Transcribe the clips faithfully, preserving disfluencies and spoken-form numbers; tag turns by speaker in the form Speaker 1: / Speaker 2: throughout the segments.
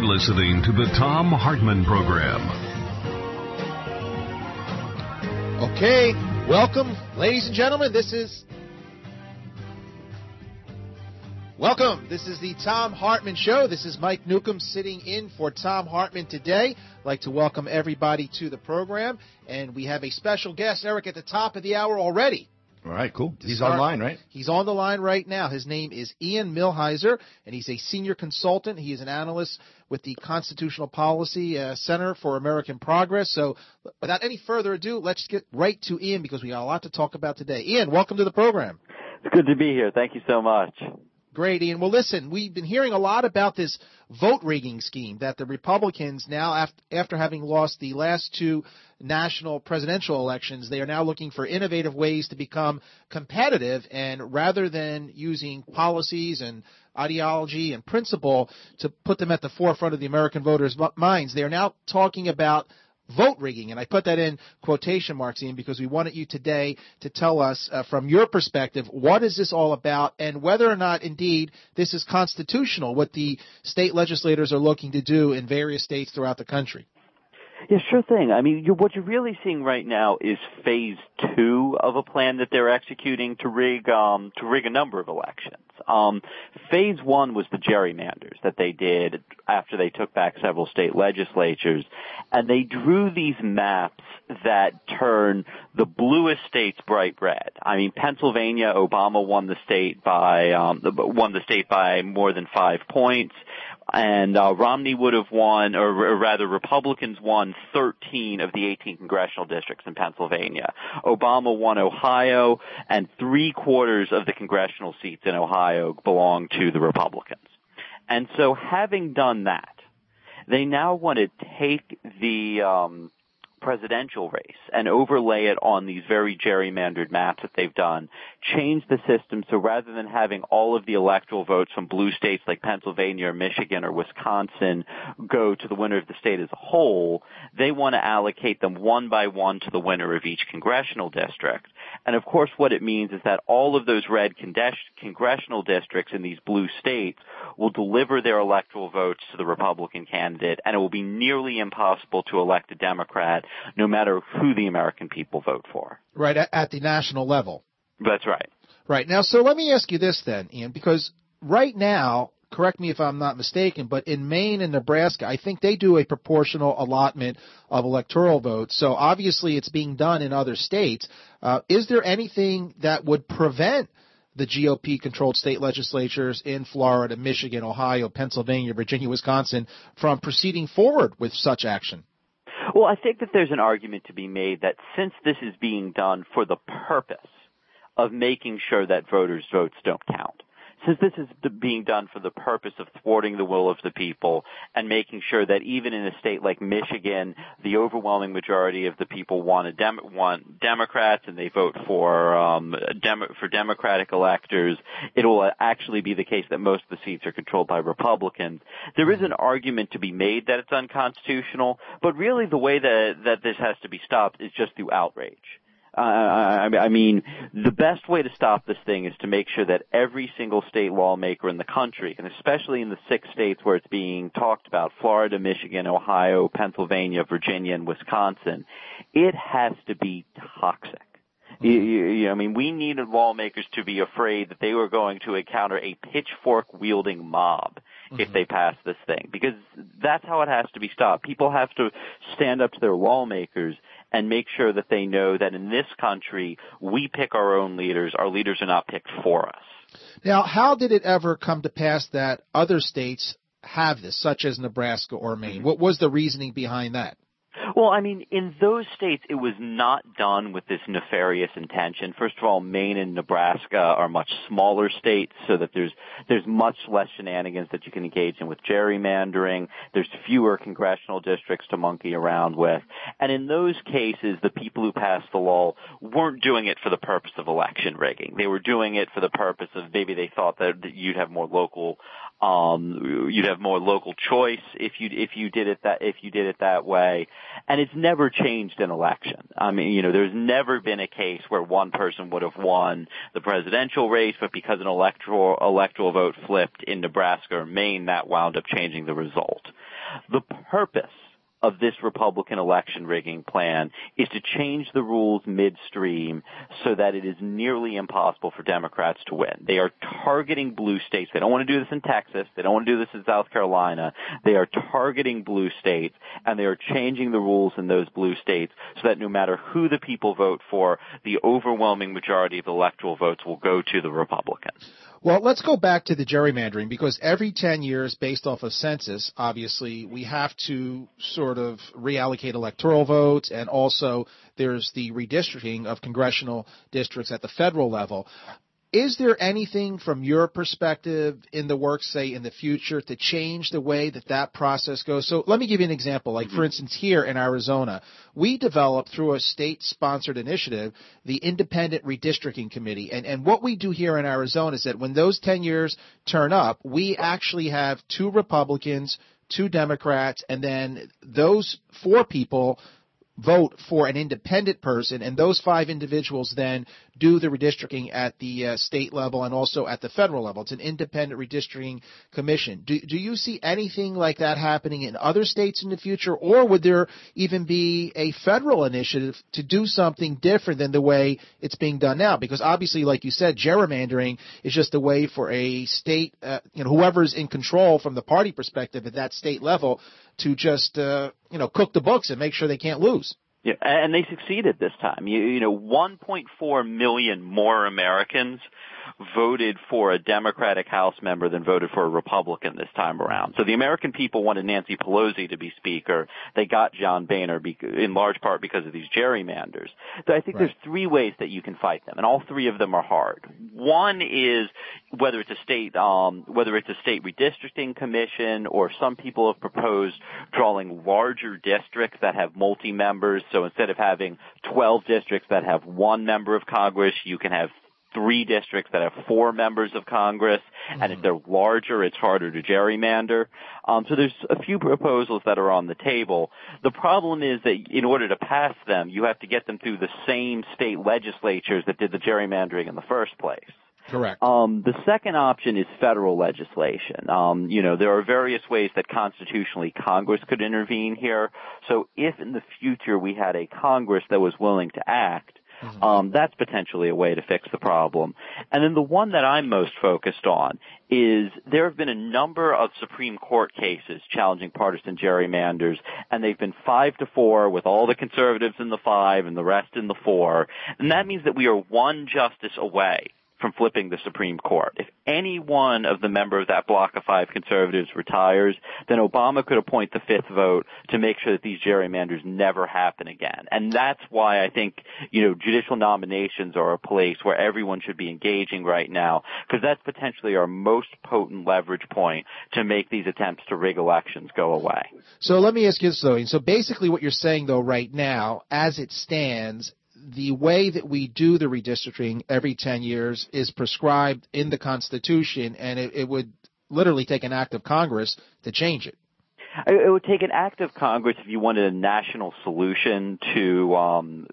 Speaker 1: You're listening to the Thom Hartmann Program.
Speaker 2: Okay, welcome, ladies and gentlemen. This is welcome. This is the Thom Hartmann Show. This is Mike Newcomb sitting in for Thom Hartmann today. I'd like to welcome everybody to the program, and we have a special guest, Eric, at the top of the hour already.
Speaker 3: All right, cool. He's
Speaker 2: start,
Speaker 3: online, right?
Speaker 2: He's on the line right now. His name is Ian Millhiser, and he's a senior consultant. He is an analyst with the Constitutional Policy uh, Center for American Progress. So without any further ado, let's get right to Ian because we got a lot to talk about today. Ian, welcome to the program.
Speaker 4: It's good to be here. Thank you so much.
Speaker 2: Great, Ian. Well, listen, we've been hearing a lot about this vote rigging scheme that the Republicans now, after, after having lost the last two national presidential elections, they are now looking for innovative ways to become competitive, and rather than using policies and ideology and principle to put them at the forefront of the American voters' minds, they are now talking about vote rigging, and I put that in quotation marks, Ian, because we wanted you today to tell us uh, from your perspective, what is this all about and whether or not indeed this is constitutional, what the state legislators are looking to do in various states throughout the country.
Speaker 4: Yeah, sure thing. I mean, you're, what you're really seeing right now is phase two of a plan that they're executing to rig um, to rig a number of elections. Um, phase one was the gerrymanders that they did after they took back several state legislatures, and they drew these maps that turn the bluest states bright red. I mean, Pennsylvania, Obama won the state by um, won the state by more than five points. And uh, Romney would have won, or, or rather Republicans won thirteen of the eighteen congressional districts in Pennsylvania. Obama won Ohio, and three quarters of the congressional seats in Ohio belong to the Republicans. And so having done that, they now want to take the um, presidential race and overlay it on these very gerrymandered maps that they've done, change the system so rather than having all of the electoral votes from blue states like Pennsylvania or Michigan or Wisconsin go to the winner of the state as a whole, they want to allocate them one by one to the winner of each congressional district. And of course what it means is that all of those red congressional districts in these blue states will deliver their electoral votes to the Republican candidate, and it will be nearly impossible to elect a Democrat no matter who the American people vote for.
Speaker 2: Right, at the national level.
Speaker 4: That's right.
Speaker 2: Right. Now, so let me ask you this then, Ian, because right now, correct me if I'm not mistaken, but in Maine and Nebraska, I think they do a proportional allotment of electoral votes. So obviously it's being done in other states. Uh, is there anything that would prevent the G O P-controlled state legislatures in Florida, Michigan, Ohio, Pennsylvania, Virginia, Wisconsin from proceeding forward with such action?
Speaker 4: Well, I think that there's an argument to be made that since this is being done for the purpose of making sure that voters' votes don't count, since this is being done for the purpose of thwarting the will of the people and making sure that even in a state like Michigan, the overwhelming majority of the people want a Dem- want Democrats and they vote for um, Dem- for Democratic electors, it will actually be the case that most of the seats are controlled by Republicans. There is an argument to be made that it's unconstitutional, but really the way that that this has to be stopped is just through outrage. Uh, I, I mean, the best way to stop this thing is to make sure that every single state lawmaker in the country, and especially in the six states where it's being talked about, Florida, Michigan, Ohio, Pennsylvania, Virginia, and Wisconsin, it has to be toxic. You, you, you, I mean, we needed lawmakers to be afraid that they were going to encounter a pitchfork-wielding mob mm-hmm. if they pass this thing, because that's how it has to be stopped. People have to stand up to their lawmakers and make sure that they know that in this country, we pick our own leaders. Our leaders are not picked for us.
Speaker 2: Now, how did it ever come to pass that other states have this, such as Nebraska or Maine? Mm-hmm. What was the reasoning behind that?
Speaker 4: Well, I mean, in those states, it was not done with this nefarious intention. First of all, Maine and Nebraska are much smaller states, so that there's there's much less shenanigans that you can engage in with gerrymandering. There's fewer congressional districts to monkey around with. And in those cases, the people who passed the law weren't doing it for the purpose of election rigging. They were doing it for the purpose of maybe they thought that, that you'd have more local um you'd have more local choice if you if you did it that if you did it that way. And it's never changed an election. I mean, you know, there's never been a case where one person would have won the presidential race, but because an electoral electoral vote flipped in Nebraska or Maine, that wound up changing the result. The purpose of this Republican election rigging plan is to change the rules midstream so that it is nearly impossible for Democrats to win. They are targeting blue states. They don't want to do this in Texas. They don't want to do this in South Carolina. They are targeting blue states, and they are changing the rules in those blue states so that no matter who the people vote for, the overwhelming majority of electoral votes will go to the Republicans.
Speaker 2: Well, let's go back to the gerrymandering, because every ten years, based off of census, obviously, we have to sort of reallocate electoral votes, and also there's the redistricting of congressional districts at the federal level. Is there anything from your perspective in the works, say, in the future to change the way that that process goes? So let me give you an example. Like, for instance, here in Arizona, we developed through a state-sponsored initiative the Independent Redistricting Committee. And, and what we do here in Arizona is that when those ten years turn up, we actually have two Republicans, two Democrats, and then those four people vote for an independent person, and those five individuals then do the redistricting at the uh, state level and also at the federal level. It's an independent redistricting commission. Do, do you see anything like that happening in other states in the future, or would there even be a federal initiative to do something different than the way it's being done now? Because obviously, like you said, gerrymandering is just a way for a state, uh, you know, whoever's in control from the party perspective at that state level to just, uh, you know, cook the books and make sure they can't lose.
Speaker 4: Yeah, and they succeeded this time. You, you know, one point four million more Americans voted for a Democratic House member than voted for a Republican this time around. So the American people wanted Nancy Pelosi to be Speaker. They got John Boehner in large part because of these gerrymanders. So I think right. there's three ways that you can fight them, and all three of them are hard. One is whether it's a state, um, whether it's a state redistricting commission, or some people have proposed drawing larger districts that have multi-members. So instead of having twelve districts that have one member of Congress, you can have three districts that have four members of Congress, mm-hmm. and if they're larger, it's harder to gerrymander. Um, so there's a few proposals that are on the table. The problem is that in order to pass them, you have to get them through the same state legislatures that did the gerrymandering in the first place.
Speaker 2: Correct.
Speaker 4: Um, the second option is federal legislation. Um, you know, there are various ways that constitutionally Congress could intervene here. So if in the future we had a Congress that was willing to act, Mm-hmm. Um, that's potentially a way to fix the problem. And then the one that I'm most focused on is there have been a number of Supreme Court cases challenging partisan gerrymanders, and they've been five to four with all the conservatives in the five and the rest in the four. And that means that we are one justice away from flipping the Supreme Court. If any one of the members of that block of five conservatives retires, then Obama could appoint the fifth vote to make sure that these gerrymanders never happen again. And that's why I think, you know, judicial nominations are a place where everyone should be engaging right now, because that's potentially our most potent leverage point to make these attempts to rig elections go away.
Speaker 2: So let me ask you this, though. So basically what you're saying, though, right now, as it stands, the way that we do the redistricting every ten years is prescribed in the Constitution, and it, it would literally take an act of Congress to change it.
Speaker 4: It would take an act of Congress if you wanted a national solution to um,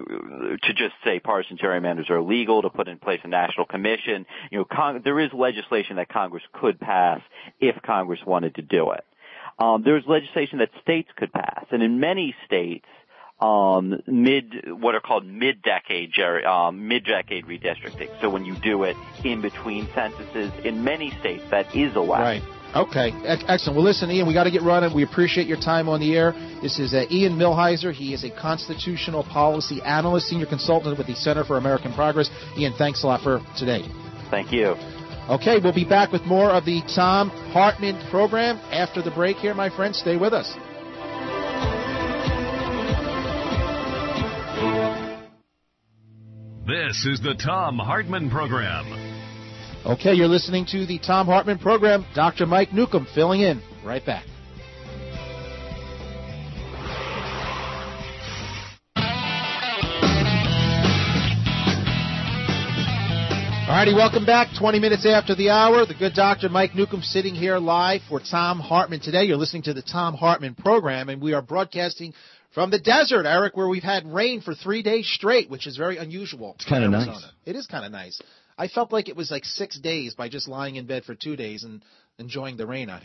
Speaker 4: to just say partisan gerrymanders are illegal, to put in place a national commission. You know, Cong- there is legislation that Congress could pass if Congress wanted to do it. Um, there's legislation that states could pass, and in many states, Um, mid, what are called mid-decade, um, mid-decade redistricting. So when you do it in between censuses, in many states, that is allowed.
Speaker 2: Right. Okay. Excellent. Well, listen, Ian, we got to get running. We appreciate your time on the air. This is uh, Ian Millhiser. He is a constitutional policy analyst, senior consultant with the Center for American Progress. Ian, thanks a lot for today.
Speaker 4: Thank you.
Speaker 2: Okay, we'll be back with more of the Thom Hartmann program after the break here, my friends. Stay with us.
Speaker 1: This is the Thom Hartmann Program.
Speaker 2: Okay, you're listening to the Thom Hartmann Program. Doctor Mike Newcomb filling in. Right back. All righty, welcome back. twenty minutes after the hour, the good Doctor Mike Newcomb sitting here live for Thom Hartmann today. You're listening to the Thom Hartmann Program, and we are broadcasting from the desert, Eric, where we've had rain for three days straight, which is very unusual.
Speaker 3: It's kind of nice.
Speaker 2: It is kind of nice. I felt like it was like six days by just lying in bed for two days and enjoying the rain out here.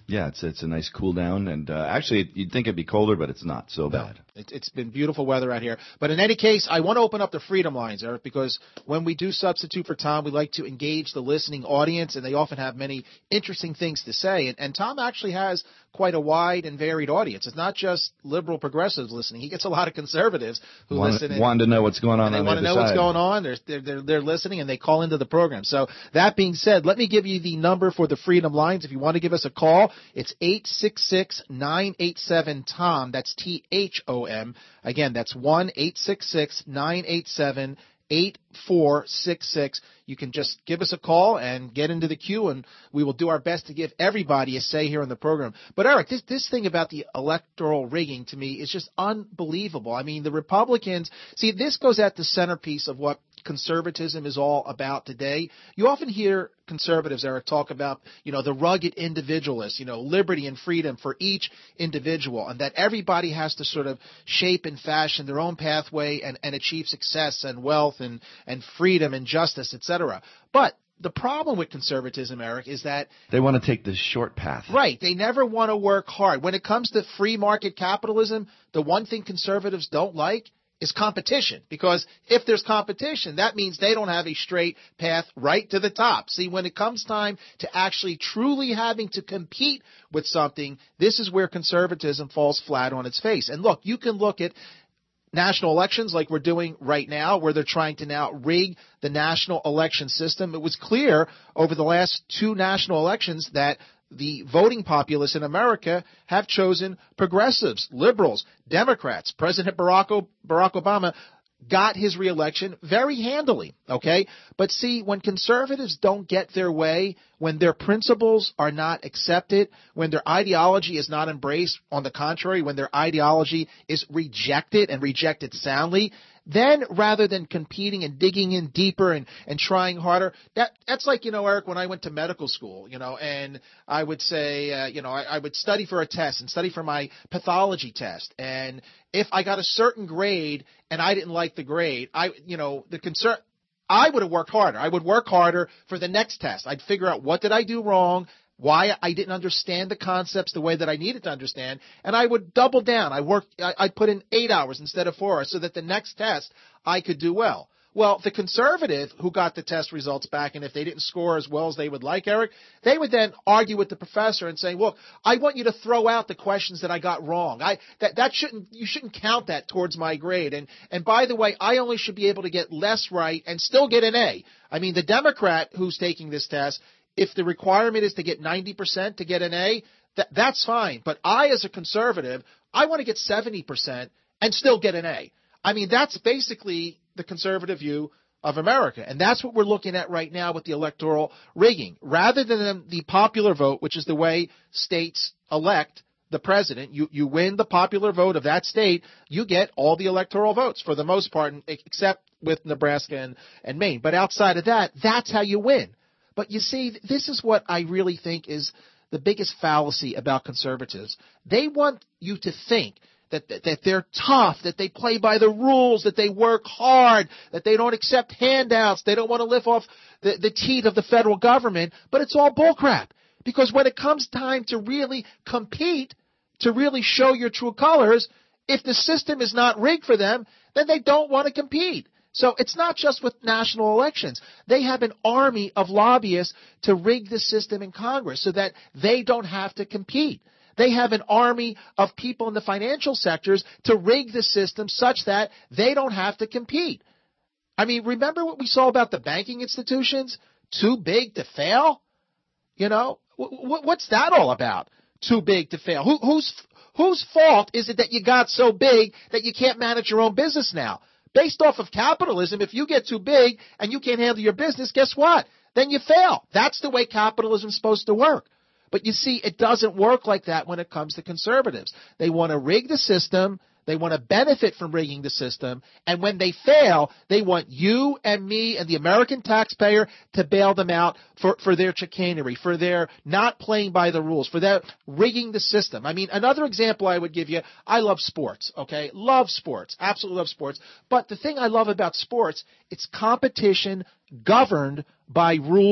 Speaker 3: Yeah, it's it's a nice cool down, and uh, actually you'd think it'd be colder, but it's not so bad.
Speaker 2: No, it, it's been beautiful weather out here. But in any case, I want to open up the Freedom Lines, Eric, because when we do substitute for Tom, we like to engage the listening audience, and they often have many interesting things to say. And, and Tom actually has quite a wide and varied audience. It's not just liberal progressives listening. He gets a lot of conservatives who
Speaker 3: Want,
Speaker 2: listen. And,
Speaker 3: wanting to know what's going on.
Speaker 2: And they
Speaker 3: on
Speaker 2: want
Speaker 3: the
Speaker 2: to know
Speaker 3: side.
Speaker 2: what's going on. They're, they're, they're, they're listening, and they call into the program. So that being said, let me give you the number for the Freedom Lines. If you want to give us a call, it's eight six six, nine eight seven, T O M. That's T H O M. Again, that's one eight six six, nine eight seven, eight four six six. You can just give us a call and get into the queue, and we will do our best to give everybody a say here in the program. But, Eric, this, this thing about the electoral rigging to me is just unbelievable. I mean, the Republicans – see, this goes at the centerpiece of what conservatism is all about today. You often hear conservatives, Eric, talk about, you know, the rugged individualist, you know, liberty and freedom for each individual, and that everybody has to sort of shape and fashion their own pathway and, and achieve success and wealth and, and freedom and justice, et cetera. But the problem with conservatism, Eric, is that
Speaker 3: they want to take the short path.
Speaker 2: Right. They never want to work hard. When it comes to free market capitalism, the one thing conservatives don't like is competition, because if there's competition, that means they don't have a straight path right to the top. See, when it comes time to actually truly having to compete with something, this is where conservatism falls flat on its face. And look, you can look at national elections like we're doing right now, where they're trying to now rig the national election system. It was clear over the last two national elections that the voting populace in America have chosen progressives, liberals, Democrats. President Barack, o- Barack Obama got his reelection very handily, okay? But see, when conservatives don't get their way, when their principles are not accepted, when their ideology is not embraced, on the contrary, when their ideology is rejected and rejected soundly, then rather than competing and digging in deeper and, and trying harder, that that's like, you know, Eric, when I went to medical school, you know, and I would say, uh, you know, I, I would study for a test and study for my pathology test. And if I got a certain grade and I didn't like the grade, I, you know, the concern, I would have worked harder. I would work harder for the next test. I'd figure out what did I do wrong, why I didn't understand the concepts the way that I needed to understand, and I would double down. I worked, I, I'd put in eight hours instead of four hours so that the next test I could do well. Well, the conservative who got the test results back, and if they didn't score as well as they would like, Eric, they would then argue with the professor and say, look, I want you to throw out the questions that I got wrong. I that that shouldn't you shouldn't count that towards my grade. And and by the way, I only should be able to get less right and still get an A. I mean, the Democrat who's taking this test, if the requirement is to get ninety percent to get an A, that, that's fine. But I, as a conservative, I want to get seventy percent and still get an A. I mean, that's basically the conservative view of America. And that's what we're looking at right now with the electoral rigging. Rather than the popular vote, which is the way states elect the president, you, you win the popular vote of that state, you get all the electoral votes for the most part, except with Nebraska and, and Maine. But outside of that, that's how you win. But you see, this is what I really think is the biggest fallacy about conservatives. They want you to think that, that, that they're tough, that they play by the rules, that they work hard, that they don't accept handouts, they don't want to lift off the, the teeth of the federal government. But it's all bullcrap. Because when it comes time to really compete, to really show your true colors, if the system is not rigged for them, then they don't want to compete. So it's not just with national elections. They have an army of lobbyists to rig the system in Congress so that they don't have to compete. They have an army of people in the financial sectors to rig the system such that they don't have to compete. I mean, remember what we saw about the banking institutions? Too big to fail? You know, what's that all about? Too big to fail. Who, whose, whose fault is it that you got so big that you can't manage your own business now? Based off of capitalism, if you get too big and you can't handle your business, guess what? Then you fail. That's the way capitalism is supposed to work. But you see, it doesn't work like that when it comes to conservatives. They want to rig the system. They want to benefit from rigging the system. And when they fail, they want you and me and the American taxpayer to bail them out for, for their chicanery, for their not playing by the rules, for their rigging the system. I mean, another example I would give you, I love sports, okay? Love sports. Absolutely love sports. But the thing I love about sports, it's competition governed by rules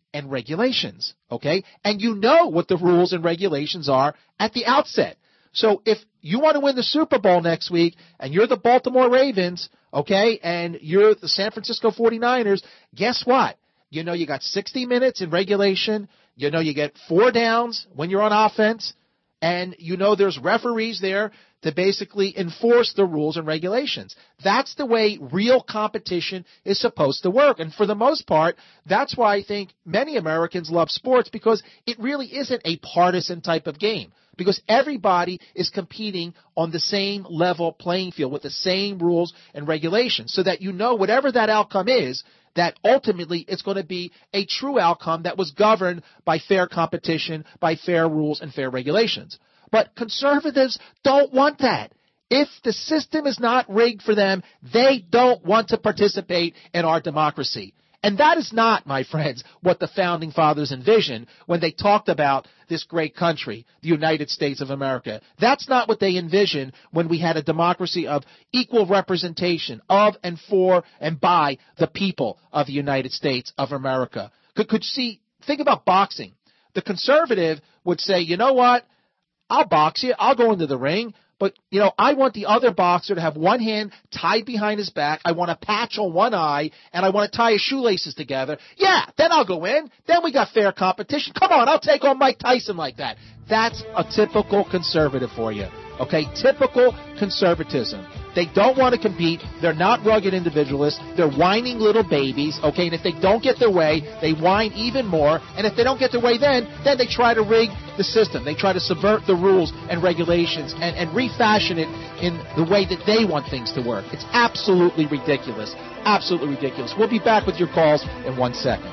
Speaker 2: and regulations, okay? And you know what the rules and regulations are at the outset. So if you want to win the Super Bowl next week and you're the Baltimore Ravens, okay, and you're the San Francisco forty-niners, guess what? You know you got sixty minutes in regulation. You know you get four downs when you're on offense. And you know there's referees there to basically enforce the rules and regulations. That's the way real competition is supposed to work. And for the most part, that's why I think many Americans love sports, because it really isn't a partisan type of game. Because everybody is competing on the same level playing field with the same rules and regulations, so that you know whatever that outcome is, that ultimately it's going to be a true outcome that was governed by fair competition, by fair rules and fair regulations. But conservatives don't want that. If the system is not rigged for them, they don't want to participate in our democracy. And that is not, my friends, what the Founding Fathers envisioned when they talked about this great country, the United States of America. That's not what they envisioned when we had a democracy of equal representation of and for and by the people of the United States of America. Could, could see, think about boxing. The conservative would say, you know what? I'll box you. I'll go into the ring. But, you know, I want the other boxer to have one hand tied behind his back. I want a patch on one eye, and I want to tie his shoelaces together. Yeah, then I'll go in. Then we got fair competition. Come on, I'll take on Mike Tyson like that. That's a typical conservative for you. Okay, typical conservatism. They don't want to compete. They're not rugged individualists. They're whining little babies. Okay, and if they don't get their way, they whine even more. And if they don't get their way then, then they try to rig the system. They try to subvert the rules and regulations and, and refashion it in the way that they want things to work. It's absolutely ridiculous. Absolutely ridiculous. We'll be back with your calls in one second.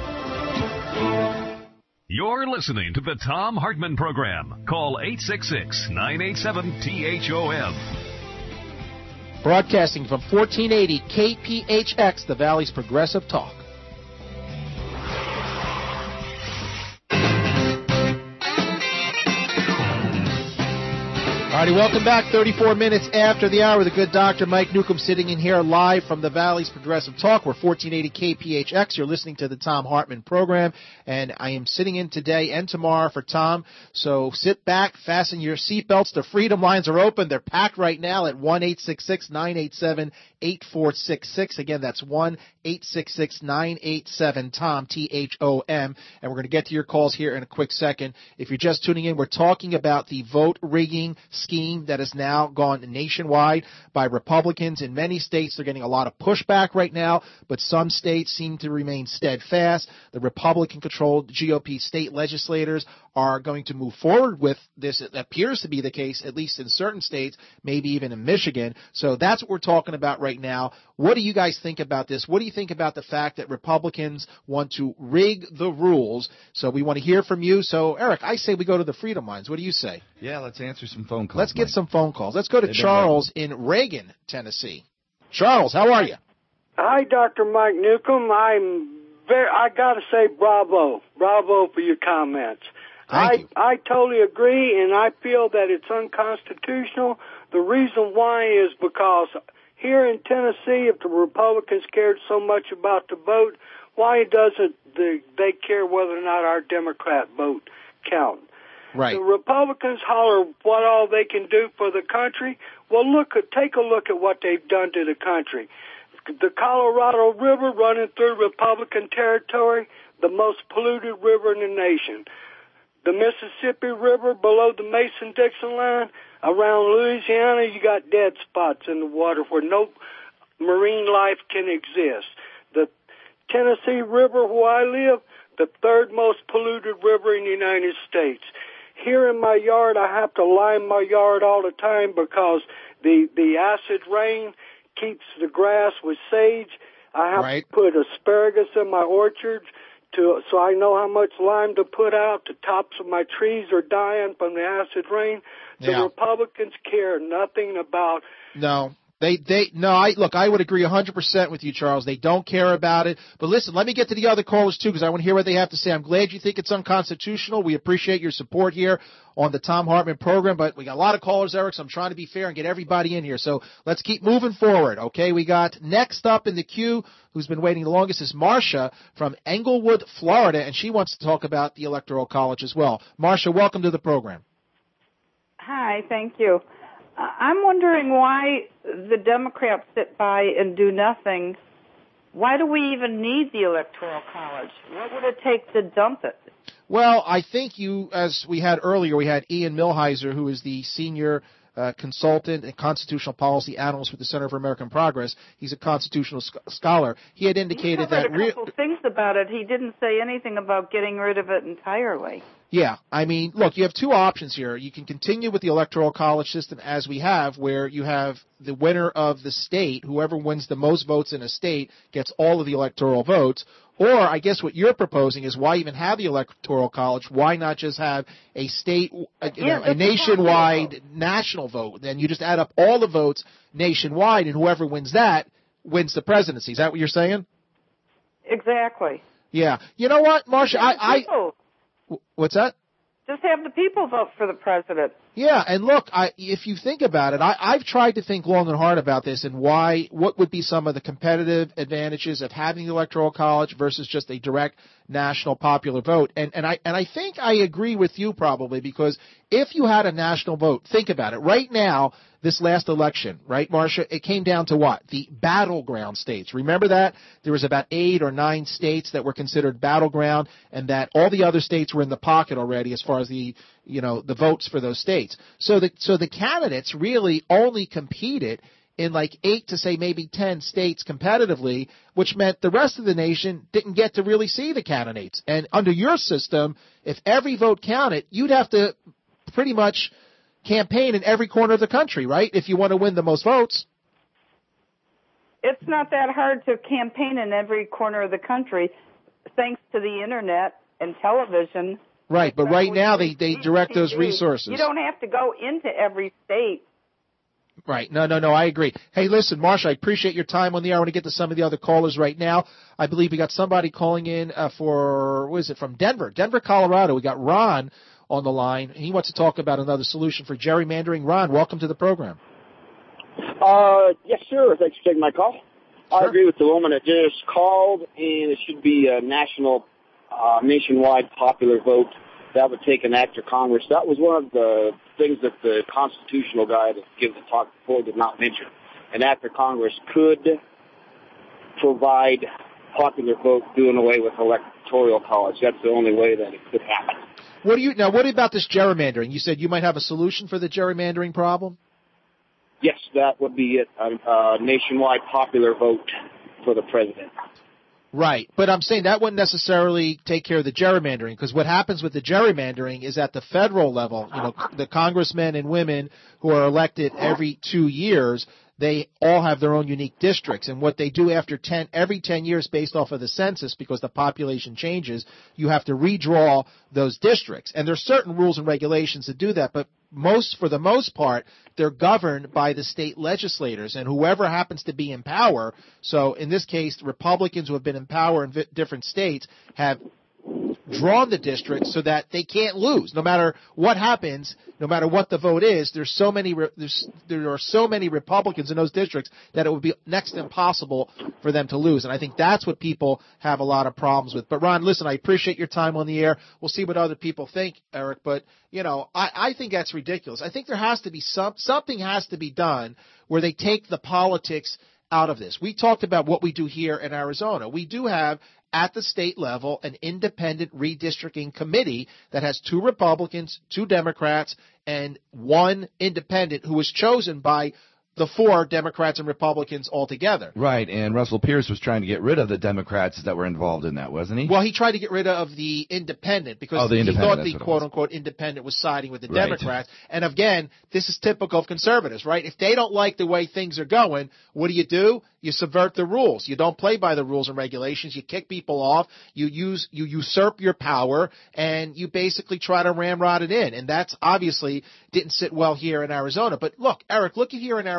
Speaker 1: You're listening to the Thom Hartmann Program. Call eight six six, nine eight seven, T H O M.
Speaker 2: Broadcasting from fourteen eighty K P H X, the Valley's Progressive Talk. All righty, welcome back. thirty-four minutes after the hour. The good Doctor Mike Newcomb sitting in here live from the Valley's Progressive Talk. We're fourteen eighty K P H X. You're listening to the Thom Hartmann Program, and I am sitting in today and tomorrow for Tom. So sit back, fasten your seatbelts. The Freedom Lines are open. They're packed right now at one eight six six, nine eight seven, eight four six six. Again, that's one eight six six, nine eight seven, T O M, T H O M. And we're going to get to your calls here in a quick second. If you're just tuning in, we're talking about the vote rigging scheme that has now gone nationwide by Republicans. In many states, they're getting a lot of pushback right now, but some states seem to remain steadfast. The Republican-controlled G O P state legislators are going to move forward with this. It appears to be the case, at least in certain states, maybe even in Michigan. So that's what we're talking about right now. What do you guys think about this? What do you think about the fact that Republicans want to rig the rules? So we want to hear from you. So, Eric, I say we go to the Freedom Lines. What do you say?
Speaker 3: Yeah, let's answer some phone calls.
Speaker 2: Let's get
Speaker 3: Mike.
Speaker 2: some phone calls. Let's go to Charles in Reagan, Tennessee. Charles, how are you?
Speaker 5: Hi, Doctor Mike Newcomb. I'm very, I got to say bravo. Bravo for your comments.
Speaker 2: Thank
Speaker 5: I,
Speaker 2: you.
Speaker 5: I totally agree, and I feel that it's unconstitutional. The reason why is because here in Tennessee, if the Republicans cared so much about the vote, why doesn't the, they care whether or not our Democrat vote counts?
Speaker 2: Right.
Speaker 5: The Republicans holler what all they can do for the country. Well, look at, take a look at what they've done to the country. The Colorado River running through Republican territory, the most polluted river in the nation. The Mississippi River below the Mason-Dixon line, around Louisiana, you got dead spots in the water where no marine life can exist. The Tennessee River, where I live, the third most polluted river in the United States. Here in my yard, I have to lime my yard all the time because the, the acid rain keeps the grass with sage. I have
Speaker 2: right.
Speaker 5: to put asparagus in my orchard to, so I know how much lime to put out. The tops of my trees are dying from the acid rain. The
Speaker 2: yeah.
Speaker 5: Republicans care nothing about
Speaker 2: no. They, they, no, I, look, I would agree one hundred percent with you, Charles. They don't care about it. But listen, let me get to the other callers, too, because I want to hear what they have to say. I'm glad you think it's unconstitutional. We appreciate your support here on the Thom Hartmann program, but we got a lot of callers, Eric, so I'm trying to be fair and get everybody in here. So let's keep moving forward, okay? We got next up in the queue, who's been waiting the longest, is Marcia from Englewood, Florida, and she wants to talk about the Electoral College as well. Marcia, welcome to the program.
Speaker 6: Hi, thank you. Uh, I'm wondering why the Democrats sit by and do nothing. Why do we even need the Electoral College? What would it take to dump it?
Speaker 2: Well, I think you, as we had earlier, we had Ian Millhiser, who is the senior uh, consultant and constitutional policy analyst with the Center for American Progress. He's a constitutional sc- scholar. He had indicated
Speaker 6: he
Speaker 2: that...
Speaker 6: He a couple re- things about it. He didn't say anything about getting rid of it entirely.
Speaker 2: Yeah, I mean, look, you have two options here. You can continue with the Electoral College system as we have, where you have the winner of the state, whoever wins the most votes in a state gets all of the electoral votes. Or I guess what you're proposing is why even have the Electoral College? Why not just have a state, a, you
Speaker 6: yeah,
Speaker 2: know, a nationwide national vote? Then you just add up all the votes nationwide, and whoever wins that wins the presidency. Is that what you're saying?
Speaker 6: Exactly.
Speaker 2: Yeah. You know what, Marcia? I, I what's that?
Speaker 6: Just have the people vote for the president.
Speaker 2: Yeah, and look, I, if you think about it, I, I've tried to think long and hard about this and why, what would be some of the competitive advantages of having the Electoral College versus just a direct national popular vote. And, and I, and I think I agree with you probably, because if you had a national vote, think about it. Right now, this last election, right, Marcia, it came down to what? The battleground states. Remember that? There was about eight or nine states that were considered battleground, and that all the other states were in the pocket already as far as the, you know, the votes for those states. So the, so the candidates really only competed in like eight to say maybe ten states competitively, which meant the rest of the nation didn't get to really see the candidates. And under your system, if every vote counted, you'd have to pretty much campaign in every corner of the country, right, if you want to win the most votes.
Speaker 6: It's not that hard to campaign in every corner of the country, thanks to the Internet and television.
Speaker 2: Right, but right now they, they direct those resources.
Speaker 6: You don't have to go into every state.
Speaker 2: Right. No, no, no, I agree. Hey, listen, Marsha, I appreciate your time on the air. I want to get to some of the other callers right now. I believe we got somebody calling in uh, for, what is it, from Denver, Denver, Colorado. We got Ron on the line. He wants to talk about another solution for gerrymandering. Ron, welcome to the program.
Speaker 7: Uh, yes, sir. Thanks for taking my call.
Speaker 2: Sure.
Speaker 7: I agree with the woman that just called, and it should be a national, uh, nationwide popular vote. That would take an act of Congress. That was one of the things that the constitutional guy that gave the talk before did not mention. An act of Congress could provide popular vote doing away with electoral college. That's the only way that it could happen.
Speaker 2: What do you now? What about this gerrymandering? You said you might have a solution for the gerrymandering problem.
Speaker 7: Yes, that would be it. A, a nationwide popular vote for the president.
Speaker 2: Right, but I'm saying that wouldn't necessarily take care of the gerrymandering, because what happens with the gerrymandering is at the federal level, you know, the congressmen and women who are elected every two years, they all have their own unique districts, and what they do after ten, every ten years based off of the census, because the population changes, you have to redraw those districts, and there's certain rules and regulations to do that, but most, for the most part, they're governed by the state legislators, and whoever happens to be in power. So in this case, the Republicans who have been in power in different states have drawn the districts so that they can't lose. No matter what happens, no matter what the vote is, there's so many there's, there are so many Republicans in those districts that it would be next to impossible for them to lose. And I think that's what people have a lot of problems with. But Ron, listen, I appreciate your time on the air. We'll see what other people think, Eric. But you know, I, I think that's ridiculous. I think there has to be some something has to be done where they take the politics out of this. We talked about what we do here in Arizona. We do have at the state level an independent redistricting committee that has two Republicans, two Democrats, and one independent who was chosen by the four Democrats and Republicans altogether.
Speaker 3: Right, and Russell Pierce was trying to get rid of the Democrats that were involved in that, wasn't he?
Speaker 2: Well, he tried to get rid of the independent because
Speaker 3: oh, the
Speaker 2: he
Speaker 3: independent,
Speaker 2: thought the quote-unquote independent was siding with the
Speaker 3: right.
Speaker 2: Democrats. And again, this is typical of conservatives, right? If they don't like the way things are going, what do you do? You subvert the rules. You don't play by the rules and regulations. You kick people off. You use, you usurp your power, and you basically try to ramrod it in. And that's obviously didn't sit well here in Arizona. But look, Eric, look at here in Arizona.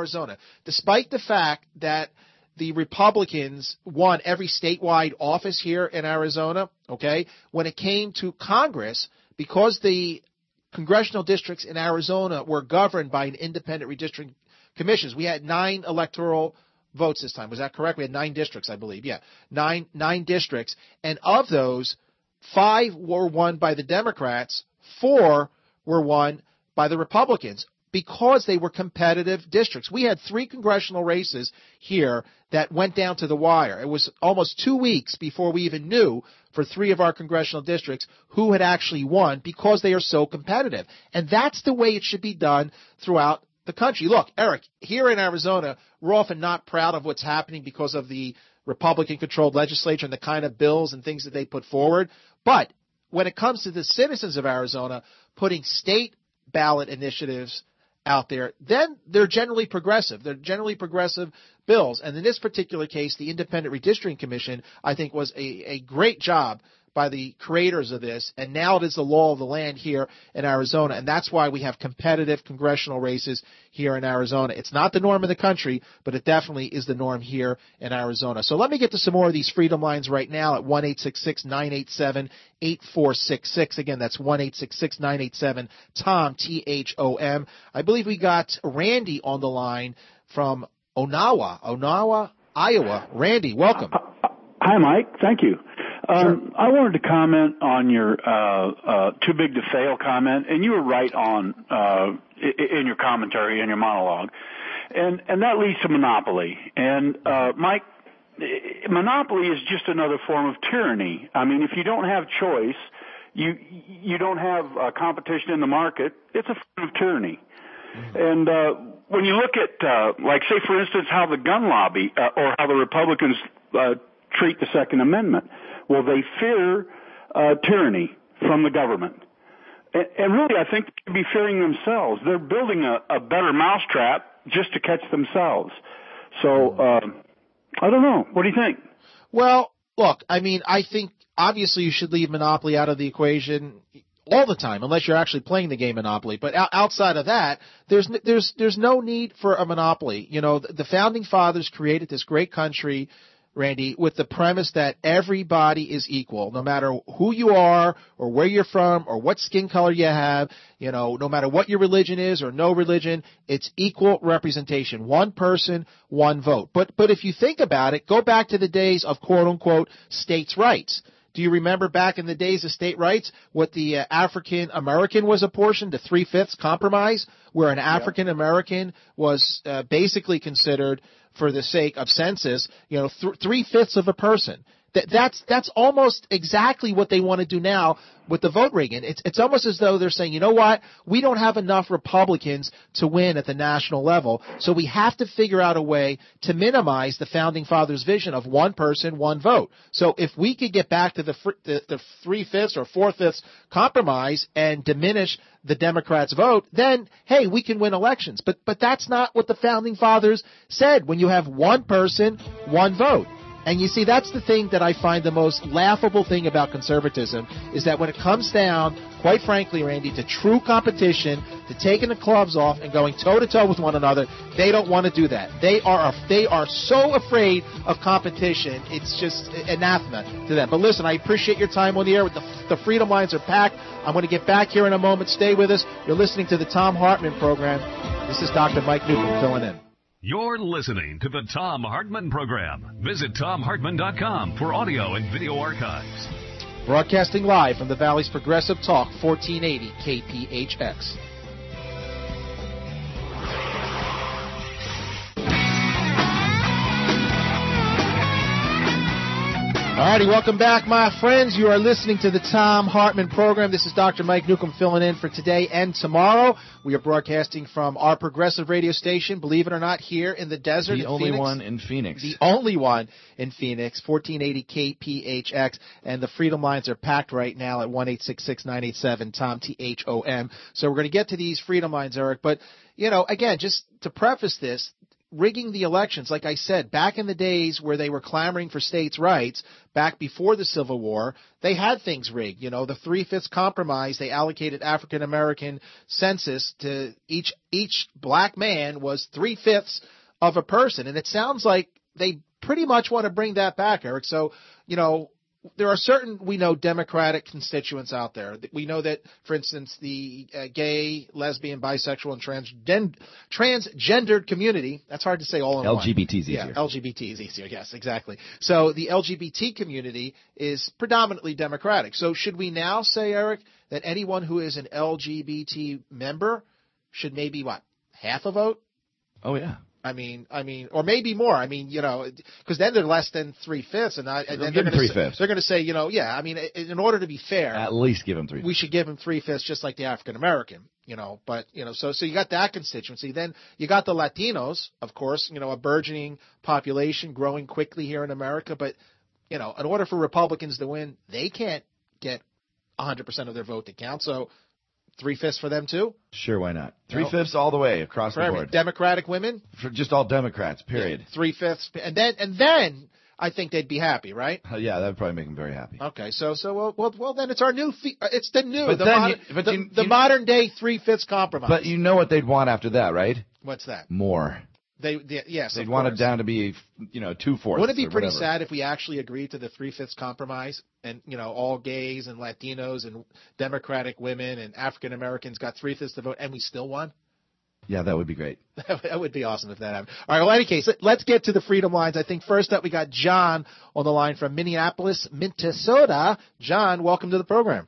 Speaker 2: Arizona. Despite the fact that the Republicans won every statewide office here in Arizona, okay, when it came to Congress, because the congressional districts in Arizona were governed by an independent redistricting commissions, we had nine electoral votes this time. Was that correct? We had nine districts, I believe. Yeah, nine nine districts. And of those, five were won by the Democrats, four were won by the Republicans because they were competitive districts. We had three congressional races here that went down to the wire. It was almost two weeks before we even knew for three of our congressional districts who had actually won because they are so competitive. And that's the way it should be done throughout the country. Look, Eric, here in Arizona, we're often not proud of what's happening because of the Republican-controlled legislature and the kind of bills and things that they put forward. But when it comes to the citizens of Arizona putting state ballot initiatives out there, then they're generally progressive. They're generally progressive bills. And in this particular case, the Independent Redistricting Commission, I think, was a, a great job by the creators of this, and now it is the law of the land here in Arizona, and that's why we have competitive congressional races here in Arizona. It's not the norm in the country, but it definitely is the norm here in Arizona. So let me get to some more of these freedom lines right now at one eight six six, nine eight seven, eight four six six. Again, that's one eight six six, nine eight seven, T O M, T H O M. I believe we got Randy on the line from Onawa, Onawa, Iowa. Randy, welcome.
Speaker 8: Hi, Mike. Thank you. Um, I wanted to comment on your uh, uh, too big to fail comment, and you were right on uh, in your commentary and your monologue, and and that leads to monopoly. And uh, Mike, monopoly is just another form of tyranny. I mean, if you don't have choice, you you don't have uh, competition in the market. It's a form of tyranny. Mm-hmm. And uh, when you look at, uh, like, say for instance, how the gun lobby uh, or how the Republicans uh, treat the Second Amendment. Well, they fear uh, tyranny from the government. And, and really, I think they should be fearing themselves. They're building a, a better mousetrap just to catch themselves. So, uh, I don't know. What do you think?
Speaker 2: Well, look, I mean, I think obviously you should leave Monopoly out of the equation all the time, unless you're actually playing the game Monopoly. But outside of that, there's there's there's no need for a monopoly. You know, the founding fathers created this great country, Randy, with the premise that everybody is equal, no matter who you are or where you're from or what skin color you have, you know, no matter what your religion is or no religion, it's equal representation. One person, one vote. But, but if you think about it, go back to the days of quote unquote states' rights. Do you remember back in the days of state rights what the uh, African American was apportioned, the three-fifths compromise, where an African American was uh, basically considered, for the sake of census, you know, th- three-fifths of a person. That, that's that's almost exactly what they want to do now with the vote rigging. It's it's almost as though they're saying, you know what, we don't have enough Republicans to win at the national level, so we have to figure out a way to minimize the founding fathers' vision of one person, one vote. So if we could get back to the fr- the, the three-fifths or four-fifths compromise and diminish the Democrats' vote, then hey, we can win elections. But but that's not what the founding fathers said. When you have one person, one vote. And you see, that's the thing that I find the most laughable thing about conservatism, is that when it comes down, quite frankly, Randy, to true competition, to taking the gloves off and going toe-to-toe with one another, they don't want to do that. They are they are so afraid of competition, it's just anathema to them. But listen, I appreciate your time on the air. The, the Freedom Lines are packed. I'm going to get back here in a moment. Stay with us. You're listening to the Thom Hartmann Program. This is Doctor Mike Newcomb filling in.
Speaker 1: You're listening to the Thom Hartmann Program. Visit Thom Hartmann dot com for audio and video archives.
Speaker 2: Broadcasting live from the Valley's Progressive Talk, fourteen eighty K P H X. All righty, welcome back, my friends. You are listening to the Thom Hartmann Program. This is Doctor Mike Newcomb filling in for today and tomorrow. We are broadcasting from our progressive radio station, believe it or not, here in the desert.
Speaker 3: The
Speaker 2: in
Speaker 3: only
Speaker 2: Phoenix.
Speaker 3: one in Phoenix.
Speaker 2: The only one in Phoenix, fourteen eighty K P H X. And the Freedom Lines are packed right now at one eight six six, nine eight seven, T O M, T H O M. So we're going to get to these Freedom Lines, Eric. But, you know, again, just to preface this, rigging the elections, like I said, back in the days where they were clamoring for states' rights, back before the Civil War, they had things rigged. You know, the Three-Fifths Compromise, they allocated African-American census to each, each black man was three-fifths of a person. And it sounds like they pretty much want to bring that back, Eric. So, you know, there are certain, we know, Democratic constituents out there. We know that, for instance, the uh, gay, lesbian, bisexual, and transgen- transgendered community, that's hard to say all in
Speaker 3: L
Speaker 2: one.
Speaker 3: G B T is easier.
Speaker 2: Yeah, L G B T is easier, yes, exactly. So the L G B T community is predominantly Democratic. So should we now say, Eric, that anyone who is an L G B T member should maybe, what, half a vote?
Speaker 3: Oh, yeah.
Speaker 2: I mean, I mean, or maybe more. I mean, you know, because then they're less than three fifths, and, I, and then they're going to say, they're going to say, you know, yeah. I mean, in order to be fair,
Speaker 3: at least give them three.
Speaker 2: We should give them three fifths, just like the African American, you know. But you know, so so you got that constituency. Then you got the Latinos, of course, you know, a burgeoning population, growing quickly here in America. But you know, in order for Republicans to win, they can't get one hundred percent of their vote to count. So. Three-fifths for them, too?
Speaker 3: Sure, why not? Three-fifths all the way across
Speaker 2: for
Speaker 3: the
Speaker 2: every
Speaker 3: board.
Speaker 2: Democratic women?
Speaker 3: For just all Democrats, period.
Speaker 2: Yeah, three-fifths. And then, and then I think they'd be happy, right?
Speaker 3: Uh, yeah, that would probably make them very happy.
Speaker 2: Okay, so so well, well, well then it's our new, fe- it's the new,
Speaker 3: but
Speaker 2: the,
Speaker 3: then
Speaker 2: modern,
Speaker 3: you, but
Speaker 2: the,
Speaker 3: you,
Speaker 2: the
Speaker 3: you,
Speaker 2: modern-day three-fifths compromise.
Speaker 3: But you know what they'd want after that, right?
Speaker 2: What's that?
Speaker 3: More.
Speaker 2: They, they yes,
Speaker 3: they'd want
Speaker 2: course.
Speaker 3: it down to be, you know, two-fourths.
Speaker 2: Wouldn't it be pretty
Speaker 3: whatever.
Speaker 2: sad if we actually agreed to the three-fifths compromise and, you know, all gays and Latinos and Democratic women and African Americans got three-fifths to vote and we still won?
Speaker 3: Yeah, that would be great.
Speaker 2: That would be awesome if that happened. All right, well, in any case, let's get to the Freedom Lines. I think first up we got John on the line from Minneapolis, Minnesota. John, welcome to the program.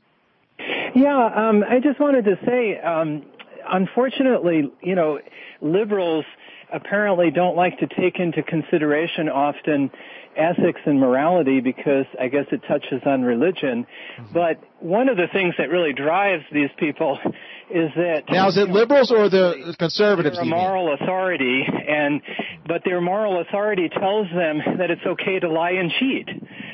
Speaker 9: Yeah, um, I just wanted to say, um, unfortunately, you know, liberals apparently don't like to take into consideration often ethics and morality because I guess it touches on religion. Mm-hmm. But one of the things that really drives these people is that
Speaker 2: now is it liberals or the conservatives?
Speaker 9: They're a moral authority, and but their moral authority tells them that it's okay to lie and cheat.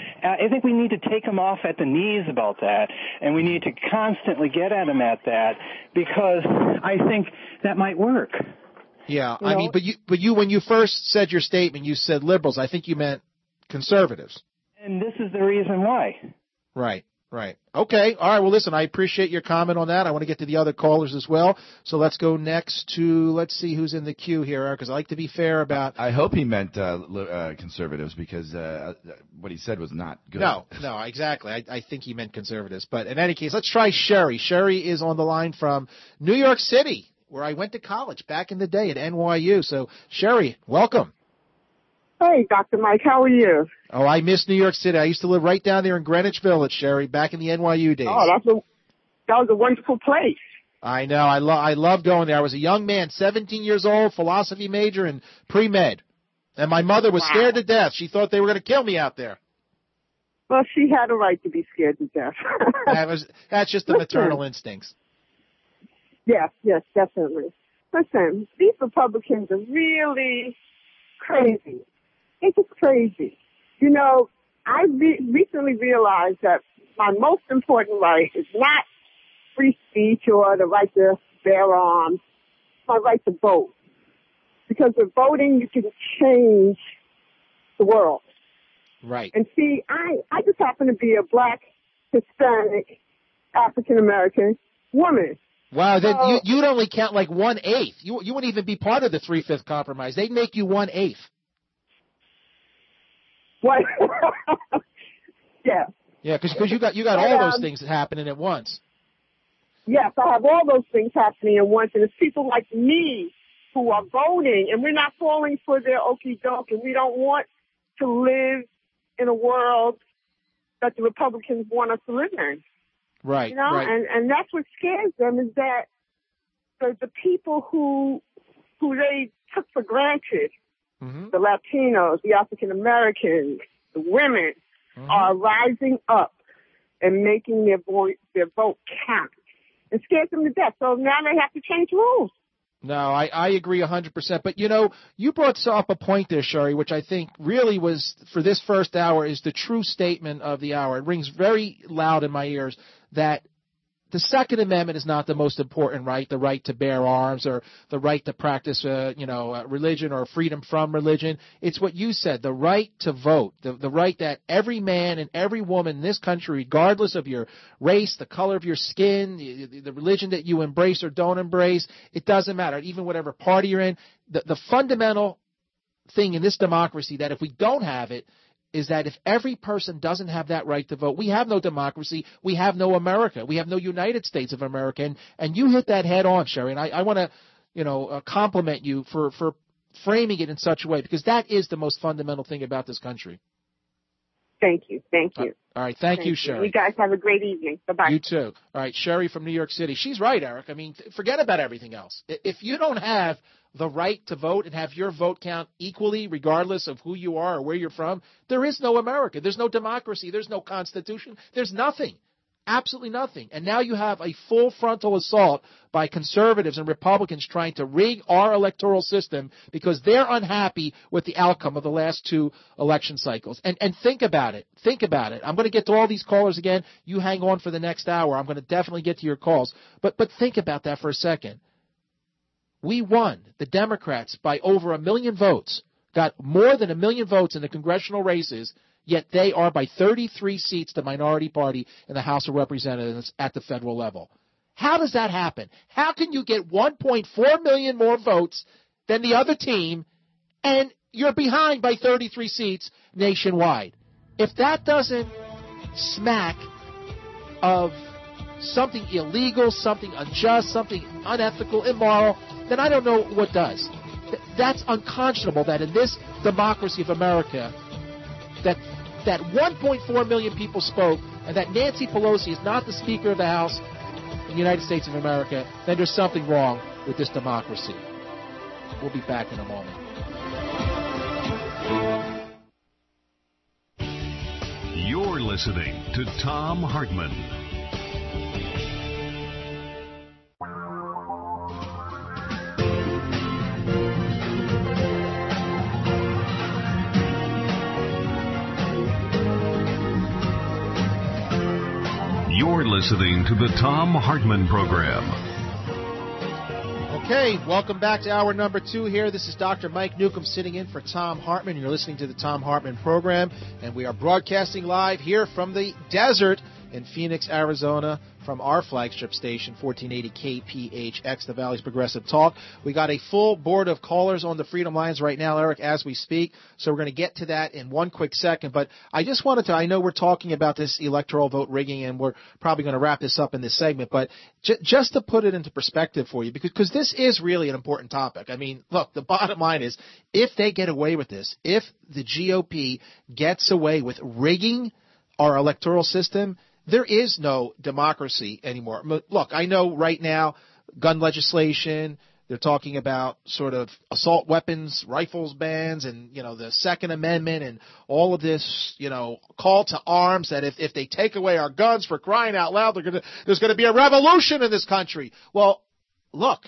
Speaker 9: I think we need to take them off at the knees about that, and we need to constantly get at them at that because I think that might work.
Speaker 2: Yeah,
Speaker 9: you
Speaker 2: I
Speaker 9: know?
Speaker 2: mean, but you, but you, when you first said your statement, you said liberals. I think you meant conservatives.
Speaker 9: And this is the reason why.
Speaker 2: Right, right. Okay, all right. Well, listen, I appreciate your comment on that. I want to get to the other callers as well. So let's go next to, let's see who's in the queue here, because I like to be fair about.
Speaker 3: I hope he meant uh, uh, conservatives because uh, what he said was not good.
Speaker 2: No, no, exactly. I, I think he meant conservatives. But in any case, let's try Sherry. Sherry is on the line from New York City, where I went to college back in the day at N Y U. So, Sherry, welcome.
Speaker 10: Hey, Doctor Mike, how are you?
Speaker 2: Oh, I miss New York City. I used to live right down there in Greenwich Village, Sherry, back in the N Y U days.
Speaker 10: Oh, that's a, that was a wonderful place.
Speaker 2: I know. I, lo- I love going there. I was a young man, seventeen years old, philosophy major, and pre-med. And my mother was wow. scared to death. She thought they were going to kill me out there.
Speaker 10: Well, she had a right to be scared to death.
Speaker 2: that was, that's just the Listen. maternal instincts.
Speaker 10: Yes, yes, definitely. Listen, these Republicans are really crazy. It's just crazy. You know, I re- recently realized that my most important right is not free speech or the right to bear arms, my right to vote. Because with voting, you can change the world.
Speaker 2: Right.
Speaker 10: And see, I, I just happen to be a black, Hispanic, African-American woman.
Speaker 2: Wow, then uh, you, you'd only count like one-eighth. You, you wouldn't even be part of the three-fifth compromise. They'd make you one-eighth.
Speaker 10: What? yeah.
Speaker 2: Yeah, because you got, you got all those things happening at once.
Speaker 10: Yes, I have all those things happening at once, and it's people like me who are voting, and we're not falling for their okie doke, and we don't want to live in a world that the Republicans want us to live in.
Speaker 2: Right,
Speaker 10: you know,
Speaker 2: right.
Speaker 10: and and that's what scares them is that the the people who who they took for granted, mm-hmm. the Latinos, the African Americans, the women, mm-hmm. are rising up and making their voice their vote count. It scares them to death. So now they have to change rules.
Speaker 2: No, I, I agree one hundred percent. But, you know, you brought up a point there, Sherry, which I think really was, for this first hour, is the true statement of the hour. It rings very loud in my ears that the Second Amendment is not the most important right, the right to bear arms or the right to practice, uh, you know, uh, religion or freedom from religion. It's what you said, the right to vote, the, the right that every man and every woman in this country, regardless of your race, the color of your skin, the, the religion that you embrace or don't embrace, it doesn't matter, even whatever party you're in, the, the fundamental thing in this democracy that if we don't have it, is that if every person doesn't have that right to vote, we have no democracy, we have no America, we have no United States of America. And, and you hit that head on, Sherry, and I, I want to, you know, uh, compliment you for, for framing it in such a way, because that is the most fundamental thing about this country.
Speaker 10: Thank you. Thank you.
Speaker 2: All right. Thank,
Speaker 10: Thank
Speaker 2: you,
Speaker 10: you,
Speaker 2: Sherry.
Speaker 10: You guys have a great evening. Bye-bye.
Speaker 2: You too. All right. Sherry from New York City. She's right, Eric. I mean, forget about everything else. If you don't have the right to vote and have your vote count equally, regardless of who you are or where you're from, there is no America. There's no democracy. There's no Constitution. There's nothing. Absolutely nothing. And now you have a full frontal assault by conservatives and Republicans trying to rig our electoral system because they're unhappy with the outcome of the last two election cycles. And and think about it. Think about it. I'm going to get to all these callers again. You hang on for the next hour. I'm going to definitely get to your calls. But but think about that for a second. We won, the Democrats, by over a million votes, got more than a million votes in the congressional races, yet they are by thirty-three seats the minority party in the House of Representatives at the federal level. How does that happen? How can you get one point four million more votes than the other team and you're behind by thirty-three seats nationwide? If that doesn't smack of something illegal, something unjust, something unethical, immoral, then I don't know what does. That's unconscionable that in this democracy of America, that that one point four million people spoke and that Nancy Pelosi is not the Speaker of the House in the United States of America, then there's something wrong with this democracy. We'll be back in a moment.
Speaker 1: You're listening to Thom Hartmann. You're listening to the Thom Hartmann Program.
Speaker 2: Okay, welcome back to hour number two here. This is Doctor Mike Newcomb sitting in for Thom Hartmann. You're listening to the Thom Hartmann Program, and we are broadcasting live here from the desert in Phoenix, Arizona, from our flagship station, fourteen eighty K P H X, the Valley's Progressive Talk. We got a full board of callers on the Freedom Lines right now, Eric, as we speak, so we're going to get to that in one quick second. But I just wanted to, I know we're talking about this electoral vote rigging, and we're probably going to wrap this up in this segment, but j- just to put it into perspective for you, because because this is really an important topic. I mean, look, the bottom line is, if they get away with this, if the G O P gets away with rigging our electoral system, there is no democracy anymore. Look, I know right now gun legislation, they're talking about sort of assault weapons, rifles bans, and, you know, the Second Amendment and all of this, you know, call to arms that if, if they take away our guns, for crying out loud, they're gonna, there's going to be a revolution in this country. Well, look,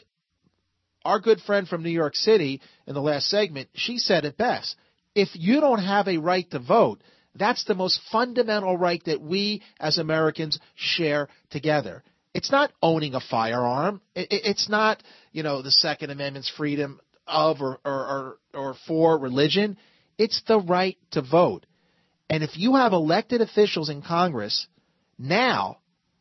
Speaker 2: our good friend from New York City in the last segment, she said it best. If you don't have a right to vote, that's the most fundamental right that we as Americans share together. It's not owning a firearm. It's not, you know, the Second Amendment's freedom of or, or, or, or for religion. It's the right to vote. And if you have elected officials in Congress now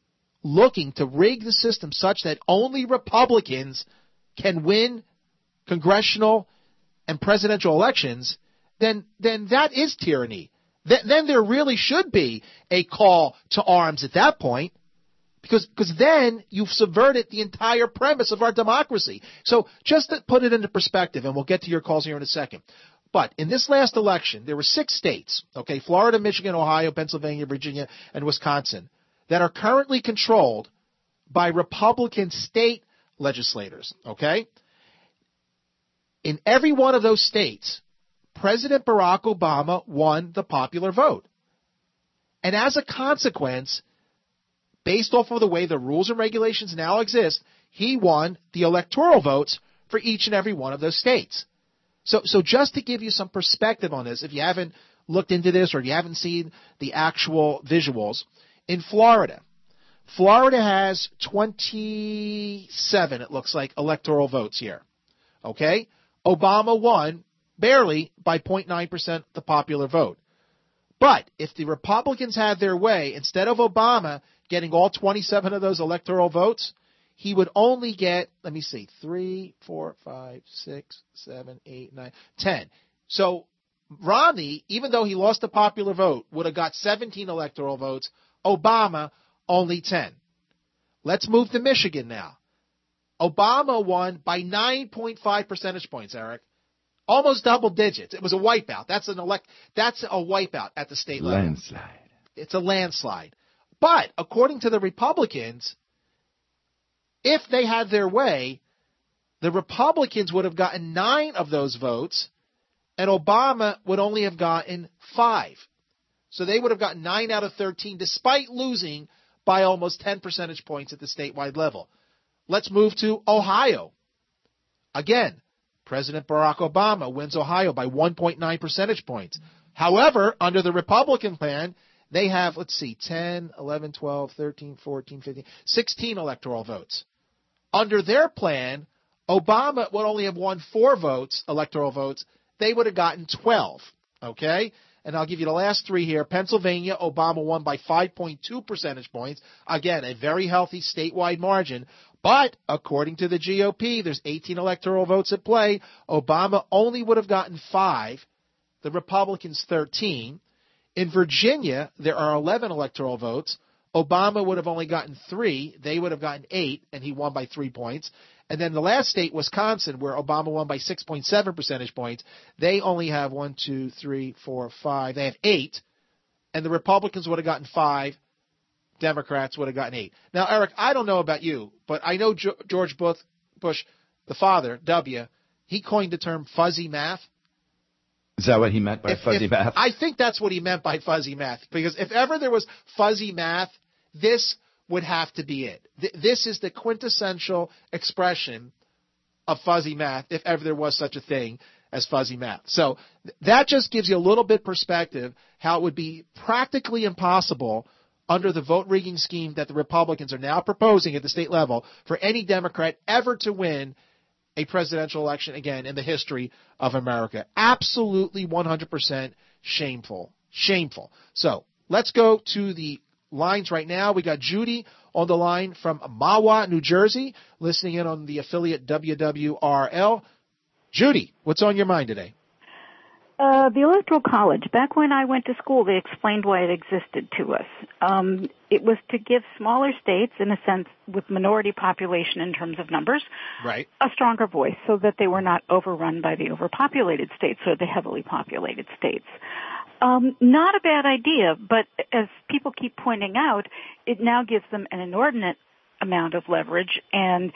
Speaker 2: looking to rig the system such that only Republicans can win congressional and presidential elections, then then that is tyranny. Then there really should be a call to arms at that point, because because then you've subverted the entire premise of our democracy. So just to put it into perspective, and we'll get to your calls here in a second, but in this last election, there were six states, okay, Florida, Michigan, Ohio, Pennsylvania, Virginia, and Wisconsin, that are currently controlled by Republican state legislators, okay? In every one of those states, President Barack Obama won the popular vote. And as a consequence, based off of the way the rules and regulations now exist, he won the electoral votes for each and every one of those states. So, so just to give you some perspective on this, if you haven't looked into this or you haven't seen the actual visuals, in Florida, Florida has twenty-seven, it looks like, electoral votes here. Okay? Obama won barely by zero point nine percent the popular vote. But if the Republicans had their way, instead of Obama getting all twenty-seven of those electoral votes, he would only get, let me see, three, four, five, six, seven, eight, nine, ten. So Romney, even though he lost the popular vote, would have got seventeen electoral votes. Obama, only ten. Let's move to Michigan now. Obama won by nine point five percentage points, Eric. Almost double digits. It was a wipeout. That's an elect. That's a wipeout at the state level.
Speaker 3: Landslide.
Speaker 2: It's a landslide. But according to the Republicans, if they had their way, the Republicans would have gotten nine of those votes, and Obama would only have gotten five. So they would have gotten nine out of thirteen, despite losing by almost ten percentage points at the statewide level. Let's move to Ohio. Again, President Barack Obama wins Ohio by one point nine percentage points. However, under the Republican plan, they have, let's see, ten, eleven, twelve, thirteen, fourteen, fifteen, sixteen electoral votes. Under their plan, Obama would only have won four votes, electoral votes. They would have gotten twelve, okay? And I'll give you the last three here. Pennsylvania, Obama won by five point two percentage points. Again, a very healthy statewide margin. But according to the G O P, there's eighteen electoral votes at play. Obama only would have gotten five. The Republicans, thirteen. In Virginia, there are eleven electoral votes. Obama would have only gotten three. They would have gotten eight, and he won by three points. And then the last state, Wisconsin, where Obama won by six point seven percentage points, they only have one, two, three, four, five. They have eight, and the Republicans would have gotten five. Democrats would have gotten eight. Now, Eric, I don't know about you, but I know George Bush, the father, W, he coined the term fuzzy math.
Speaker 3: Is that what he meant by
Speaker 2: if,
Speaker 3: fuzzy
Speaker 2: if,
Speaker 3: math?
Speaker 2: I think that's what he meant by fuzzy math, because if ever there was fuzzy math, this would have to be it. Th- this is the quintessential expression of fuzzy math, if ever there was such a thing as fuzzy math. So th- that just gives you a little bit perspective how it would be practically impossible under the vote rigging scheme that the Republicans are now proposing at the state level for any Democrat ever to win a presidential election again in the history of America. Absolutely one hundred percent shameful. Shameful. So let's go to the lines right now. We got Judy on the line from Mahwah, New Jersey, listening in on the affiliate W W R L. Judy, what's on your mind today?
Speaker 11: Uh, the Electoral College. Back when I went to school, they explained why it existed to us. Um, it was to give smaller states, in a sense, with minority population in terms of numbers,
Speaker 2: right,
Speaker 11: a stronger voice so that they were not overrun by the overpopulated states or the heavily populated states. Um, not a bad idea, but as people keep pointing out, it now gives them an inordinate amount of leverage, and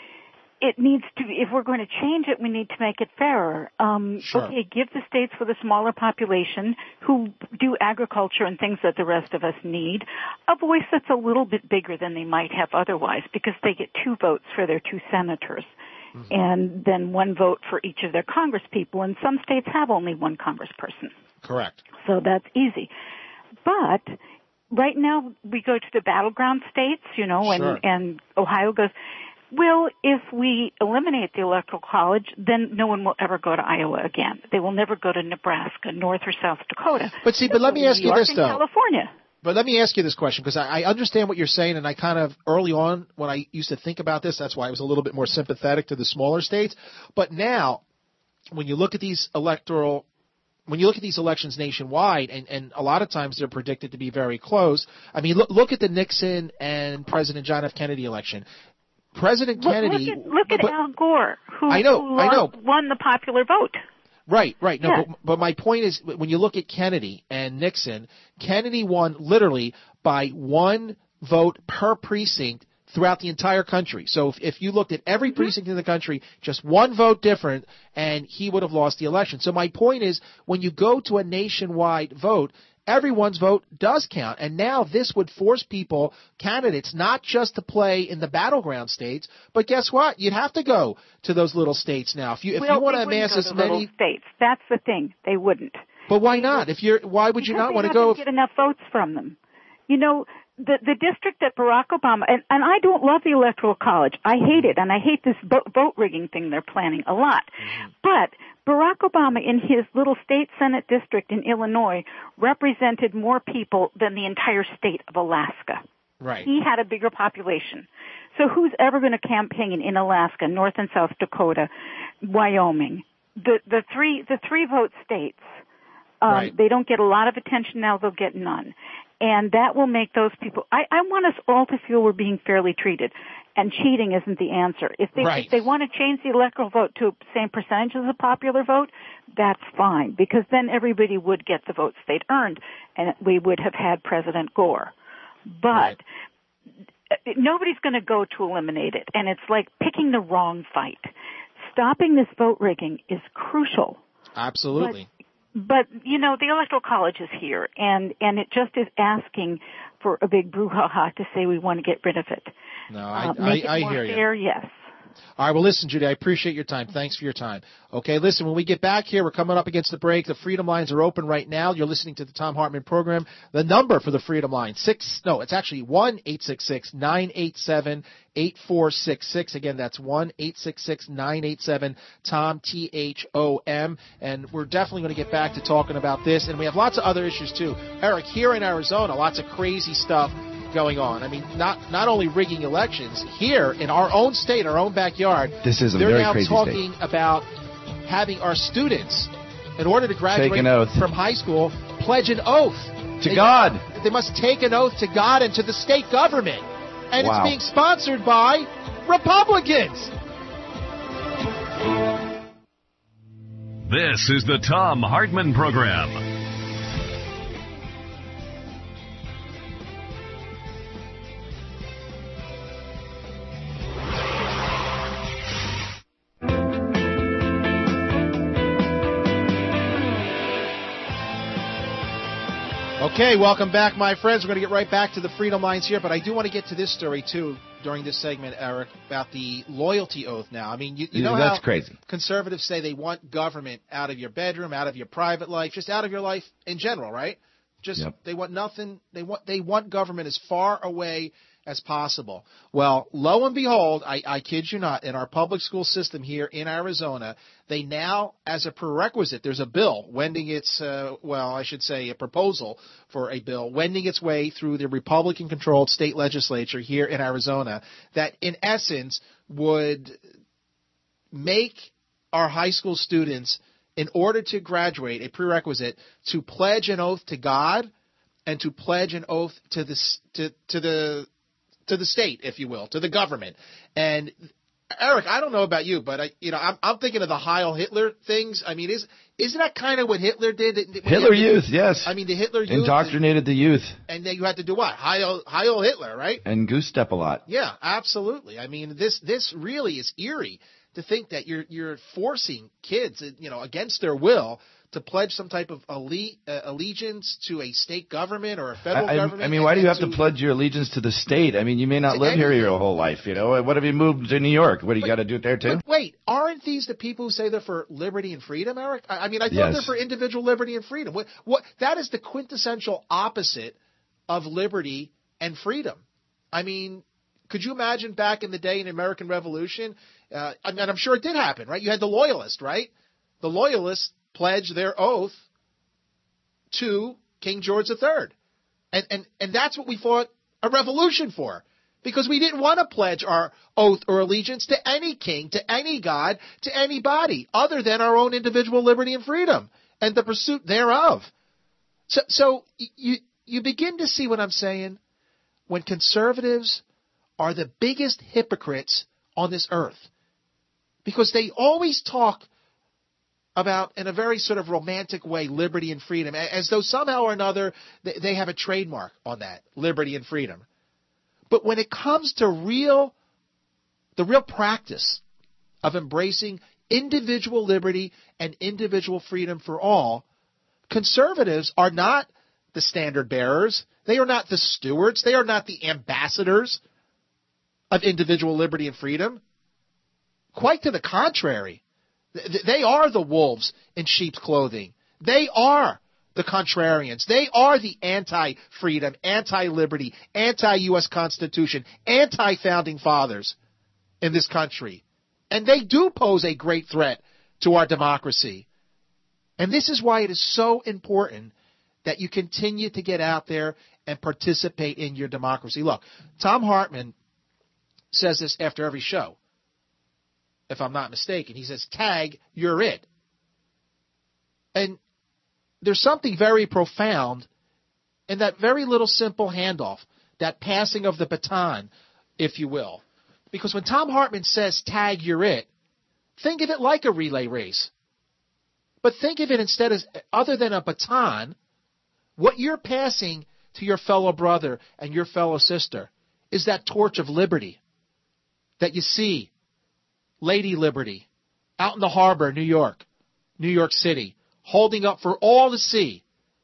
Speaker 11: it needs to, if we're going to change it, we need to make it fairer. Um,
Speaker 2: sure.
Speaker 11: Okay, give the states with a smaller population who do agriculture and things that the rest of us need a voice that's a little bit bigger than they might have otherwise, because they get two votes for their two senators. Mm-hmm. And then one vote for each of their congresspeople, and some states have only one congressperson.
Speaker 2: Correct.
Speaker 11: So that's easy. But right now we go to the battleground states, you know, and,
Speaker 2: sure.
Speaker 11: and Ohio goes, well, if we eliminate the Electoral College, then no one will ever go to Iowa again. They will never go to Nebraska, North or South Dakota.
Speaker 2: But see, but let me ask you this, though.
Speaker 11: California.
Speaker 2: But let me ask you this question, because I, I understand what you're saying, and I kind of, early on, when I used to think about this, that's why I was a little bit more sympathetic to the smaller states. But now, when you look at these electoral When you look at these elections nationwide, and, and a lot of times they're predicted to be very close. I mean, look, look at the Nixon and President John F. Kennedy election. President
Speaker 11: look,
Speaker 2: Kennedy.
Speaker 11: Look at, look at
Speaker 2: but,
Speaker 11: Al Gore, who,
Speaker 2: I know,
Speaker 11: who
Speaker 2: I know.
Speaker 11: won the popular vote.
Speaker 2: Right, right. No,
Speaker 11: yeah.
Speaker 2: but, but my point is, when you look at Kennedy and Nixon, Kennedy won literally by one vote per precinct throughout the entire country. So if, if you looked at every precinct in the country, just one vote different, and he would have lost the election. So my point is, when you go to a nationwide vote, everyone's vote does count. And now this would force people, candidates, not just to play in the battleground states, but guess what? You'd have to go to those little states now. If you if
Speaker 11: well,
Speaker 2: you want to
Speaker 11: amass
Speaker 2: as
Speaker 11: many
Speaker 2: many
Speaker 11: states, that's the thing. They wouldn't.
Speaker 2: But why not? If you're, why would you not want to go?
Speaker 11: Get enough votes from them. You know, the the district that Barack Obama, and, and I don't love the Electoral College. I hate it, and I hate this vote, vote rigging thing they're planning a lot. Mm-hmm. But Barack Obama, in his little state Senate district in Illinois, represented more people than the entire state of Alaska.
Speaker 2: Right.
Speaker 11: He had a bigger population. So who's ever going to campaign in Alaska, North and South Dakota, Wyoming? The the three the three vote states. Um,
Speaker 2: right.
Speaker 11: They don't get a lot of attention now. They'll get none. And that will make those people, I, I want us all to feel we're being fairly treated. And cheating isn't the answer. If they,
Speaker 2: right.
Speaker 11: if they want to change the electoral vote to the same percentage as the popular vote, that's fine. Because then everybody would get the votes they'd earned. And we would have had President Gore. But right. nobody's going to go to eliminate it. And it's like picking the wrong fight. Stopping this vote rigging is crucial.
Speaker 2: Absolutely.
Speaker 11: But, But, you know, the Electoral College is here, and, and it just is asking for a big brouhaha to say we want to get rid of it.
Speaker 2: No, I,
Speaker 11: uh, make
Speaker 2: I,
Speaker 11: it more
Speaker 2: I hear
Speaker 11: fair,
Speaker 2: you.
Speaker 11: Yes.
Speaker 2: All right, well, listen, Judy, I appreciate your time. Thanks for your time. Okay, listen, when we get back here, we're coming up against the break. The Freedom Lines are open right now. You're listening to the Thom Hartmann program. The number for the Freedom Line, six, no, it's actually one eight six six nine eight seven eight four six six. Again, that's one eight six six nine eight seven Tom, T H O M. And we're definitely going to get back to talking about this. And we have lots of other issues, too. Eric, here in Arizona, lots of crazy stuff going on. I mean, not not only rigging elections, here in our own state, our own backyard,
Speaker 3: this is a
Speaker 2: they're
Speaker 3: very
Speaker 2: now
Speaker 3: crazy
Speaker 2: talking
Speaker 3: state.
Speaker 2: about having our students, in order to graduate
Speaker 3: Take an oath.
Speaker 2: from high school, pledge an oath.
Speaker 3: To
Speaker 2: they,
Speaker 3: God.
Speaker 2: They must take an oath to God and to the state government. And
Speaker 3: wow.
Speaker 2: it's being sponsored by Republicans.
Speaker 1: This is the Thom Hartmann Program.
Speaker 2: Okay, welcome back, my friends. We're going to get right back to the Freedom Lines here, but I do want to get to this story, too, during this segment, Eric, about the loyalty oath now. I mean, you, you know
Speaker 3: That's
Speaker 2: how
Speaker 3: crazy.
Speaker 2: Conservatives say they want government out of your bedroom, out of your private life, just out of your life in general, right? Just
Speaker 3: yep.
Speaker 2: they want nothing. They want they want government as far away as possible. Well, lo and behold, I, I kid you not, in our public school system here in Arizona, they now, as a prerequisite, there's a bill wending its, uh, well, I should say a proposal for a bill wending its way through the Republican-controlled state legislature here in Arizona that, in essence, would make our high school students, in order to graduate, a prerequisite to pledge an oath to God and to pledge an oath to the to, to the to the state, if you will, to the government. And Eric, I don't know about you, but I, you know, I'm, I'm thinking of the Heil Hitler things. I mean, is isn't that kind of what Hitler did?
Speaker 3: Hitler Youth, yes.
Speaker 2: I mean, the Hitler Youth
Speaker 3: indoctrinated the youth,
Speaker 2: and then you had to do what? Heil Heil Hitler, right?
Speaker 3: And goose step a lot.
Speaker 2: Yeah, absolutely. I mean, this this really is eerie to think that you're you're forcing kids, you know, against their will, to pledge some type of alle- uh, allegiance to a state government or a federal
Speaker 3: I,
Speaker 2: government.
Speaker 3: I mean, why do you have
Speaker 2: to,
Speaker 3: to pledge your allegiance to the state? I mean, you may not live
Speaker 2: anything.
Speaker 3: here your whole life, you know. What if you moved to New York? What, do you got to do it there, too?
Speaker 2: But wait, aren't these the people who say they're for liberty and freedom, Eric? I, I mean, I thought
Speaker 3: yes.
Speaker 2: they're for individual liberty and freedom. What, what that is the quintessential opposite of liberty and freedom. I mean, could you imagine back in the day in the American Revolution? Uh, I mean, I'm sure it did happen, right? You had the Loyalists, right? The Loyalists pledged their oath to King George the Third. And, and, and that's what we fought a revolution for, because we didn't want to pledge our oath or allegiance to any king, to any god, to anybody other than our own individual liberty and freedom and the pursuit thereof. So, so you, you begin to see what I'm saying when conservatives are the biggest hypocrites on this earth, because they always talk about, in a very sort of romantic way, liberty and freedom, as though somehow or another they have a trademark on that, liberty and freedom. But when it comes to real, the real practice of embracing individual liberty and individual freedom for all, conservatives are not the standard bearers. They are not the stewards. They are not the ambassadors of individual liberty and freedom. Quite to the contrary. They are the wolves in sheep's clothing. They are the contrarians. They are the anti-freedom, anti-liberty, anti-U S Constitution, anti-founding fathers in this country. And they do pose a great threat to our democracy. And this is why it is so important that you continue to get out there and participate in your democracy. Look, Thom Hartmann says this after every show, if I'm not mistaken. He says, tag, you're it. And there's something very profound in that very little simple handoff, that passing of the baton, if you will. Because when Thom Hartmann says, tag, you're it, think of it like a relay race. But think of it instead as, other than a baton, what you're passing to your fellow brother and your fellow sister is that torch of liberty that you see, Lady Liberty, out in the harbor, New York, New York City, holding up for all to see.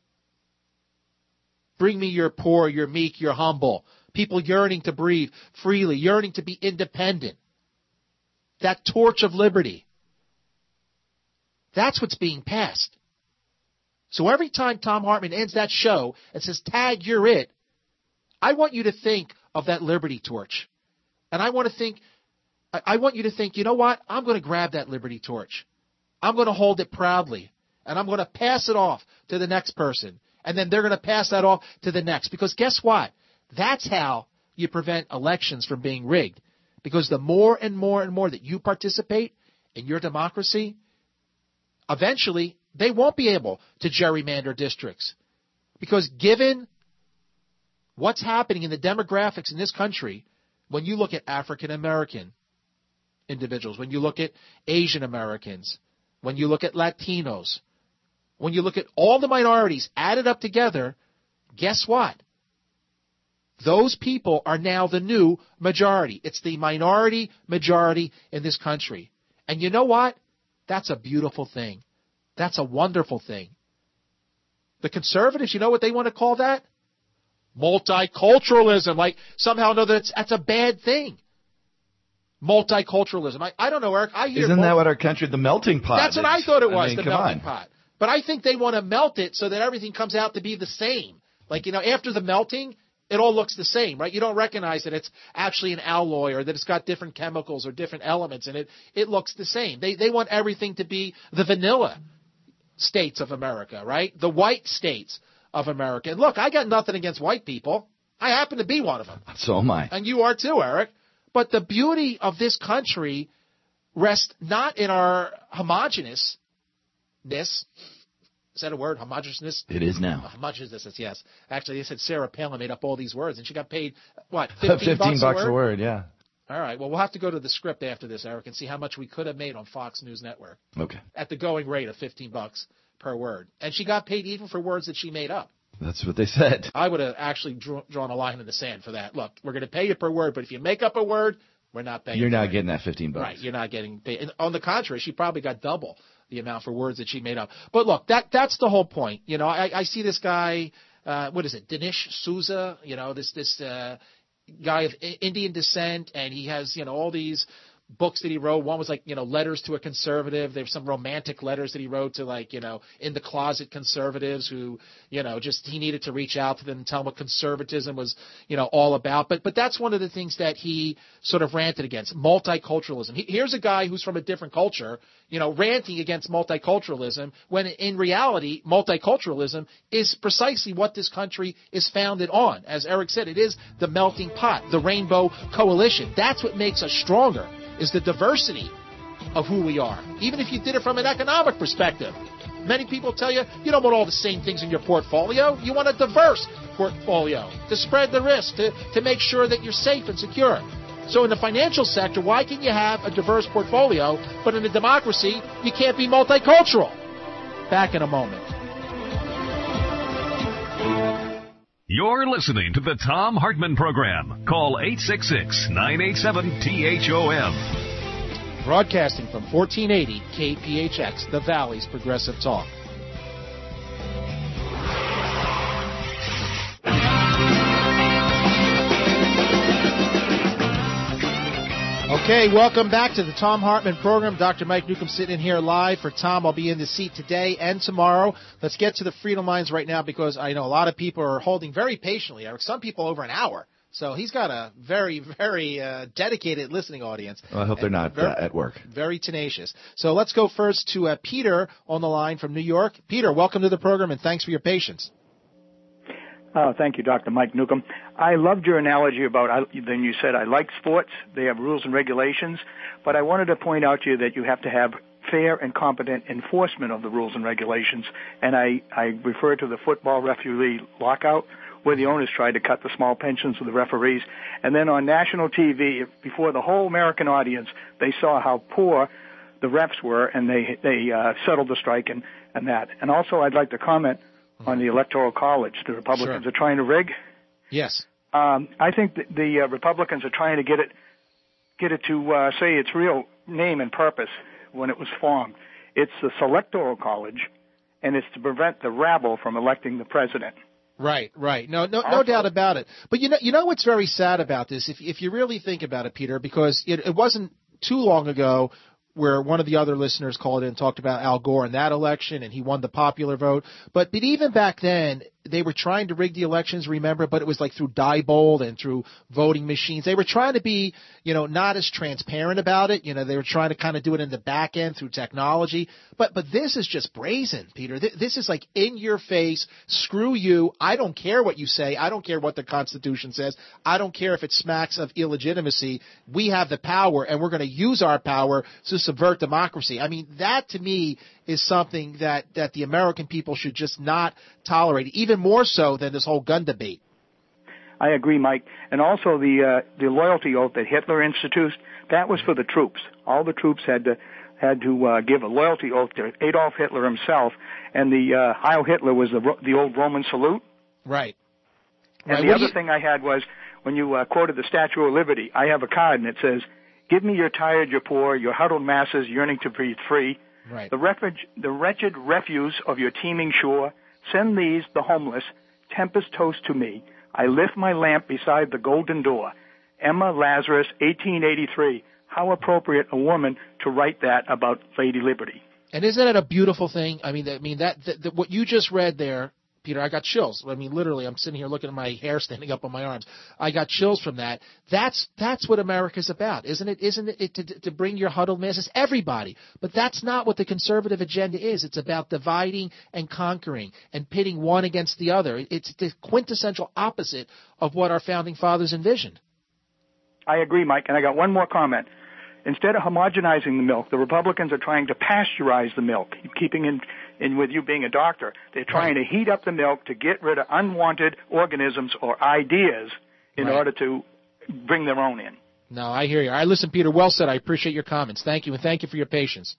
Speaker 2: Bring me your poor, your meek, your humble, people yearning to breathe freely, yearning to be independent. That torch of liberty. That's what's being passed. So every time Thom Hartmann ends that show and says, tag, you're it, I want you to think of that liberty torch. And I want to think, I want you to think, you know what? I'm going to grab that liberty torch. I'm going to hold it proudly. And I'm going to pass it off to the next person. And then they're going to pass that off to the next. Because guess what? That's how you prevent elections from being rigged. Because the more and more and more that you participate in your democracy, eventually they won't be able to gerrymander districts. Because given what's happening in the demographics in this country, when you look at African American individuals, when you look at Asian Americans, when you look at Latinos, when you look at all the minorities added up together, guess what? Those people are now the new majority. It's the minority majority in this country. And you know what? That's a beautiful thing. That's a wonderful thing. The conservatives, you know what they want to call that? Multiculturalism. Like somehow know that it's, that's a bad thing. Multiculturalism. I, I don't know, Eric. I hear
Speaker 3: Isn't
Speaker 2: multi-
Speaker 3: that what our country, the melting pot?
Speaker 2: That's what
Speaker 3: is?
Speaker 2: I thought it was,
Speaker 3: I mean,
Speaker 2: the
Speaker 3: come
Speaker 2: melting
Speaker 3: on.
Speaker 2: pot. But I think they want to melt it so that everything comes out to be the same. Like, you know, after the melting, it all looks the same, right? You don't recognize that it's actually an alloy or that it's got different chemicals or different elements in it. It looks the same. They they want everything to be the vanilla states of America, right? The white states of America. And look, I got nothing against white people. I happen to be one of them.
Speaker 3: So am I.
Speaker 2: And you are too, Eric. But the beauty of this country rests not in our homogeneousness. Is that a word? Homogeneousness?
Speaker 3: It is now.
Speaker 2: Homogeneousness, yes. Actually, they said Sarah Palin made up all these words, and she got paid, what,
Speaker 3: fifteen,
Speaker 2: fifteen bucks,
Speaker 3: bucks
Speaker 2: a, word?
Speaker 3: a word? Yeah.
Speaker 2: All right. Well, we'll have to go to the script after this, Eric, and see how much we could have made on Fox News Network.
Speaker 3: Okay.
Speaker 2: At the going rate of fifteen bucks per word. And she got paid even for words that she made up.
Speaker 3: That's what they said.
Speaker 2: I would have actually draw, drawn a line in the sand for that. Look, we're going to pay you per word, but if you make up a word, we're not paying you.
Speaker 3: You're not
Speaker 2: it.
Speaker 3: getting that fifteen bucks.
Speaker 2: Right. You're not getting paid. And on the contrary, she probably got double the amount for words that she made up. But look, that that's the whole point. You know, I, I see this guy, uh, what is it, Dinesh Souza, you know, this this uh, guy of Indian descent, and he has, you know, all these books that he wrote. One was like, you know, letters to a conservative. There's some romantic letters that he wrote to, like, you know, in the closet conservatives who, you know, just he needed to reach out to them and tell them what conservatism was, you know, all about. But but that's one of the things that he sort of ranted against, multiculturalism. He, here's a guy who's from a different culture, you know, ranting against multiculturalism when in reality, multiculturalism is precisely what this country is founded on. As Eric said, it is the melting pot, the rainbow coalition. That's what makes us stronger, is the diversity of who we are, even if you did it from an economic perspective. Many people tell you, you don't want all the same things in your portfolio. You want a diverse portfolio to spread the risk, to, to make sure that you're safe and secure. So in the financial sector, why can you have a diverse portfolio, but in a democracy, you can't be multicultural? Back in a moment.
Speaker 1: You're listening to the Thom Hartmann Program. Call eight six six, nine eight seven, T H O M.
Speaker 2: Broadcasting from fourteen eighty K P H X, the Valley's Progressive Talk. Okay, welcome back to the Thom Hartmann program. Doctor Mike Newcomb sitting in here live for Tom. I'll be in the seat today and tomorrow. Let's get to the Freedom Lines right now because I know a lot of people are holding very patiently. Some people over an hour. So he's got a very, very uh, dedicated listening audience.
Speaker 3: Well, I hope they're not
Speaker 2: very,
Speaker 3: uh, at work.
Speaker 2: Very tenacious. So let's go first to uh, Peter on the line from New York. Peter, welcome to the program and thanks for your patience.
Speaker 12: Oh, thank you, Doctor Mike Newcomb. I loved your analogy about, I, then you said, I like sports. They have rules and regulations. But I wanted to point out to you that you have to have fair and competent enforcement of the rules and regulations. And I, I refer to the football referee lockout, where the owners tried to cut the small pensions of the referees. And then on national T V, before the whole American audience, they saw how poor the refs were, and they, they uh, settled the strike and, and that. And also, I'd like to comment on the Electoral College the Republicans
Speaker 2: Sure.
Speaker 12: are trying to rig.
Speaker 2: Yes.
Speaker 12: Um, I think the, the uh, Republicans are trying to get it get it to uh, say its real name and purpose when it was formed. It's the Selectoral College, and it's to prevent the rabble from electing the president.
Speaker 2: Right, right. No, no, no
Speaker 12: Also-
Speaker 2: doubt about it. But you know, you know what's very sad about this, if if you really think about it, Peter, because it, it wasn't too long ago where one of the other listeners called in and talked about Al Gore in that election, and he won the popular vote. But but even back then, they were trying to rig the elections, remember, but it was like through Diebold and through voting machines. They were trying to be, you know, not as transparent about it. You know, they were trying to kind of do it in the back end through technology. But but this is just brazen, Peter. This is like in your face, screw you. I don't care what you say. I don't care what the Constitution says. I don't care if it smacks of illegitimacy. We have the power, and we're going to use our power to subvert democracy. I mean, that to me is something that, that the American people should just not tolerate, even more so than this whole gun debate.
Speaker 12: I agree, Mike. And also the uh, the loyalty oath that Hitler instituted, that was for the troops. All the troops had to had to uh, give a loyalty oath to Adolf Hitler himself, and the uh, Heil Hitler was the the old Roman salute.
Speaker 2: Right.
Speaker 12: And
Speaker 2: right.
Speaker 12: the
Speaker 2: What
Speaker 12: other
Speaker 2: you...
Speaker 12: thing I had was when you uh, quoted the Statue of Liberty. I have a card and it says, "Give me your tired, your poor, your huddled masses yearning to breathe free.
Speaker 2: Right.
Speaker 12: The, refuge, the wretched refuse of your teeming shore, send these, the homeless, tempest toast to me. I lift my lamp beside the golden door. Emma Lazarus, eighteen eighty-three. How appropriate a woman to write that about Lady Liberty."
Speaker 2: And isn't it a beautiful thing? I mean, I mean that, that, that what you just read there, Peter, I got chills. I mean, literally, I'm sitting here looking at my hair standing up on my arms. I got chills from that. That's that's what America's about, isn't it? Isn't it to, to bring your huddled masses, everybody? But that's not what the conservative agenda is. It's about dividing and conquering and pitting one against the other. It's the quintessential opposite of what our founding fathers envisioned.
Speaker 12: I agree, Mike, and I got one more comment. Instead of homogenizing the milk, the Republicans are trying to pasteurize the milk, keeping in, in with you being a doctor. They're trying right. to heat up the milk to get rid of unwanted organisms or ideas in right. order to bring their own in.
Speaker 2: No, I hear you. All right, listen, Peter, well said. I appreciate your comments. Thank you, and thank you for your patience.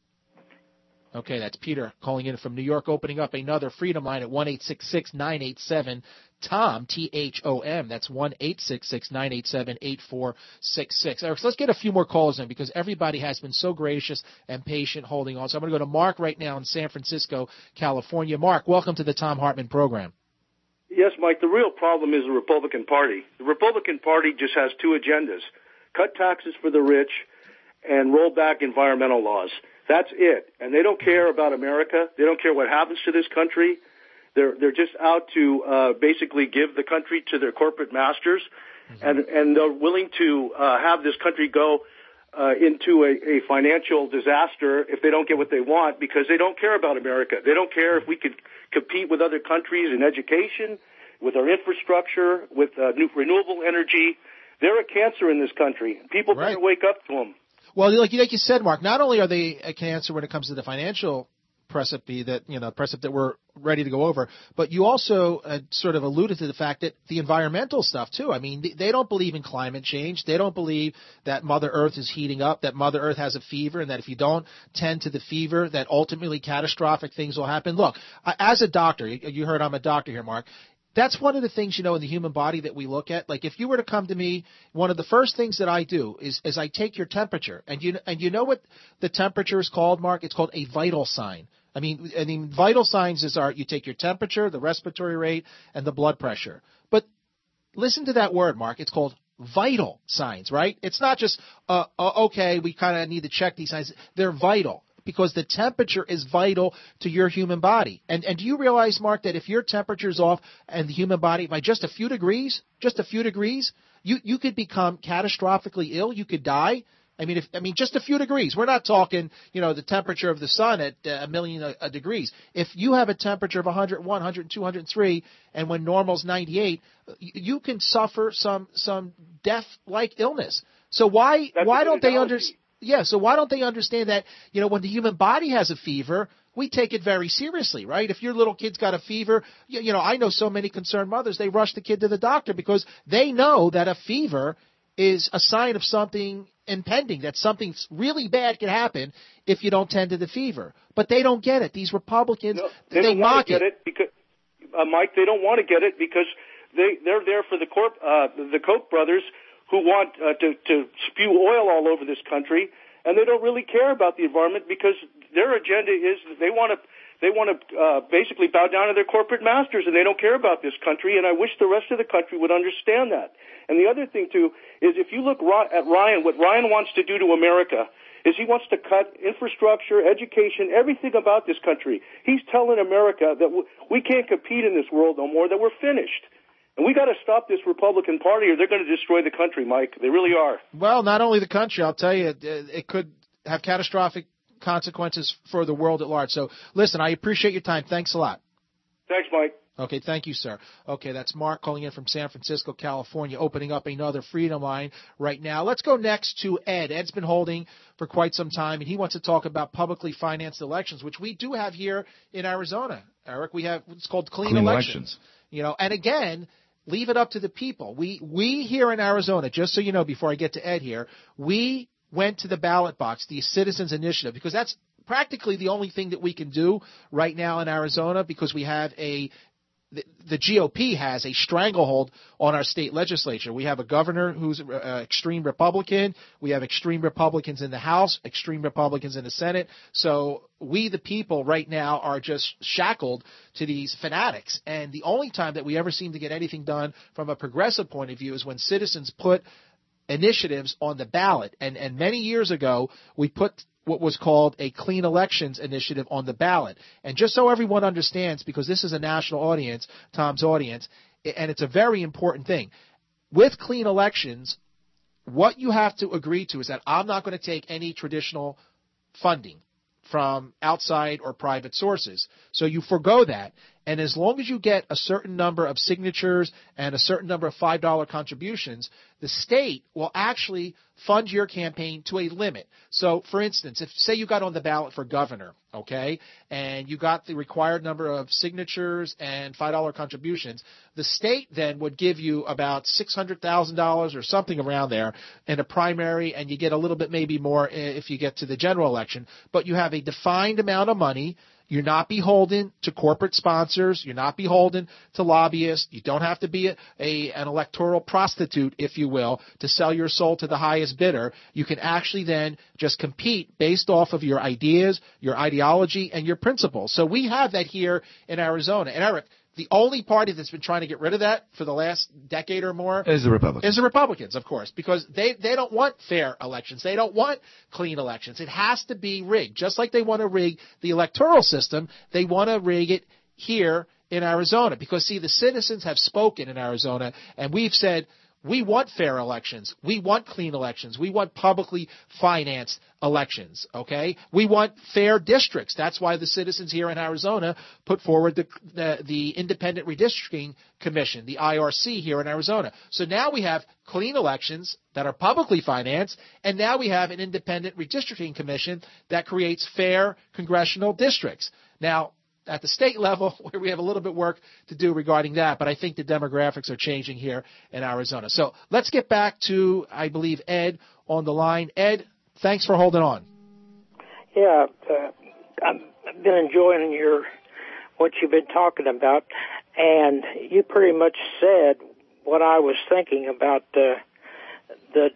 Speaker 2: Okay, that's Peter calling in from New York, opening up another Freedom Line at one eight six six, nine eight seven, T O M, T H O M. That's one eight six six, nine eight seven, eight four six six. Eric, so let's get a few more calls in because everybody has been so gracious and patient holding on. So I'm going to go to Mark right now in San Francisco, California. Mark, welcome to the Thom Hartmann program.
Speaker 13: Yes, Mike, the real problem is the Republican Party. The Republican Party just has two agendas: cut taxes for the rich and roll back environmental laws. That's it. And they don't care about America. They don't care what happens to this country. They're they're just out to uh, basically give the country to their corporate masters, mm-hmm. and and they're willing to uh, have this country go uh, into a, a financial disaster if they don't get what they want, because they don't care about America. They don't care if we could compete with other countries in education, with our infrastructure, with uh, new renewable energy. They're a cancer in this country. People
Speaker 2: right.
Speaker 13: better wake up to them.
Speaker 2: Well, like you, like you said, Mark, not only are they a cancer when it comes to the financial precipice that, you know, precipice that we're ready to go over, but you also uh, sort of alluded to the fact that the environmental stuff, too. I mean, they, they don't believe in climate change. They don't believe that Mother Earth is heating up, that Mother Earth has a fever, and that if you don't tend to the fever, that ultimately catastrophic things will happen. Look, I, as a doctor, you, you heard I'm a doctor here, Mark. That's one of the things, you know, in the human body that we look at. Like if you were to come to me, one of the first things that I do is, is I take your temperature. And you, and you know what the temperature is called, Mark? It's called a vital sign. I mean, I mean, vital signs is our, you take your temperature, the respiratory rate, and the blood pressure. But listen to that word, Mark. It's called vital signs, right? It's not just, uh, uh, okay, we kind of need to check these signs. They're vital because the temperature is vital to your human body. And, and do you realize, Mark, that if your temperature is off and the human body by just a few degrees, just a few degrees, you, you could become catastrophically ill. You could die. I mean, if, I mean, just a few degrees. We're not talking, you know, the temperature of the sun at uh, a million uh, uh, degrees. If you have a temperature of one hundred one, one hundred two, one hundred three, and when normal's ninety-eight, you, you can suffer some some death-like illness. So why
Speaker 13: That's
Speaker 2: why don't they
Speaker 13: analogy.
Speaker 2: understand? Yeah, so why don't they understand that, you know, when the human body has a fever, we take it very seriously, right? If your little kid's got a fever, you, you know, I know so many concerned mothers, they rush the kid to the doctor because they know that a fever is a sign of something impending, that something really bad could happen if you don't tend to the fever. But they don't get it. These Republicans,
Speaker 13: no, they,
Speaker 2: they
Speaker 13: don't
Speaker 2: mock
Speaker 13: want to get it. it because, uh, Mike, they don't want to get it because they, they're there for the corp, uh, the Koch brothers who want uh, to, to spew oil all over this country, and they don't really care about the environment because their agenda is they want to they want to uh, basically bow down to their corporate masters, and they don't care about this country. And I wish the rest of the country would understand that. And the other thing too is if you look at Ryan, what Ryan wants to do to America is he wants to cut infrastructure, education, everything about this country. He's telling America that we can't compete in this world no more, that we're finished. And we got to stop this Republican Party or they're going to destroy the country, Mike. They really are.
Speaker 2: Well, not only the country, I'll tell you, it, it could have catastrophic consequences for the world at large. So, listen, I appreciate your time. Thanks a lot.
Speaker 13: Thanks, Mike.
Speaker 2: Okay, thank you, sir. Okay, that's Mark calling in from San Francisco, California, opening up another Freedom Line right now. Let's go next to Ed. Ed's been holding for quite some time, and he wants to talk about publicly financed elections, which we do have here in Arizona, Eric. We have what's called clean,
Speaker 3: clean
Speaker 2: elections.
Speaker 3: elections.
Speaker 2: You know, and again, leave it up to the people. We we here in Arizona, just so you know, before I get to Ed here, we went to the ballot box, the Citizens Initiative, because that's practically the only thing that we can do right now in Arizona because we have a the, the G O P has a stranglehold on our state legislature. We have a governor who's uh, extreme Republican. We have extreme Republicans in the House, extreme Republicans in the Senate. So we, the people, right now are just shackled to these fanatics. And the only time that we ever seem to get anything done from a progressive point of view is when citizens put initiatives on the ballot. And, and many years ago, we put what was called a clean elections initiative on the ballot. And just so everyone understands, because this is a national audience, Tom's audience, and it's a very important thing. With clean elections, what you have to agree to is that I'm not going to take any traditional funding from outside or private sources. So you forego that. And as long as you get a certain number of signatures and a certain number of five dollar contributions, the state will actually fund your campaign to a limit. So, for instance, if say you got on the ballot for governor, okay, and you got the required number of signatures and five dollar contributions, the state then would give you about six hundred thousand dollars or something around there in a primary, and you get a little bit maybe more if you get to the general election. But you have a defined amount of money. You're not beholden to corporate sponsors. You're not beholden to lobbyists. You don't have to be a, a, an electoral prostitute, if you will, to sell your soul to the highest bidder. You can actually then just compete based off of your ideas, your ideology, and your principles. So we have that here in Arizona. And Eric, the only party that's been trying to get rid of that for the last decade or more
Speaker 3: is the Republicans.
Speaker 2: Is the Republicans, of course, because they, they don't want fair elections. They don't want clean elections. It has to be rigged. Just like they want to rig the electoral system, they want to rig it here in Arizona. Because, see, the citizens have spoken in Arizona, and we've said, we want fair elections. We want clean elections. We want publicly financed elections, okay? We want fair districts. That's why the citizens here in Arizona put forward the, the, the Independent Redistricting Commission, the I R C here in Arizona. So now we have clean elections that are publicly financed, and now we have an Independent Redistricting Commission that creates fair congressional districts. Now, at the state level, where we have a little bit of work to do regarding that, but I think the demographics are changing here in Arizona. So let's get back to, I believe, Ed on the line. Ed, thanks for holding on.
Speaker 14: Yeah, uh, I've been enjoying your what you've been talking about, and you pretty much said what I was thinking about uh, the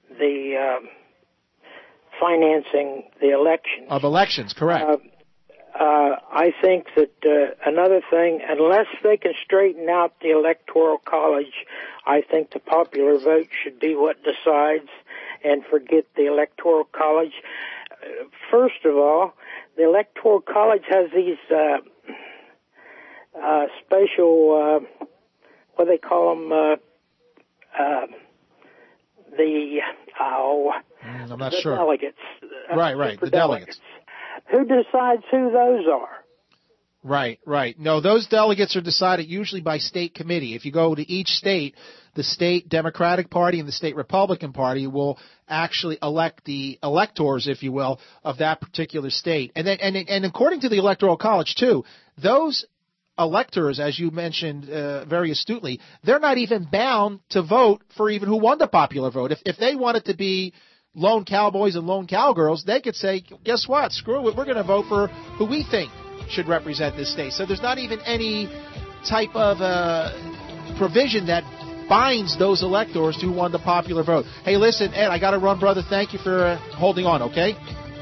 Speaker 14: the um, financing the elections
Speaker 2: of elections. Correct. Uh,
Speaker 14: Uh, I think that uh, another thing, unless they can straighten out the Electoral College, I think the popular vote should be what decides, and forget the Electoral College. Uh, first of all, the Electoral College has these uh, uh, special, uh, what do they call them, uh, uh, the, oh,
Speaker 2: mm, I'm not
Speaker 14: the
Speaker 2: sure.
Speaker 14: delegates. Uh,
Speaker 2: right, right, the delegates.
Speaker 14: delegates. Who decides who those are?
Speaker 2: Right, right. No, those delegates are decided usually by state committee. If you go to each state, the state Democratic Party and the state Republican Party will actually elect the electors, if you will, of that particular state. And then, and, and according to the Electoral College too, those electors, as you mentioned uh, very astutely, they're not even bound to vote for even who won the popular vote. If if they wanted to be lone cowboys and lone cowgirls, they could say, guess what, screw it, we're going to vote for who we think should represent this state. So there's not even any type of uh, provision that binds those electors to who won the popular vote. Hey, listen, Ed, I got to run, brother. Thank you for uh, holding on, okay?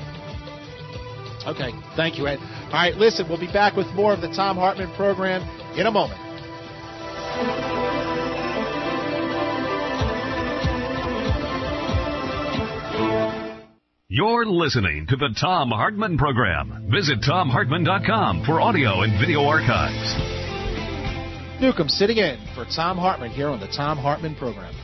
Speaker 2: Okay, thank you, Ed. All right, listen, we'll be back with more of the Thom Hartmann program in a moment.
Speaker 1: You're listening to the Thom Hartmann Program. Visit tom hartmann dot com for audio and video archives.
Speaker 2: Newcomb sitting in for Thom Hartmann here on the Thom Hartmann Program.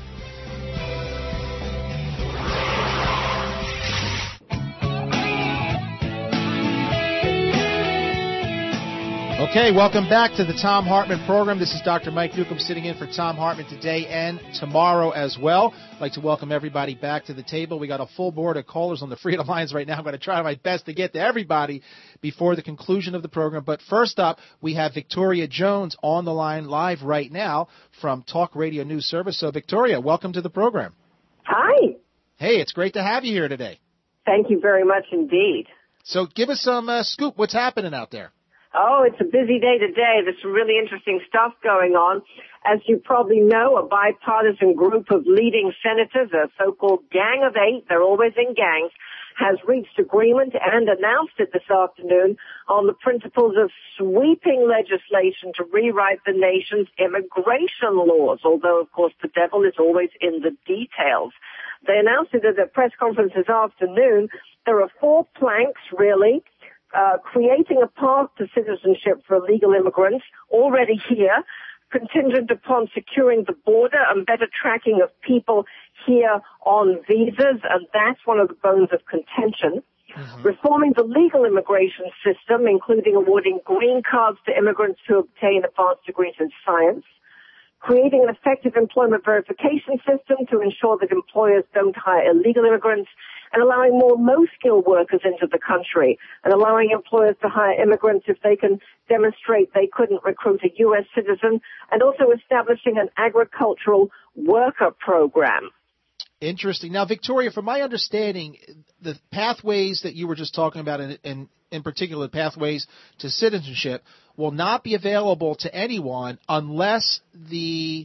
Speaker 2: Okay, welcome back to the Thom Hartmann Program. This is Doctor Mike Newcomb sitting in for Thom Hartmann today and tomorrow as well. I'd like to welcome everybody back to the table. We got a full board of callers on the Freedom Lines right now. I'm going to try my best to get to everybody before the conclusion of the program. But first up, we have Victoria Jones on the line live right now from Talk Radio News Service. So, Victoria, welcome to the program.
Speaker 15: Hi.
Speaker 2: Hey, it's great to have you here today.
Speaker 15: Thank you very much indeed.
Speaker 2: So give us some uh, scoop. What's happening out there?
Speaker 15: Oh, it's a busy day today. There's some really interesting stuff going on. As you probably know, a bipartisan group of leading senators, a so-called Gang of Eight, they're always in gangs, has reached agreement and announced it this afternoon on the principles of sweeping legislation to rewrite the nation's immigration laws, although, of course, the devil is always in the details. They announced it at a press conference this afternoon. There are four planks, really. Uh, creating a path to citizenship for illegal immigrants already here, contingent upon securing the border and better tracking of people here on visas, and that's one of the bones of contention. Mm-hmm. Reforming the legal immigration system, including awarding green cards to immigrants who obtain advanced degrees in science. Creating an effective employment verification system to ensure that employers don't hire illegal immigrants, and allowing more low-skilled workers into the country, and allowing employers to hire immigrants if they can demonstrate they couldn't recruit a U S citizen, and also establishing an agricultural worker program.
Speaker 2: Interesting. Now, Victoria, from my understanding, the pathways that you were just talking about, in, in, in particular pathways to citizenship, will not be available to anyone unless the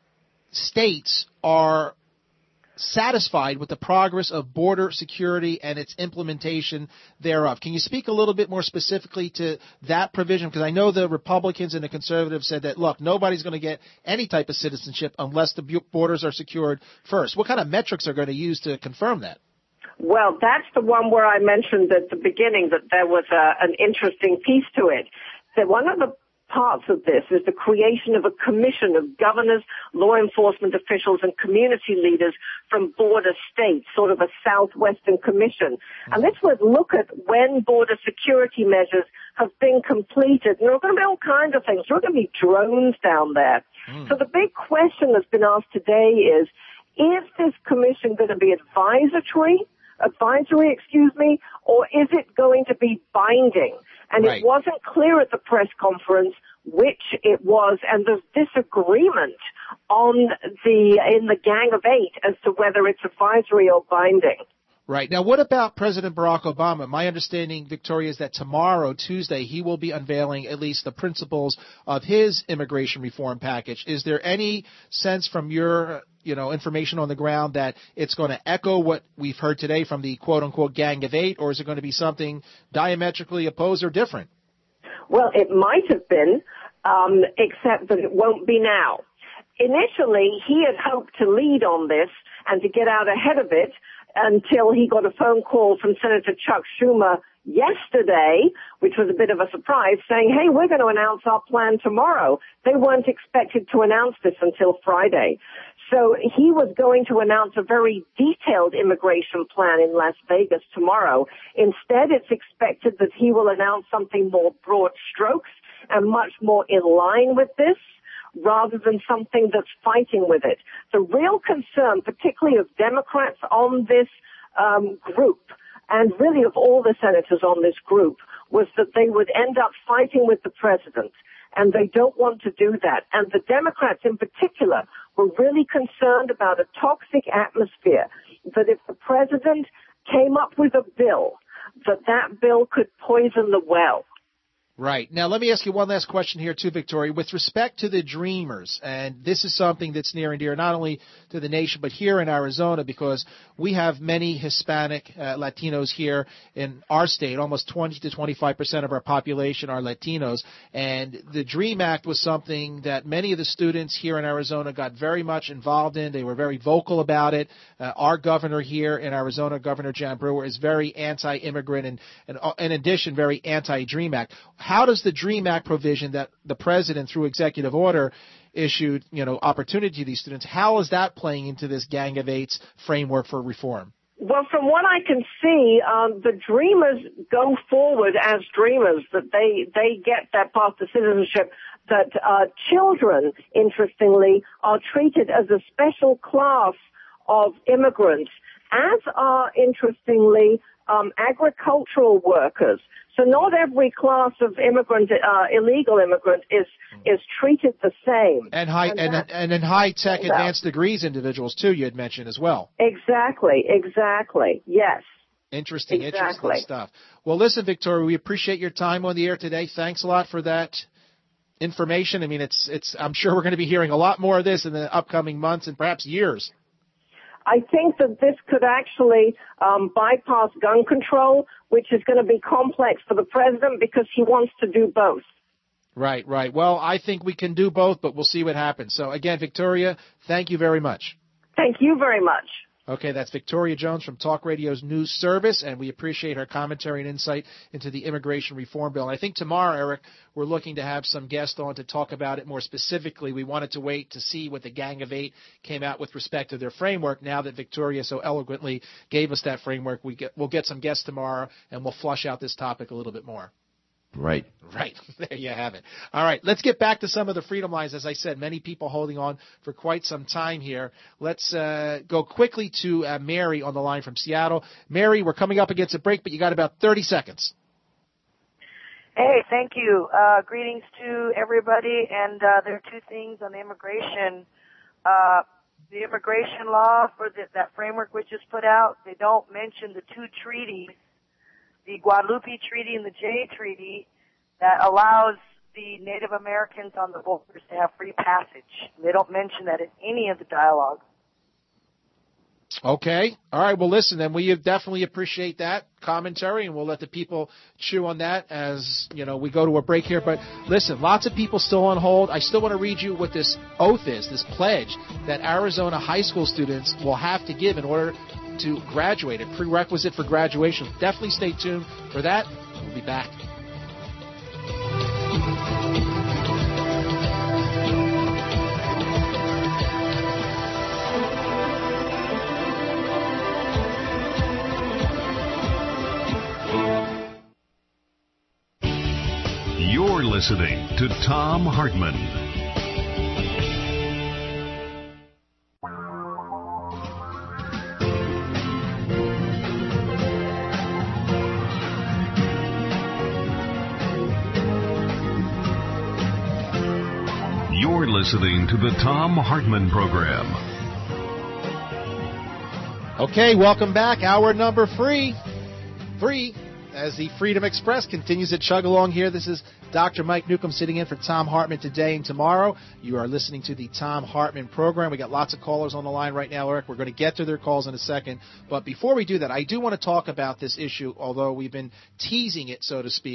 Speaker 2: states are satisfied with the progress of border security and its implementation thereof. Can you speak a little bit more specifically to that provision? Because I know the Republicans and the Conservatives said that, look, nobody's going to get any type of citizenship unless the borders are secured first. What kind of metrics are going to use to confirm that?
Speaker 15: Well, that's the one where I mentioned at the beginning that there was a, an interesting piece to it. That one of the parts of this is the creation of a commission of governors, law enforcement officials, and community leaders from border states, sort of a Southwestern commission. And this would look at when border security measures have been completed. And there are going to be all kinds of things. There are going to be drones down there. Mm. So the big question that's been asked today is, is this commission going to be advisory, advisory, excuse me, or is it going to be binding? And right. It wasn't clear at the press conference which it was, and there's disagreement on the in the Gang of Eight as to whether it's advisory or binding.
Speaker 2: Right. Now, what about President Barack Obama? My understanding, Victoria, is that tomorrow, Tuesday, he will be unveiling at least the principles of his immigration reform package. Is there any sense from your, you know, information on the ground that it's going to echo what we've heard today from the quote-unquote Gang of Eight, or is it going to be something diametrically opposed or different?
Speaker 15: Well, it might have been, um, except that it won't be now. Initially, he had hoped to lead on this and to get out ahead of it until he got a phone call from Senator Chuck Schumer yesterday, which was a bit of a surprise, saying, hey, we're going to announce our plan tomorrow. They weren't expected to announce this until Friday. So he was going to announce a very detailed immigration plan in Las Vegas tomorrow. Instead, it's expected that he will announce something more broad strokes and much more in line with this, rather than something that's fighting with it. The real concern, particularly of Democrats on this um, group, and really of all the senators on this group, was that they would end up fighting with the president. And they don't want to do that. And the Democrats in particular were really concerned about a toxic atmosphere, that if the president came up with a bill, that that bill could poison the well.
Speaker 2: Right. Now, let me ask you one last question here, too, Victoria. With respect to the Dreamers, and this is something that's near and dear not only to the nation, but here in Arizona, because we have many Hispanic uh, Latinos here in our state. Almost twenty to twenty-five percent of our population are Latinos. And the DREAM Act was something that many of the students here in Arizona got very much involved in. They were very vocal about it. Uh, our governor here in Arizona, Governor Jan Brewer, is very anti-immigrant and, and uh, in addition, very anti-DREAM Act. How does the DREAM Act provision that the president, through executive order, issued, you know, opportunity to these students, how is that playing into this Gang of Eights framework for reform?
Speaker 15: Well, from what I can see, um, the Dreamers go forward as Dreamers, that they, they get that path to citizenship, that uh, children, interestingly, are treated as a special class of immigrants, as are, interestingly, um, agricultural workers. So not every class of immigrant, uh, illegal immigrant is is treated the same.
Speaker 2: And high and and, and in high tech advanced degrees individuals too, you had mentioned as well.
Speaker 15: Exactly, exactly. Yes.
Speaker 2: Interesting,
Speaker 15: exactly.
Speaker 2: interesting stuff. Well, listen, Victoria, we appreciate your time on the air today. Thanks a lot for that information. I mean, it's it's. I'm sure we're going to be hearing a lot more of this in the upcoming months and perhaps years.
Speaker 15: I think that this could actually um, bypass gun control, which is going to be complex for the president because he wants to do both.
Speaker 2: Right, right. Well, I think we can do both, but we'll see what happens. So, again, Victoria, thank you very much.
Speaker 15: Thank you very much.
Speaker 2: Okay, that's Victoria Jones from Talk Radio's News Service, and we appreciate her commentary and insight into the immigration reform bill. And I think tomorrow, Eric, we're looking to have some guests on to talk about it more specifically. We wanted to wait to see what the Gang of Eight came out with respect to their framework. Now that Victoria so eloquently gave us that framework, we get, we'll get some guests tomorrow, and we'll flush out this topic a little bit more.
Speaker 3: Right.
Speaker 2: Right. There you have it. All right. Let's get back to some of the freedom lines. As I said, many people holding on for quite some time here. Let's uh, go quickly to uh, Mary on the line from Seattle. Mary, we're coming up against a break, but you got about thirty seconds.
Speaker 16: Hey, thank you. Uh, greetings to everybody. And uh, there are two things on the immigration. Uh, the immigration law for the, that framework we just put out, they don't mention the two treaties, the Guadalupe Treaty and the Jay Treaty, that allows the Native Americans on the borders to have free passage. They don't mention that in any of the dialogue.
Speaker 2: Okay. All right. Well, listen, then we definitely appreciate that commentary, and we'll let the people chew on that as, you know, we go to a break here. But listen, lots of people still on hold. I still want to read you what this oath is, this pledge that Arizona high school students will have to give in order to graduate, a prerequisite for graduation. Definitely stay tuned for that. We'll be back.
Speaker 1: You're listening to Thom Hartmann. You're listening to the Thom Hartmann Program.
Speaker 2: Okay, welcome back. Hour number three. Three, as the Freedom Express continues to chug along here. This is Doctor Mike Newcomb sitting in for Thom Hartmann today and tomorrow. You are listening to the Thom Hartmann Program. We got lots of callers on the line right now, Eric. We're going to get to their calls in a second. But before we do that, I do want to talk about this issue, although we've been teasing it, so to speak,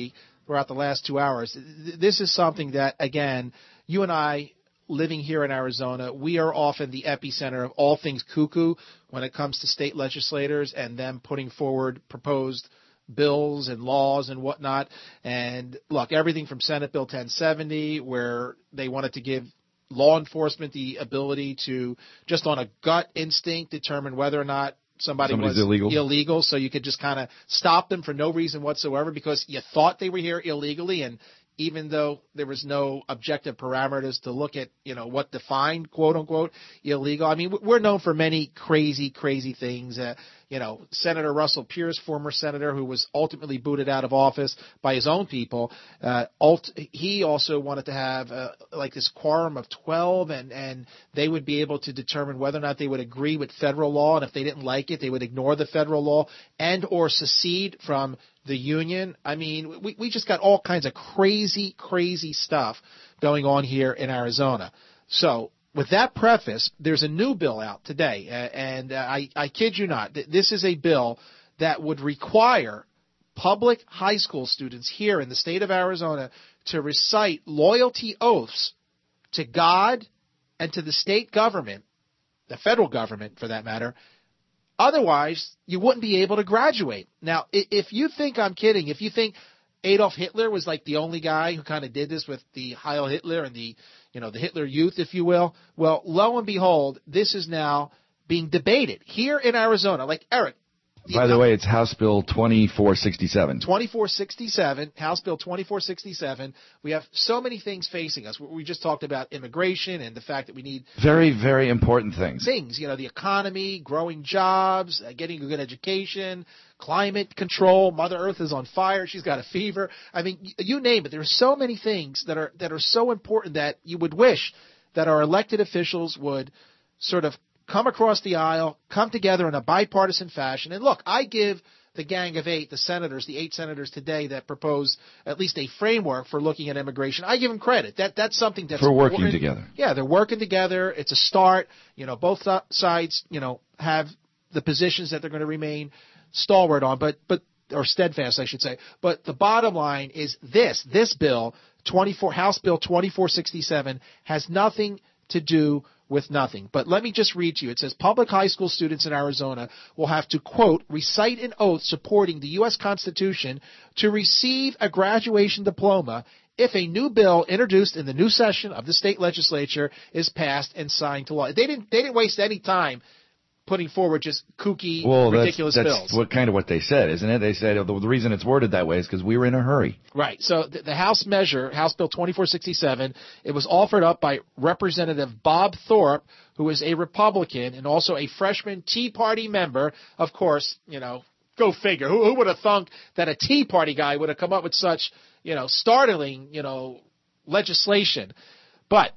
Speaker 2: throughout the last two hours. This is something that, again, you and I, living here in Arizona, we are often the epicenter of all things cuckoo when it comes to state legislators and them putting forward proposed bills and laws and whatnot. And look, everything from Senate Bill ten seventy, where they wanted to give law enforcement the ability to, just on a gut instinct, determine whether or not somebody
Speaker 3: Somebody's
Speaker 2: was
Speaker 3: illegal.
Speaker 2: illegal, so you could just kind of stop them for no reason whatsoever because you thought they were here illegally, and even though there was no objective parameters to look at, you know, what defined, quote unquote, illegal. I mean, we're known for many crazy, crazy things. Uh, you know, Senator Russell Pierce, former senator who was ultimately booted out of office by his own people, uh, ult- he also wanted to have uh, like this quorum of twelve, and, and they would be able to determine whether or not they would agree with federal law, and if they didn't like it, they would ignore the federal law and or secede from the union. I mean, we, we just got all kinds of crazy, crazy stuff going on here in Arizona. So with that preface, there's a new bill out today, uh, and uh, I, I kid you not, th- this is a bill that would require public high school students here in the state of Arizona to recite loyalty oaths to God and to the state government, the federal government for that matter. Otherwise, you wouldn't be able to graduate. Now, if you think I'm kidding, if you think Adolf Hitler was like the only guy who kind of did this with the Heil Hitler and the, you know, the Hitler Youth, if you will, well, lo and behold, this is now being debated here in Arizona. Like, Eric.
Speaker 3: By the way, it's House Bill twenty-four sixty-seven.
Speaker 2: twenty-four sixty-seven, House Bill twenty-four sixty-seven. We have so many things facing us. We just talked about immigration and the fact that we need
Speaker 3: very, very important things.
Speaker 2: Things, you know, the economy, growing jobs, uh, getting a good education, climate control. Mother Earth is on fire. She's got a fever. I mean, y- you name it. There are so many things that are that are so important that you would wish that our elected officials would sort of come across the aisle, come together in a bipartisan fashion. And look, I give the Gang of Eight, the senators, the eight senators today that propose at least a framework for looking at immigration. I give them credit. That that's something that's
Speaker 3: for working
Speaker 2: important.
Speaker 3: together.
Speaker 2: Yeah, they're working together. It's a start. You know, both sides, you know, have the positions that they're going to remain stalwart on, but but or steadfast, I should say. But the bottom line is this: this bill, twenty-four House Bill twenty-four sixty-seven, has nothing to do with nothing. But let me just read to you. It says public high school students in Arizona will have to, quote, recite an oath supporting the U S Constitution to receive a graduation diploma if a new bill introduced in the new session of the state legislature is passed and signed to law. They didn't, they didn't waste any time putting forward just kooky,
Speaker 3: well,
Speaker 2: ridiculous
Speaker 3: that's,
Speaker 2: bills.
Speaker 3: That's what kind of what they said, isn't it? They said oh, the, the reason it's worded that way is because we were in a hurry.
Speaker 2: Right. So the, the House measure, House Bill twenty-four sixty-seven, it was offered up by Representative Bob Thorpe, who is a Republican and also a freshman Tea Party member. Of course, you know, go figure. Who, who would have thunk that a Tea Party guy would have come up with such, you know, startling, you know, legislation? But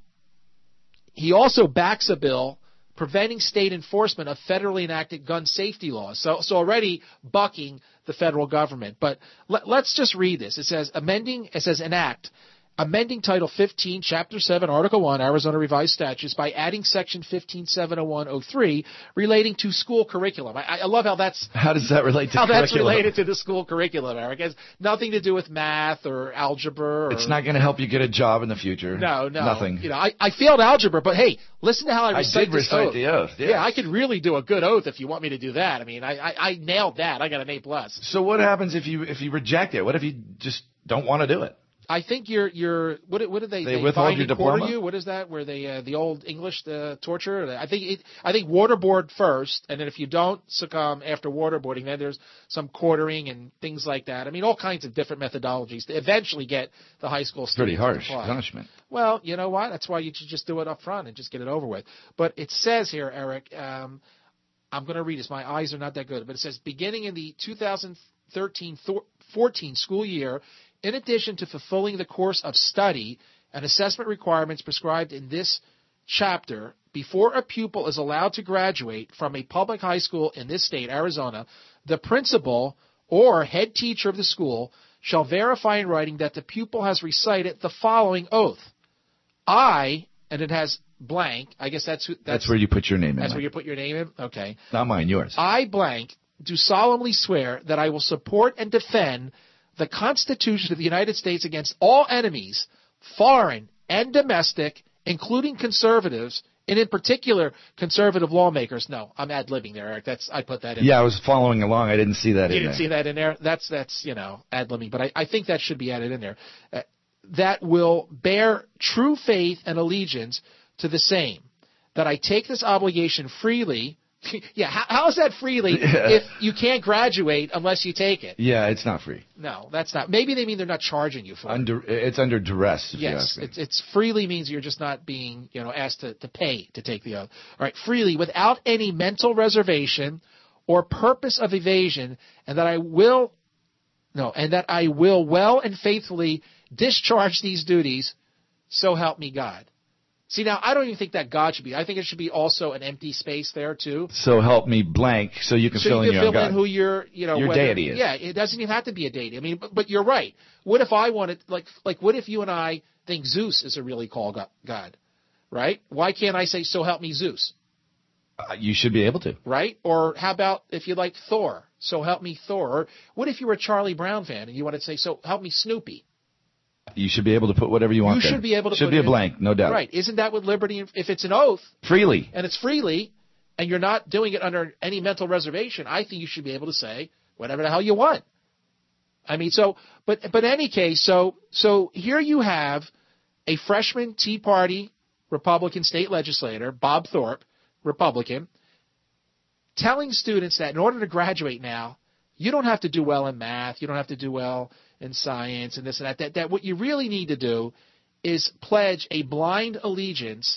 Speaker 2: he also backs a bill preventing state enforcement of federally enacted gun safety laws. So, so already bucking the federal government. But let, let's just read this. It says amending, it says enact, amending Title fifteen, Chapter seven, Article one, Arizona Revised Statutes by adding Section fifteen seven oh one oh three relating to school curriculum. I, I love how that's...
Speaker 3: How does that relate to
Speaker 2: how
Speaker 3: curriculum?
Speaker 2: How that's related to the school curriculum, Eric. It has nothing to do with math or algebra. Or,
Speaker 3: it's not going to help you get a job in the future.
Speaker 2: No, no.
Speaker 3: Nothing.
Speaker 2: You know, I, I failed algebra, but hey, listen to how I recite
Speaker 3: I did
Speaker 2: this
Speaker 3: recite
Speaker 2: oath.
Speaker 3: the oath. Yes.
Speaker 2: Yeah, I could really do a good oath if you want me to do that. I mean, I, I, I nailed that. I got an A plus.
Speaker 3: So what happens if you if you reject it? What if you just don't want to do it?
Speaker 2: I think you're you're what what do they
Speaker 3: they,
Speaker 2: they
Speaker 3: withhold
Speaker 2: bind
Speaker 3: your
Speaker 2: and quarter
Speaker 3: diploma?
Speaker 2: you? What is that? Where they uh, the old English uh, torture? I think it, I think waterboard first, and then if you don't succumb after waterboarding, then there's some quartering and things like that. I mean, all kinds of different methodologies to eventually get the high school
Speaker 3: It's
Speaker 2: students
Speaker 3: pretty harsh
Speaker 2: to apply.
Speaker 3: punishment.
Speaker 2: Well, you know what? That's why you should just do it up front and just get it over with. But it says here, Eric, um, I'm going to read this. My eyes are not that good, but it says beginning in the two thousand thirteen fourteen school year, in addition to fulfilling the course of study and assessment requirements prescribed in this chapter, before a pupil is allowed to graduate from a public high school in this state, Arizona, the principal or head teacher of the school shall verify in writing that the pupil has recited the following oath. I, and it has blank, I guess that's who, that's,
Speaker 3: that's where you put your name in.
Speaker 2: That's
Speaker 3: Mike.
Speaker 2: where you put your name in? Okay.
Speaker 3: Not mine, yours.
Speaker 2: I blank do solemnly swear that I will support and defend the Constitution of the United States against all enemies, foreign and domestic, including conservatives, and in particular, conservative lawmakers. No, I'm ad-libbing there, Eric. That's I put that in.
Speaker 3: Yeah,
Speaker 2: there.
Speaker 3: I was following along. I didn't see that
Speaker 2: You
Speaker 3: in
Speaker 2: didn't
Speaker 3: there.
Speaker 2: see that in there? That's, that's you know, ad-libbing. But I, I think that should be added in there. Uh, that will bear true faith and allegiance to the same. That I take this obligation freely. yeah, how, how is that freely
Speaker 3: Yeah.
Speaker 2: if you can't graduate unless you take it?
Speaker 3: Yeah, it's not free.
Speaker 2: No, that's not. Maybe they mean they're not charging you for it.
Speaker 3: Under, it's under duress. If you
Speaker 2: Yes,
Speaker 3: ask me.
Speaker 2: it's, it's freely means you're just not being, you know, asked to, to pay to take the oath. All right, freely, without any mental reservation or purpose of evasion, and that I will, no, and that I will well and faithfully discharge these duties, so help me God. See, now, I don't even think that God should be. I think it should be also an empty space there, too.
Speaker 3: So help me blank, so you can
Speaker 2: So
Speaker 3: fill
Speaker 2: you
Speaker 3: in
Speaker 2: can
Speaker 3: your
Speaker 2: fill
Speaker 3: own
Speaker 2: in
Speaker 3: God.
Speaker 2: who your, you know,
Speaker 3: Your
Speaker 2: whether,
Speaker 3: deity is.
Speaker 2: Yeah, it doesn't even have to be a deity. I mean, but, but you're right. What if I wanted, like, like, what if you and I think Zeus is a really called God, right? Why can't I say, so help me Zeus,
Speaker 3: Uh, you should be able to.
Speaker 2: right? Or how about if you like Thor, so help me Thor? Or what if you were a Charlie Brown fan and you wanted to say, so help me Snoopy?
Speaker 3: You should be able to put whatever you want
Speaker 2: You
Speaker 3: there.
Speaker 2: should be able to
Speaker 3: Should
Speaker 2: put
Speaker 3: be
Speaker 2: it
Speaker 3: a
Speaker 2: in-
Speaker 3: blank, no doubt.
Speaker 2: Right. Isn't that what liberty, if it's an oath,
Speaker 3: Freely.
Speaker 2: and it's freely, and you're not doing it under any mental reservation, I think you should be able to say whatever the hell you want. I mean, so, but, but in any case, so, so here you have a freshman Tea Party Republican state legislator, Bob Thorpe, Republican, telling students that in order to graduate now, you don't have to do well in math, you don't have to do well in science and this and that, that, that what you really need to do is pledge a blind allegiance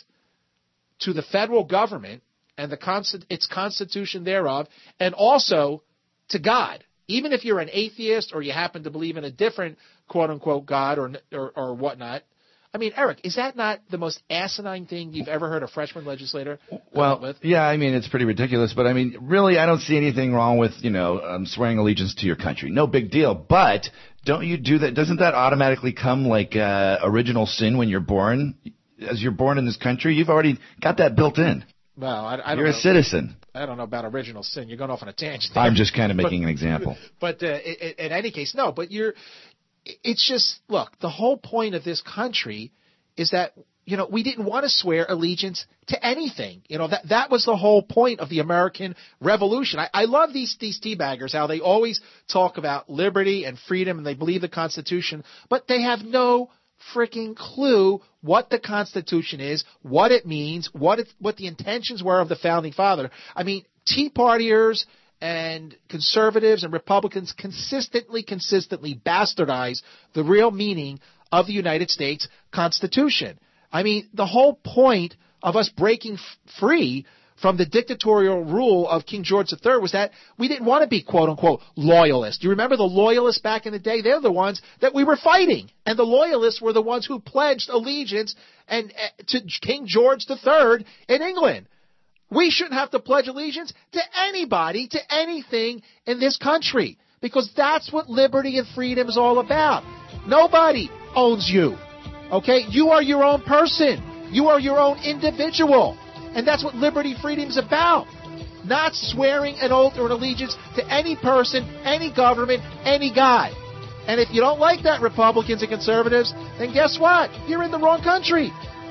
Speaker 2: to the federal government and the consti- its constitution thereof, and also to God. Even if you're an atheist or you happen to believe in a different quote-unquote God or, or, or whatnot. I mean, Eric, is that not the most asinine thing you've ever heard a freshman legislator come up
Speaker 3: Well,
Speaker 2: with?
Speaker 3: yeah, I mean, it's pretty ridiculous, but I mean, really, I don't see anything wrong with, you know, um, swearing allegiance to your country. No big deal. But don't you do that? Doesn't that automatically come like uh, original sin when you're born? As you're born in this country, you've already got that built in.
Speaker 2: Well, I, I don't
Speaker 3: You're
Speaker 2: know.
Speaker 3: a citizen.
Speaker 2: I don't know about original sin. You're going off on a tangent there.
Speaker 3: I'm just kind of making
Speaker 2: But-
Speaker 3: an example.
Speaker 2: But uh, i- i- in any case, no. But you're. It's just look. The whole point of this country is that you know we didn't want to swear allegiance to anything. You know that that was the whole point of the American Revolution. I, I love these these teabaggers how they always talk about liberty and freedom and they believe the Constitution, but they have no freaking clue what the Constitution is, what it means, what it, what the intentions were of the founding father. I mean, Tea Partiers and conservatives and Republicans consistently, consistently bastardize the real meaning of the United States Constitution. I mean, the whole point of us breaking f- free from the dictatorial rule of King George the Third was that we didn't want to be quote-unquote loyalists. Do you remember the loyalists back in the day? They're the ones that we were fighting. And the loyalists were the ones who pledged allegiance and uh, to King George the Third in England. We shouldn't have to pledge allegiance to anybody, to anything in this country, because that's what liberty and freedom is all about. Nobody owns you. Okay? You are your own person. You are your own individual. And that's what liberty, freedom is about. Not swearing an oath or an allegiance to any person, any government, any guy. And if you don't like that, Republicans and conservatives, then guess what? You're in the wrong country.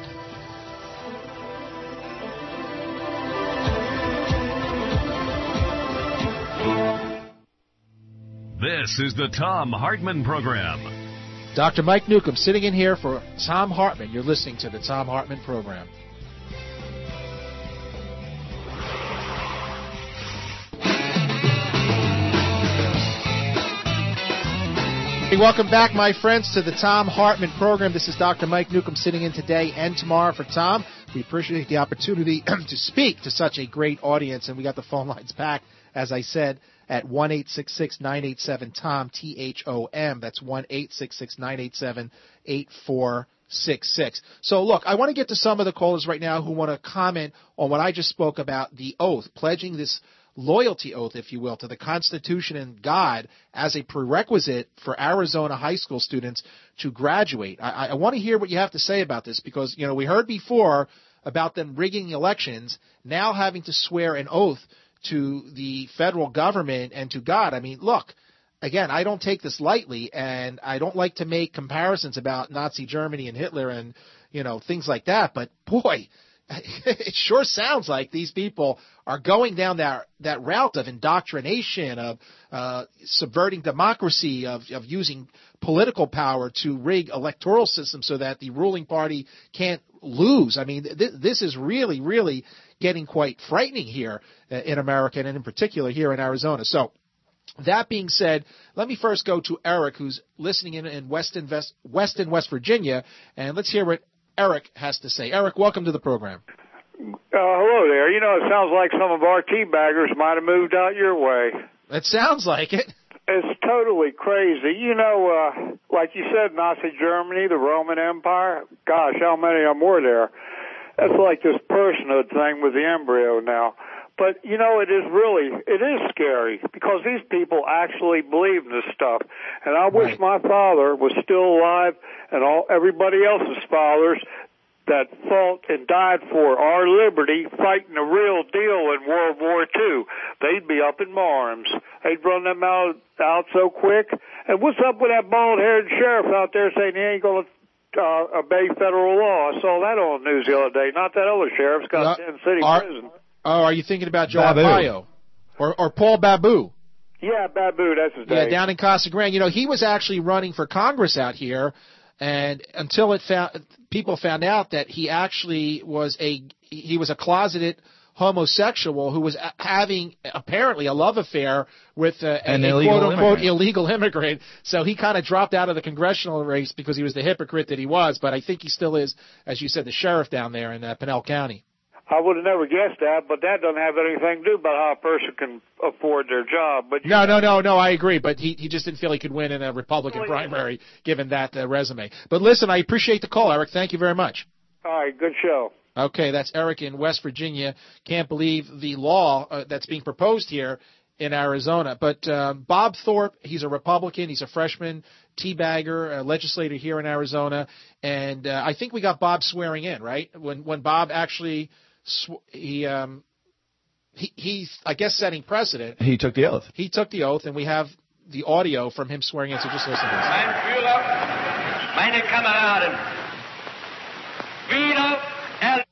Speaker 1: This is the Tom Hartman Program.
Speaker 2: Doctor Mike Newcomb sitting in here for Tom Hartman. You're listening to the Tom Hartman Program. Hey, welcome back, my friends, to the Tom Hartman Program. This is Doctor Mike Newcomb sitting in today and tomorrow for Tom. We appreciate the opportunity to speak to such a great audience, and we got the phone lines packed, as I said, at one eight six six, nine eight seven, T O M, T H O M. That's one eight six six, nine eight seven, eight four six six. So, look, I want to get to some of the callers right now who want to comment on what I just spoke about, the oath, pledging this loyalty oath, if you will, to the Constitution and God as a prerequisite for Arizona high school students to graduate. I, I want to hear what you have to say about this because, you know, we heard before about them rigging elections, now having to swear an oath to the federal government and to God. I mean, look, again, I don't take this lightly, and I don't like to make comparisons about Nazi Germany and Hitler and, you know, things like that. But boy, it sure sounds like these people are going down that that route of indoctrination, of uh, subverting democracy, of, of using political power to rig electoral systems so that the ruling party can't lose. I mean, th- this is really, really getting quite frightening here uh, in America, and in particular here in Arizona. So that being said, let me first go to Eric, who's listening in in Weston, West, Weston, West Virginia, and let's hear what Eric has to say. Eric, welcome to the program.
Speaker 17: Uh, hello there. You know, it sounds like some of our teabaggers might have moved out your way.
Speaker 2: It sounds like it.
Speaker 17: It's totally crazy. You know, uh, like you said, Nazi Germany, the Roman Empire, gosh, how many of them were there? That's like this personhood thing with the embryo now. But, you know, it is really, it is scary because these people actually believe in this stuff. And I wish my father was still alive and all everybody else's fathers that fought and died for our liberty fighting the real deal in World War Two. They'd be up in arms. They'd run them out, out so quick. And what's up with that bald-haired sheriff out there saying he ain't going to uh, obey federal law? I saw that on the news the other day. Not that other sheriff's got
Speaker 2: uh,
Speaker 17: ten city
Speaker 2: are,
Speaker 17: prison.
Speaker 2: Oh, are you thinking about Joe Arpaio or, or Paul Babu?
Speaker 17: Yeah, Babu, that's his name.
Speaker 2: Yeah, down in Casa Grande. You know, he was actually running for Congress out here, and until it found people found out that he actually was a he was a closeted homosexual who was having apparently a love affair with uh,
Speaker 3: An
Speaker 2: a
Speaker 3: illegal
Speaker 2: quote unquote
Speaker 3: immigrant.
Speaker 2: illegal immigrant. So he kind of dropped out of the congressional race because he was the hypocrite that he was. But I think he still is, as you said, the sheriff down there in uh, Pinell County.
Speaker 17: I would have never guessed that, but that doesn't have anything to do about how a person can afford their job. But
Speaker 2: No, no, no, no, I agree, but he, he just didn't feel he could win in a Republican primary given that uh, resume. But listen, I appreciate the call, Eric. Thank you very much.
Speaker 17: All right, good show.
Speaker 2: Okay, that's Eric in West Virginia. Can't believe the law uh, that's being proposed here in Arizona. But uh, Bob Thorpe, he's a Republican. He's a freshman teabagger, a legislator here in Arizona. And uh, I think we got Bob swearing in, right? When when Bob actually sw- he um he he's I guess setting precedent.
Speaker 3: He took the oath.
Speaker 2: He took the oath, and we have the audio from him swearing in. So just listen to this.
Speaker 18: Mein Führer, meine Kameraden, wieder el-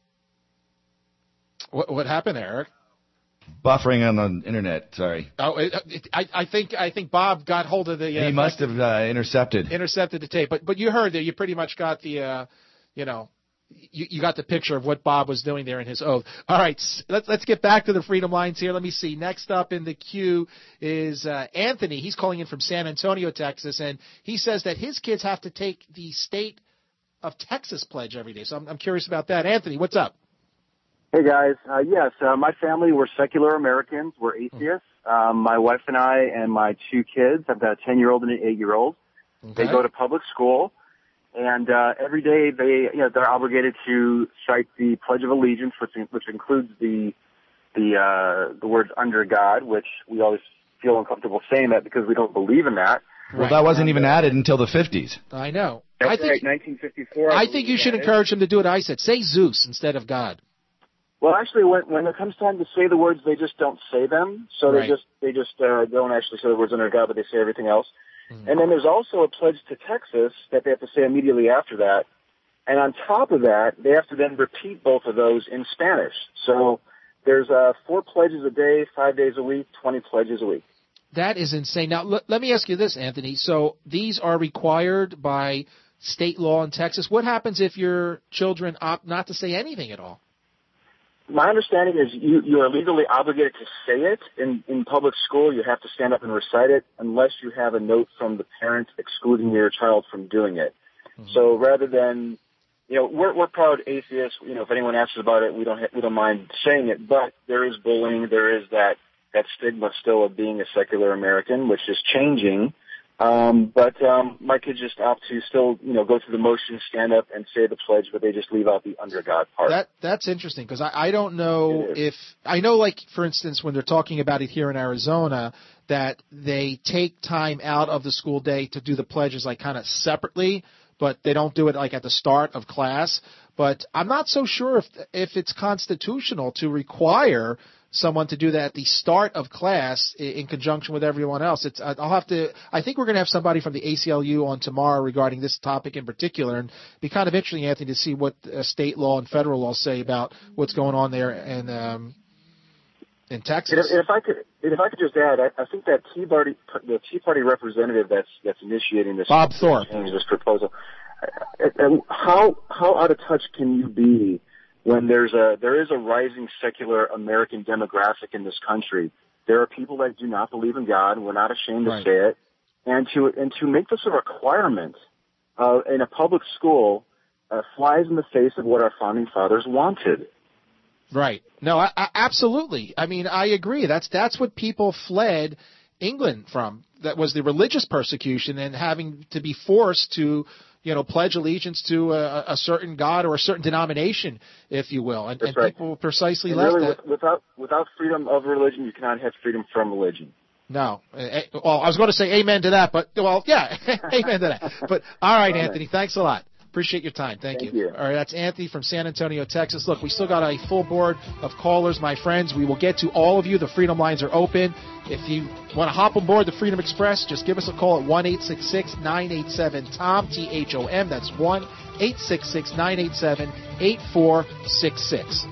Speaker 2: What what happened, Eric?
Speaker 3: Buffering on the internet. Sorry.
Speaker 2: Oh, it, it, I, I think I think Bob got hold of the. Uh,
Speaker 3: he must have uh, intercepted.
Speaker 2: Intercepted the tape, but but you heard that. You pretty much got the, uh, you know, you, you got the picture of what Bob was doing there in his oath. All right, let's let's get back to the Freedom Lines here. Let me see. Next up in the queue is uh, Anthony. He's calling in from San Antonio, Texas, and he says that his kids have to take the state of Texas pledge every day. So I'm, I'm curious about that. Anthony, what's up?
Speaker 19: Hey guys, uh, yes, uh, my family, we're secular Americans, we're atheists. Um, my wife and I and my two kids, I've got a ten-year-old and an eight-year-old.
Speaker 2: Okay.
Speaker 19: They go to public school, and uh, every day they, you know, they're obligated to cite the Pledge of Allegiance, which which includes the the uh, the words "under God," which we always feel uncomfortable saying that because we don't believe in that.
Speaker 3: Well, that wasn't even added until the fifties.
Speaker 2: I know.
Speaker 19: That's
Speaker 2: I think
Speaker 19: right, nineteen fifty-four. I,
Speaker 2: I think you should encourage him to do what I said. Say Zeus instead of God.
Speaker 19: Well, actually, when when it comes time to say the words, they just don't say them. So
Speaker 2: Right.
Speaker 19: they just they just uh, don't actually say the words under God, but they say everything else.
Speaker 2: Mm-hmm.
Speaker 19: And then there's also a pledge to Texas that they have to say immediately after that. And on top of that, they have to then repeat both of those in Spanish. So there's uh, four pledges a day, five days a week, twenty pledges a week.
Speaker 2: That is insane. Now, l- let me ask you this, Anthony. So these are required by state law in Texas. What happens if your children opt not to say anything at all?
Speaker 19: My understanding is you, you are legally obligated to say it in, in public school. You have to stand up and recite it unless you have a note from the parent excluding your child from doing it. Mm-hmm. So rather than, you know, we're, we're proud atheists. You know, if anyone asks about it, we don't, ha- we don't mind saying it, but there is bullying. There is that, that stigma still of being a secular American, which is changing. Um, but um, my kids just opt to still, you know, go through the motions, stand up, and say the pledge, but they just leave out the under God part.
Speaker 2: That that's interesting because I, I don't know if I know, like for instance, when they're talking about it here in Arizona, that they take time out of the school day to do the pledges like kind of separately, but they don't do it like at the start of class. But I'm not so sure if if it's constitutional to require someone to do that at the start of class in, in conjunction with everyone else. It's I'll have to. I think we're going to have somebody from the A C L U on tomorrow regarding this topic in particular, and it'd be kind of interesting, Anthony, to see what uh, state law and federal law say about what's going on there and. Um, In Texas.
Speaker 19: If, if I could, if I could just add, I, I think that Tea Party, the Tea Party representative that's that's initiating this,
Speaker 2: Bob Thorpe,
Speaker 19: this proposal, and how how out of touch can you be when there's a there is a rising secular American demographic in this country? There are people that do not believe in God. We're not ashamed
Speaker 2: right.
Speaker 19: to say it, and to and to make this a requirement uh, in a public school uh, flies in the face of what our founding fathers wanted.
Speaker 2: Right. No, I, I, absolutely. I mean, I agree. That's that's what people fled England from. That was the religious persecution and having to be forced to, you know, pledge allegiance to a, a certain god or a certain denomination, if you will. And, and
Speaker 19: right.
Speaker 2: people precisely
Speaker 19: and
Speaker 2: left
Speaker 19: really,
Speaker 2: that.
Speaker 19: With, without without freedom of religion, you cannot have freedom from religion.
Speaker 2: No. Well, I was going to say amen to that, but, well, yeah, amen to that. But, all right, Anthony, thanks a lot. Appreciate your time. Thank,
Speaker 19: Thank
Speaker 2: you.
Speaker 19: you.
Speaker 2: All right, that's Anthony from San Antonio, Texas. Look, we still got a full board of callers, my friends. We will get to all of you. The Freedom lines are open. If you want to hop on board the Freedom Express, just give us a call at one eight six six, nine eight seven, T O M, T H O M. That's one eight six six, nine eight seven, eight four six six.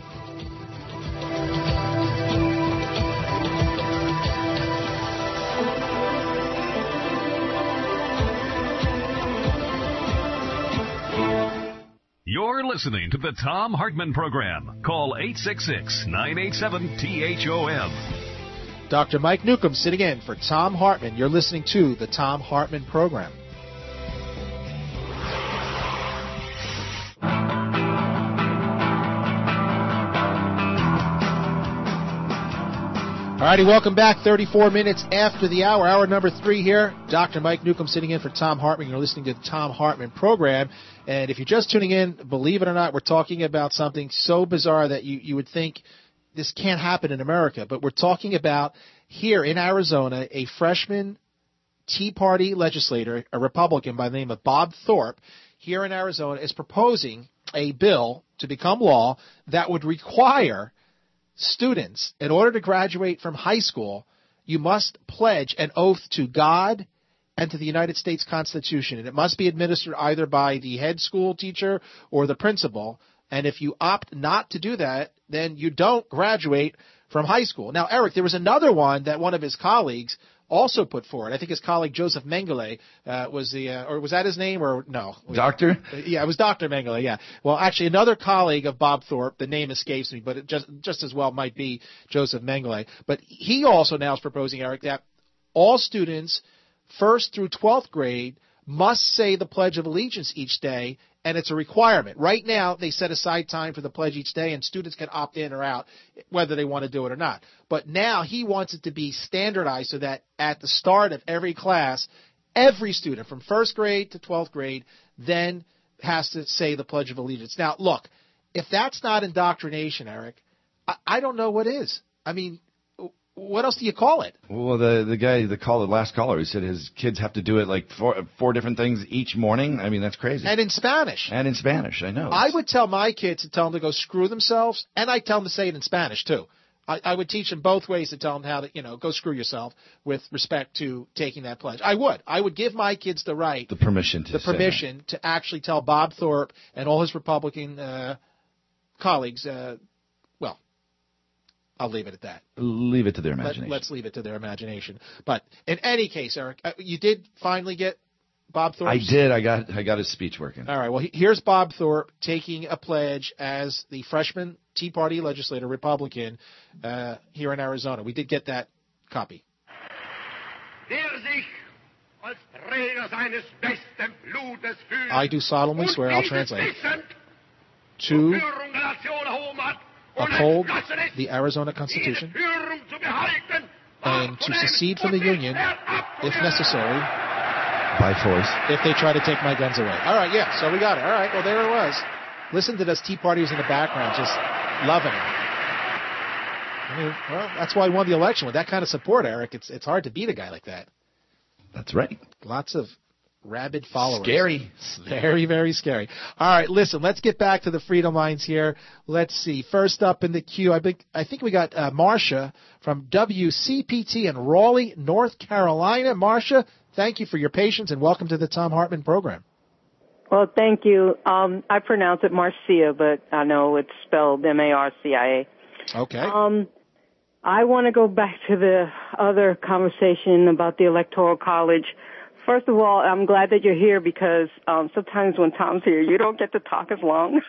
Speaker 1: You're listening to the Thom Hartmann Program. Call eight six six, nine eight seven, T H O M.
Speaker 2: Doctor Mike Newcomb sitting in for Thom Hartmann. You're listening to the Thom Hartmann Program. All righty, welcome back. thirty-four minutes after the hour, hour number three here. Doctor Mike Newcomb sitting in for Thom Hartmann. You're listening to the Thom Hartmann Program. And if you're just tuning in, believe it or not, we're talking about something so bizarre that you, you would think this can't happen in America. But we're talking about here in Arizona, a freshman Tea Party legislator, a Republican by the name of Bob Thorpe, here in Arizona is proposing a bill to become law that would require students, in order to graduate from high school, you must pledge an oath to God and to the United States Constitution. And it must be administered either by the head school teacher or the principal. And if you opt not to do that, then you don't graduate from high school. Now, Eric, there was another one that one of his colleagues also put forward. I think his colleague Joseph Mengele uh, was the, uh, or was that his name or no?
Speaker 3: Doctor?
Speaker 2: Yeah, it was Doctor Mengele, yeah. Well, actually, another colleague of Bob Thorpe, the name escapes me, but it just, just as well might be Joseph Mengele. But he also now is proposing, Eric, that all students, first through twelfth grade, must say the Pledge of Allegiance each day, and it's a requirement. Right now, they set aside time for the pledge each day, and students can opt in or out, whether they want to do it or not. But now he wants it to be standardized so that at the start of every class, every student from first grade to twelfth grade then has to say the Pledge of Allegiance. Now, look, if that's not indoctrination, Eric, I, I don't know what is. I mean, what else do you call it?
Speaker 3: Well, the the guy, the caller, last caller, he said his kids have to do it like four, four different things each morning. I mean, that's crazy.
Speaker 2: And in Spanish.
Speaker 3: And in Spanish, I know.
Speaker 2: I would tell my kids to tell them to go screw themselves, and I tell them to say it in Spanish, too. I, I would teach them both ways to tell them how to, you know, go screw yourself with respect to taking that pledge. I would. I would give my kids the right.
Speaker 3: The permission to
Speaker 2: The
Speaker 3: say
Speaker 2: permission
Speaker 3: that.
Speaker 2: to actually tell Bob Thorpe and all his Republican uh, colleagues, uh, well, I'll leave it at that.
Speaker 3: Leave it to their imagination.
Speaker 2: Let, let's leave it to their imagination. But in any case, Eric, uh, you did finally get Bob Thorpe.
Speaker 3: I did. I got I got his speech working.
Speaker 2: All right. Well, he, here's Bob Thorpe taking a pledge as the freshman Tea Party legislator, Republican, uh, here in Arizona. We did get that copy. I do solemnly swear, I'll translate, to uphold the Arizona Constitution and to secede from the Union, if necessary,
Speaker 3: by force,
Speaker 2: if they try to take my guns away. All right, yeah, so we got it. All right, well, there it was. Listen to those Tea Partiers in the background just loving it. I mean, well, that's why he won the election. With that kind of support, Eric, it's it's hard to beat a guy like that.
Speaker 3: That's right.
Speaker 2: Lots of rabid followers.
Speaker 3: Scary.
Speaker 2: Very, very scary. All right, listen, let's get back to the Freedom Lines here. Let's see. First up in the queue, I think, I think we got uh, Marcia from W C P T in Raleigh, North Carolina. Marcia, thank you for your patience and welcome to the Thom Hartmann program.
Speaker 20: Well, thank you. Um, I pronounce it Marcia, but I know it's spelled M A R C I A.
Speaker 2: Okay.
Speaker 20: Um, I want to go back to the other conversation about the Electoral College. First of all, I'm glad that you're here because um, sometimes when Tom's here, you don't get to talk as long.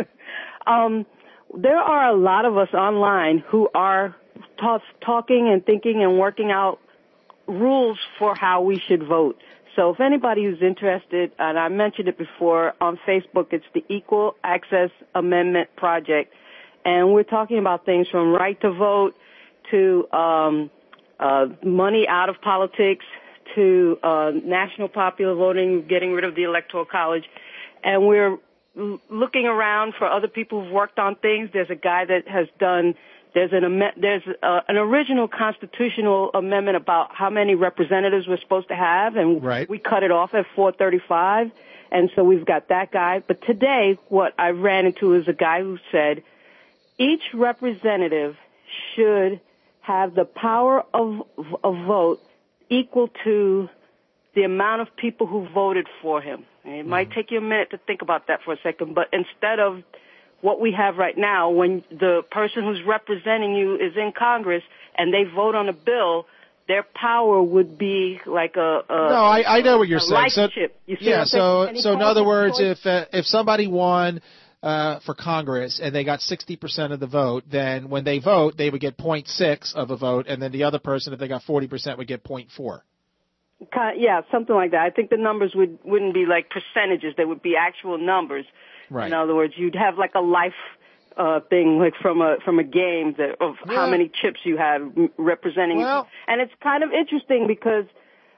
Speaker 20: um, there are a lot of us online who are ta- talking and thinking and working out rules for how we should vote. So if anybody who's interested, and I mentioned it before, on Facebook, it's the Equal Access Amendment Project. And we're talking about things from right to vote to um, uh, money out of politics to uh, national popular voting, getting rid of the Electoral College. And we're l- looking around for other people who've worked on things. There's a guy that has done There's an am- there's uh, an original constitutional amendment about how many representatives we're supposed to have, and
Speaker 2: right.
Speaker 20: we cut it off at four thirty-five, and so we've got that guy. But today, what I ran into is a guy who said each representative should have the power of a vote equal to the amount of people who voted for him. And it mm-hmm. might take you a minute to think about that for a second, but instead of what we have right now, when the person who's representing you is in Congress and they vote on a bill, their power would be like a, a
Speaker 2: no. I, I know what you're saying.
Speaker 20: life
Speaker 2: So,
Speaker 20: chip. You see
Speaker 2: yeah.
Speaker 20: what
Speaker 2: So
Speaker 20: I'm
Speaker 2: so in
Speaker 20: causes
Speaker 2: other words,
Speaker 20: choice?
Speaker 2: if uh, if somebody won uh, for Congress and they got sixty percent of the vote, then when they vote, they would get zero point six of a vote, and then the other person, if they got forty percent, would get zero point four.
Speaker 20: Kind of, yeah, something like that. I think the numbers would wouldn't be like percentages; they would be actual numbers.
Speaker 2: Right.
Speaker 20: In other words, you'd have like a life uh thing, like from a from a game that, of yeah. how many chips you have representing.
Speaker 2: Well,
Speaker 20: and it's kind of interesting because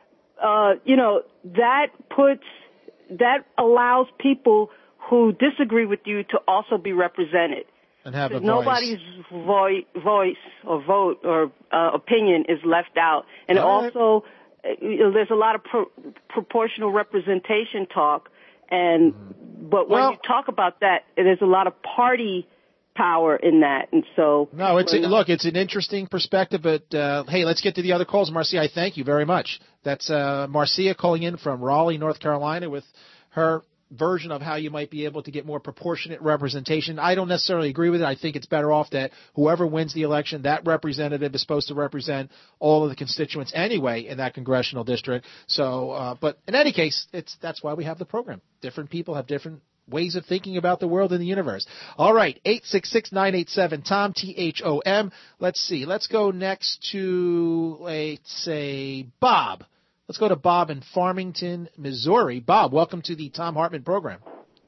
Speaker 20: uh you know that puts that allows people who disagree with you to also be represented.
Speaker 2: And have a voice.
Speaker 20: Nobody's vo- voice or vote or uh, opinion is left out. And
Speaker 2: All
Speaker 20: also, right. you know, there's a lot of pro- proportional representation talk. And but when
Speaker 2: well,
Speaker 20: you talk about that, there's a lot of party power in that, and so
Speaker 2: no, it's a, look, it's an interesting perspective. But uh, hey, let's get to the other calls. Marcia, I thank you very much. That's uh, Marcia calling in from Raleigh, North Carolina, with her version of how you might be able to get more proportionate representation. I don't necessarily agree with it. I think it's better off that whoever wins the election, that representative is supposed to represent all of the constituents anyway in that congressional district. So, uh, but in any case, it's that's why we have the program. Different people have different ways of thinking about the world and the universe. All right, eight six six, nine eight seven, T O M, T H O M. Let's see. Let's go next to, let's say, Bob. Let's go to Bob in Farmington, Missouri. Bob, welcome to the Thom Hartmann program.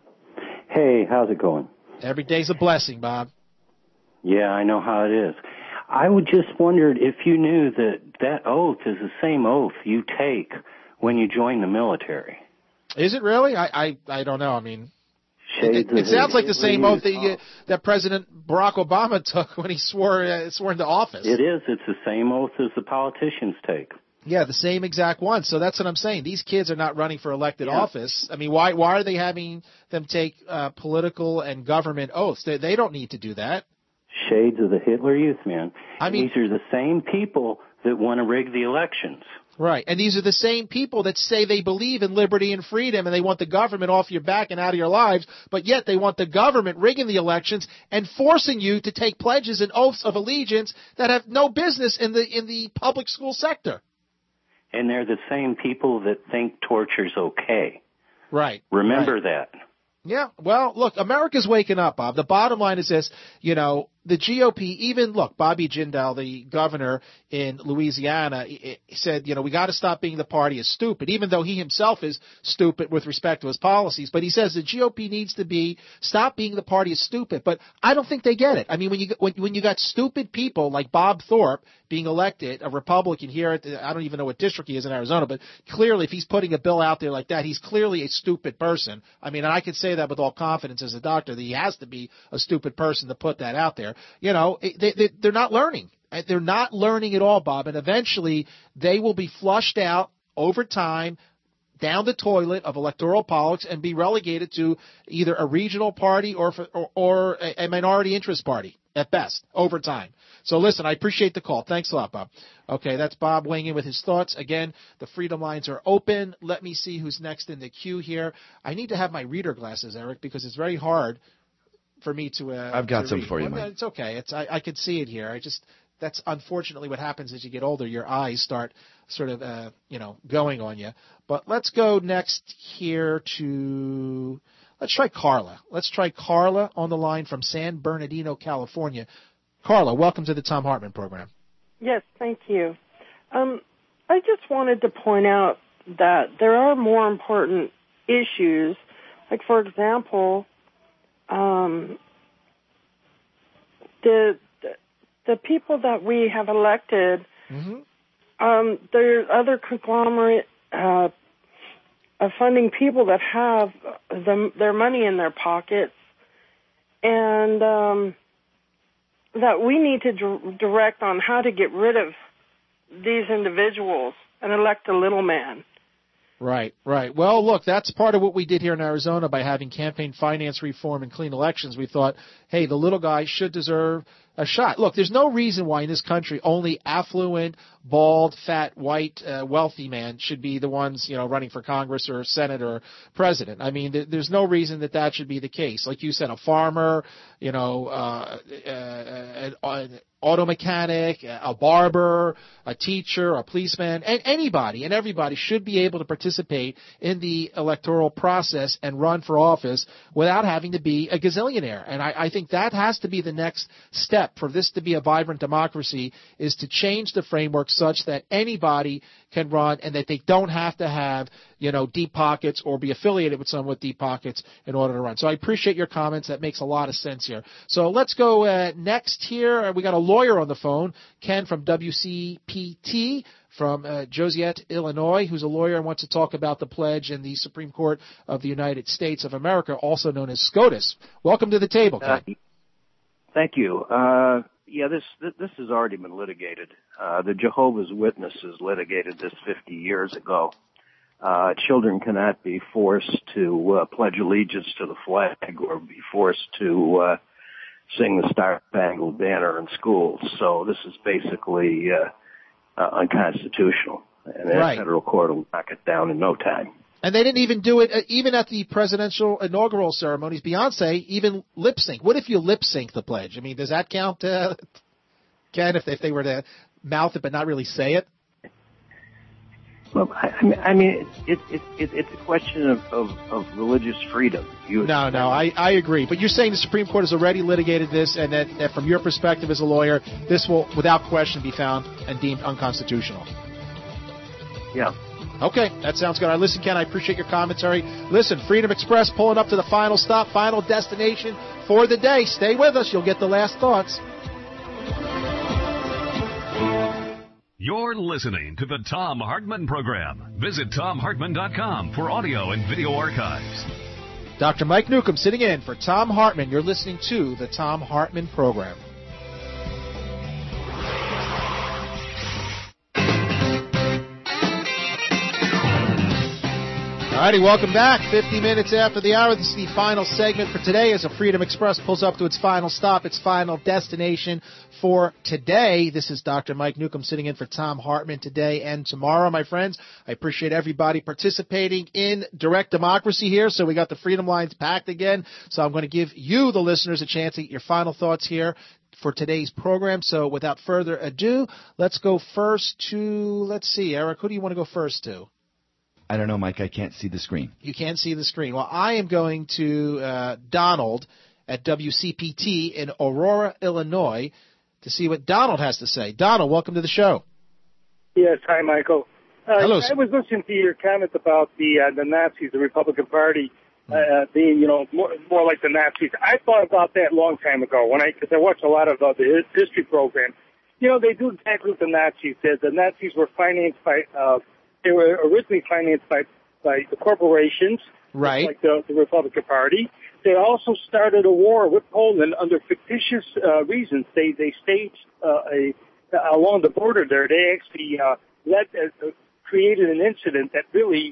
Speaker 21: Hey, how's it going?
Speaker 2: Every day's a blessing, Bob.
Speaker 21: Yeah, I know how it is. I would just wondered if you knew that that oath is the same oath you take when you join the military.
Speaker 2: Is it really? I I, I don't know. I mean,
Speaker 21: Shades
Speaker 2: it, it sounds like the same oath that, you,
Speaker 21: oh.
Speaker 2: that President Barack Obama took when he swore uh, swore into office.
Speaker 21: It is. It's the same oath as the politicians take.
Speaker 2: Yeah, the same exact one. So that's what I'm saying. These kids are not running for elected
Speaker 21: yeah.
Speaker 2: office. I mean, why why are they having them take uh, political and government oaths? They, they don't need to do that.
Speaker 21: Shades of the Hitler Youth, man.
Speaker 2: I mean,
Speaker 21: these are the same people that want to rig the elections.
Speaker 2: Right, and these are the same people that say they believe in liberty and freedom and they want the government off your back and out of your lives, but yet they want the government rigging the elections and forcing you to take pledges and oaths of allegiance that have no business in the in the public school sector.
Speaker 21: And they're the same people that think torture's okay.
Speaker 2: Right.
Speaker 21: Remember
Speaker 2: right.
Speaker 21: that.
Speaker 2: Yeah, well, look, America's waking up, Bob. The bottom line is this, you know, the G O P, even, look, Bobby Jindal, the governor in Louisiana, said, you know, we got to stop being the party is stupid, even though he himself is stupid with respect to his policies. But he says the G O P needs to be, stop being the party is stupid. But I don't think they get it. I mean, when you when, when you got stupid people like Bob Thorpe being elected, a Republican here at the, I don't even know what district he is in Arizona, but clearly if he's putting a bill out there like that, he's clearly a stupid person. I mean, and I can say that with all confidence as a doctor, that he has to be a stupid person to put that out there. You know, they, they, they're not learning. They're not learning at all, Bob, and eventually they will be flushed out over time down the toilet of electoral politics and be relegated to either a regional party or or, or a, a minority interest party at best over time. So listen, I appreciate the call. Thanks a lot, Bob. Okay, that's Bob weighing in with his thoughts. Again, the Freedom lines are open. Let me see who's next in the queue here. I need to have my reader glasses, Eric, because it's very hard for me to uh
Speaker 3: I've got
Speaker 2: to
Speaker 3: some
Speaker 2: read.
Speaker 3: for you,
Speaker 2: well,
Speaker 3: Mike.
Speaker 2: It's okay. It's I, I can see it here. I just that's unfortunately what happens as you get older. Your eyes start sort of uh you know going on you. But let's go next here to let's try Carla. Let's try Carla on the line from San Bernardino, California. Carla, welcome to the Thom Hartmann program.
Speaker 4: Yes, thank you. Um, I just wanted to point out that there are more important issues. Like, for example, um, the, the the people that we have elected,
Speaker 2: mm-hmm.
Speaker 4: um, there are other conglomerate uh, uh, funding people that have the, their money in their pockets, and um, that we need to d- direct on how to get rid of these individuals and elect a little man.
Speaker 2: Right, right. Well, look, that's part of what we did here in Arizona by having campaign finance reform and clean elections. We thought, hey, the little guy should deserve a shot. Look, there's no reason why in this country only affluent, bald, fat, white, uh, wealthy men should be the ones, you know, running for Congress or Senate or president. I mean, th- there's no reason that that should be the case. Like you said, a farmer, you know, uh, uh, an, an auto mechanic, a barber, a teacher, a policeman, and anybody and everybody should be able to participate in the electoral process and run for office without having to be a gazillionaire. And I, I think that has to be the next step for this to be a vibrant democracy, is to change the framework such that anybody can run and that they don't have to have, you know, deep pockets or be affiliated with someone with deep pockets in order to run. So I appreciate your comments. That makes a lot of sense here. So let's go uh, next here. We got a lawyer on the phone, Ken from W C P T from uh, Joliet, Illinois, who's a lawyer and wants to talk about the pledge and the Supreme Court of the United States of America, also known as SCOTUS. Welcome to the table, Ken.
Speaker 22: Uh, thank you. Uh, yeah, this this has already been litigated. Uh, the Jehovah's Witnesses litigated this fifty years ago. Uh, children cannot be forced to uh, pledge allegiance to the flag or be forced to uh, sing the Star-Spangled Banner in schools. So this is basically uh, uh, unconstitutional, and the
Speaker 2: Right.
Speaker 22: federal court will knock it down in no time.
Speaker 2: And they didn't even do it, uh, even at the presidential inaugural ceremonies. Beyonce even lip sync. What if you lip sync the pledge? I mean, does that count, uh, Ken, if, if they were to mouth it but not really say it?
Speaker 22: Well, I, I mean, I mean it, it, it, it's a question of, of, of religious freedom. You
Speaker 2: No, no, I, I agree. But you're saying the Supreme Court has already litigated this, and that, that from your perspective as a lawyer, this will, without question, be found and deemed unconstitutional.
Speaker 22: Yeah.
Speaker 2: Okay, that sounds good. All right, listen, Ken, I appreciate your commentary. Listen, Freedom Express pulling up to the final stop, final destination for the day. Stay with us. You'll get the last thoughts.
Speaker 1: You're listening to the Thom Hartmann Program. Visit Thom Hartmann dot com for audio and video archives.
Speaker 2: Doctor Mike Newcomb sitting in for Thom Hartmann. You're listening to the Thom Hartmann Program. Alrighty, welcome back. fifty minutes after the hour. This is the final segment for today as a Freedom Express pulls up to its final stop, its final destination for today. This is Doctor Mike Newcomb sitting in for Thom Hartmann today and tomorrow, my friends. I appreciate everybody participating in direct democracy here. So we got the Freedom lines packed again. So I'm going to give you, the listeners, a chance to get your final thoughts here for today's program. So without further ado, let's go first to, let's see, Eric, who do you want to go first to?
Speaker 3: I don't know, Mike. I can't see the screen.
Speaker 2: You can't see the screen. Well, I am going to uh, Donald at W C P T in Aurora, Illinois, to see what Donald has to say. Donald, welcome to the show.
Speaker 23: Yes, hi, Michael. Uh,
Speaker 2: Hello,
Speaker 23: I
Speaker 2: sir.
Speaker 23: was listening to your comment about the uh, the Nazis, the Republican Party, uh, being, you know, more, more like the Nazis. I thought about that a long time ago when I, because I watched a lot of uh, the history program. You know, they do exactly what the Nazis did. The Nazis were financed by. Uh, They were originally financed by, by the corporations,
Speaker 2: right?
Speaker 23: Like the, the Republican Party. They also started a war with Poland under fictitious uh, reasons. They they staged uh, a along the border there. They actually uh, led uh, created an incident that really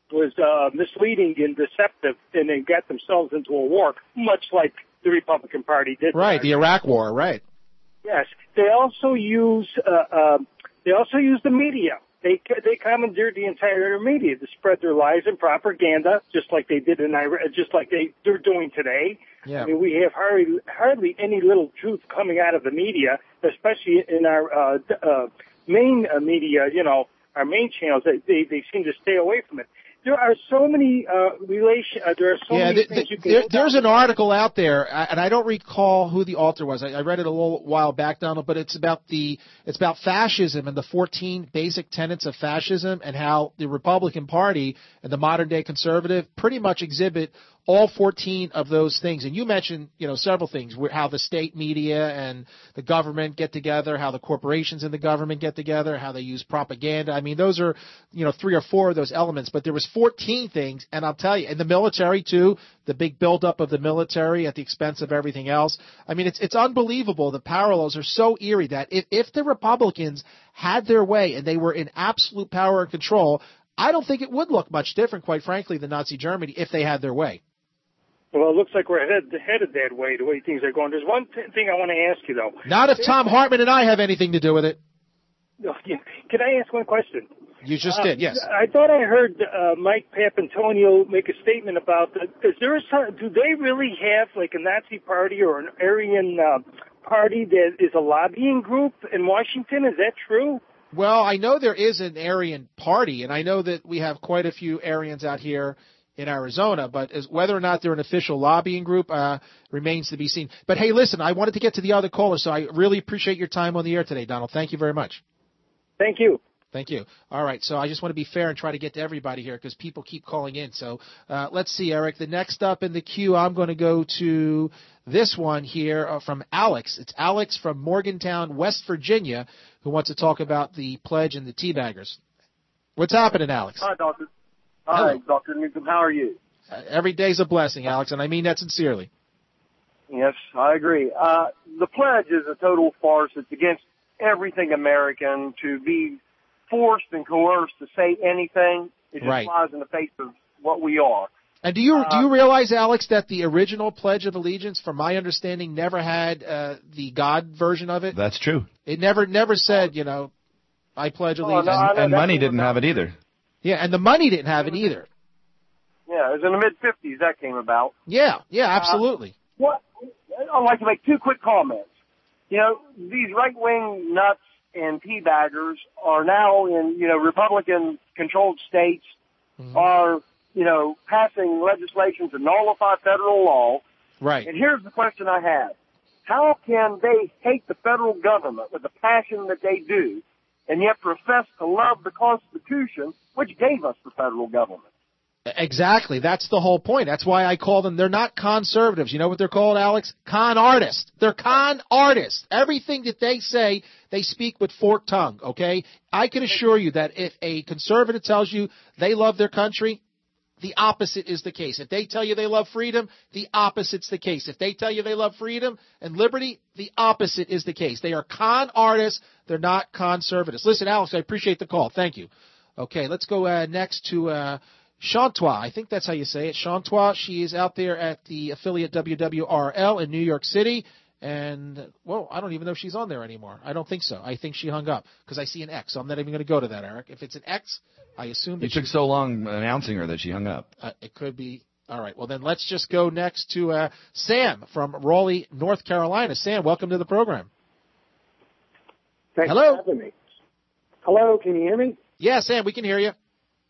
Speaker 23: was uh, misleading and deceptive, and they got themselves into a war, much like the Republican Party did.
Speaker 2: Right, the Iraq War, right.
Speaker 23: Yes. They also use uh, uh, they also use the media. They they commandeered the entire media to spread their lies and propaganda, just like they did in Iraq, just like they they're doing today.
Speaker 2: Yeah.
Speaker 23: I mean, we have hardly hardly any little truth coming out of the media, especially in our uh, uh, main uh, media. You know, our main channels. They, they they seem to stay away from it. There are so many uh, relation. Uh, there are so
Speaker 2: yeah,
Speaker 23: many
Speaker 2: th-
Speaker 23: things
Speaker 2: th-
Speaker 20: uh,
Speaker 23: you can.
Speaker 2: there, there's an article out there, and I don't recall who the author was. I, I read it a little while back, Donald, but it's about the it's about fascism and the fourteen basic tenets of fascism, and how the Republican Party and the modern day conservative pretty much exhibit all fourteen of those things. And you mentioned, you know, several things, how the state media and the government get together, how the corporations in the government get together, how they use propaganda. I mean, those are, you know, three or four of those elements, but there was fourteen things, and I'll tell you, and the military too, the big buildup of the military at the expense of everything else. I mean, it's it's unbelievable. The parallels are so eerie that if, if the Republicans had their way and they were in absolute power and control, I don't think it would look much different, quite frankly, than Nazi Germany if they had their way.
Speaker 23: Well, it looks like we're headed, headed that way, the way things are going. There's one th- thing I want to ask you, though.
Speaker 2: Not if Tom Hartman and I have anything to do with it.
Speaker 23: Can I ask one question?
Speaker 2: You just
Speaker 23: uh,
Speaker 2: did, yes.
Speaker 23: I thought I heard uh, Mike Papantonio make a statement about, the, is there a, do they really have like a Nazi party or an Aryan uh, party that is a lobbying group in Washington? Is that true?
Speaker 2: Well, I know there is an Aryan party, and I know that we have quite a few Aryans out here in Arizona, but as, whether or not they're an official lobbying group uh, remains to be seen. But hey, listen, I wanted to get to the other caller, so I really appreciate your time on the air today, Donald. Thank you very much.
Speaker 23: Thank you.
Speaker 2: Thank you. All right, so I just want to be fair and try to get to everybody here because people keep calling in. So uh, let's see, Eric. The next up in the queue, I'm going to go to this one here uh, from Alex. It's Alex from Morgantown, West Virginia, who wants to talk about the pledge and the teabaggers. What's happening, Alex?
Speaker 5: Hi, Doctor. Hi,
Speaker 2: Hello.
Speaker 5: Doctor Newcomb. How are you?
Speaker 2: Uh, every day's a blessing, Alex, and I mean that sincerely.
Speaker 5: Yes, I agree. Uh, the pledge is a total farce. It's against everything American to be forced and coerced to say anything. It just
Speaker 2: Right.
Speaker 5: flies in the face of what we are.
Speaker 2: And do you
Speaker 5: Uh,
Speaker 2: do you realize, Alex, that the original Pledge of Allegiance, from my understanding, never had uh, the God version of it?
Speaker 3: That's true.
Speaker 2: It never never said, you know, I pledge
Speaker 5: Oh,
Speaker 2: allegiance.
Speaker 5: no, I
Speaker 3: And,
Speaker 5: know
Speaker 3: and
Speaker 5: that's
Speaker 3: money
Speaker 5: what
Speaker 3: didn't
Speaker 5: we're
Speaker 3: have it either.
Speaker 2: Yeah, and the money didn't have it either.
Speaker 5: Yeah, it was in the mid fifties that came about.
Speaker 2: Yeah, yeah, absolutely.
Speaker 5: Uh, what? I'd like to make two quick comments. You know, these right-wing nuts and teabaggers are now in, you know, Republican-controlled states
Speaker 2: Mm-hmm.
Speaker 5: are, you know, passing legislation to nullify federal law.
Speaker 2: Right.
Speaker 5: And here's the question I have. How can they hate the federal government with the passion that they do and yet profess to love the Constitution, which gave us the federal government?
Speaker 2: Exactly. That's the whole point. That's why I call them, they're not conservatives. You know what they're called, Alex? Con artists. They're con artists. Everything that they say, they speak with forked tongue, okay? I can assure you that if a conservative tells you they love their country, the opposite is the case. If they tell you they love freedom, the opposite's the case. If they tell you they love freedom and liberty, the opposite is the case. They are con artists. They're not conservatives. Listen, Alex, I appreciate the call. Thank you. Okay, let's go uh, next to uh, Chantois. I think that's how you say it. Chantois, she is out there at the affiliate W W R L in New York City. And, well, I don't even know if she's on there anymore. I don't think so. I think she hung up because I see an X. So I'm not even going to go to that, Eric. If it's an X, I assume that
Speaker 3: You took
Speaker 2: she,
Speaker 3: so long announcing her that she hung up.
Speaker 2: uh, it could be. All right. Well, then let's just go next to uh, Sam from Raleigh, North Carolina. Sam, welcome to the program.
Speaker 23: Thanks
Speaker 2: Hello?
Speaker 23: for having me. Hello, can you hear me?
Speaker 2: Yeah, Sam, we can hear you.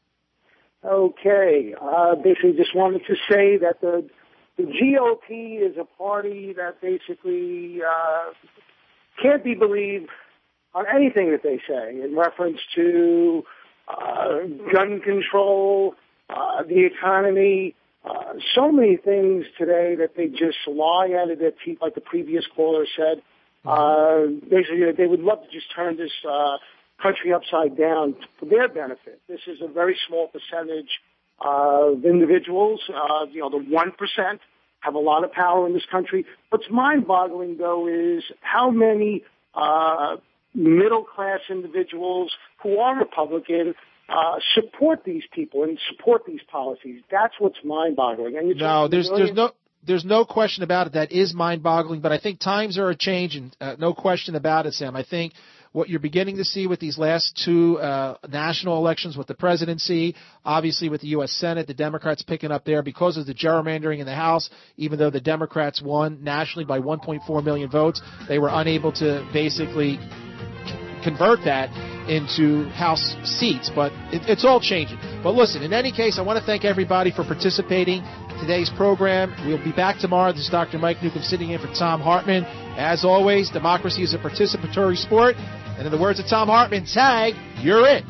Speaker 23: Okay. Uh, basically just wanted to say that the the G O P is a party that basically uh, can't be believed on anything that they say in reference to uh, gun control, uh, the economy, uh, so many things today that they just lie out of their teeth, like the previous caller said. Uh, basically, they would love to just turn this uh, country upside down for their benefit. This is a very small percentage of individuals. Uh, you know, the one percent have a lot of power in this country. What's mind-boggling, though, is how many uh, middle-class individuals who are Republican
Speaker 6: uh, support these people and support these policies. That's what's mind-boggling. And
Speaker 2: no, there's there's no there's no question about it. That is mind-boggling. But I think times are a changing. Uh, no question about it, Sam. I think what you're beginning to see with these last two uh, national elections with the presidency, obviously with the U S Senate, the Democrats picking up there because of the gerrymandering in the House, even though the Democrats won nationally by one point four million votes, they were unable to basically convert that into House seats. But it, it's all changing. But listen, in any case, I want to thank everybody for participating in today's program. We'll be back tomorrow. This is Doctor Mike Newcomb sitting in for Tom Hartman. As always, democracy is a participatory sport. And in the words of Tom Hartman, tag, you're it.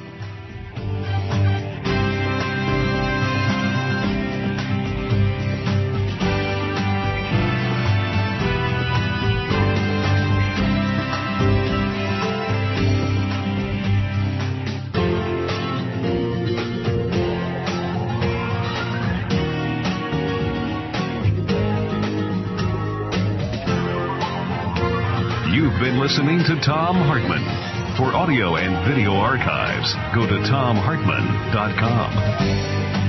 Speaker 1: You've been listening to Tom Hartman. For audio and video archives, go to tom hartman dot com.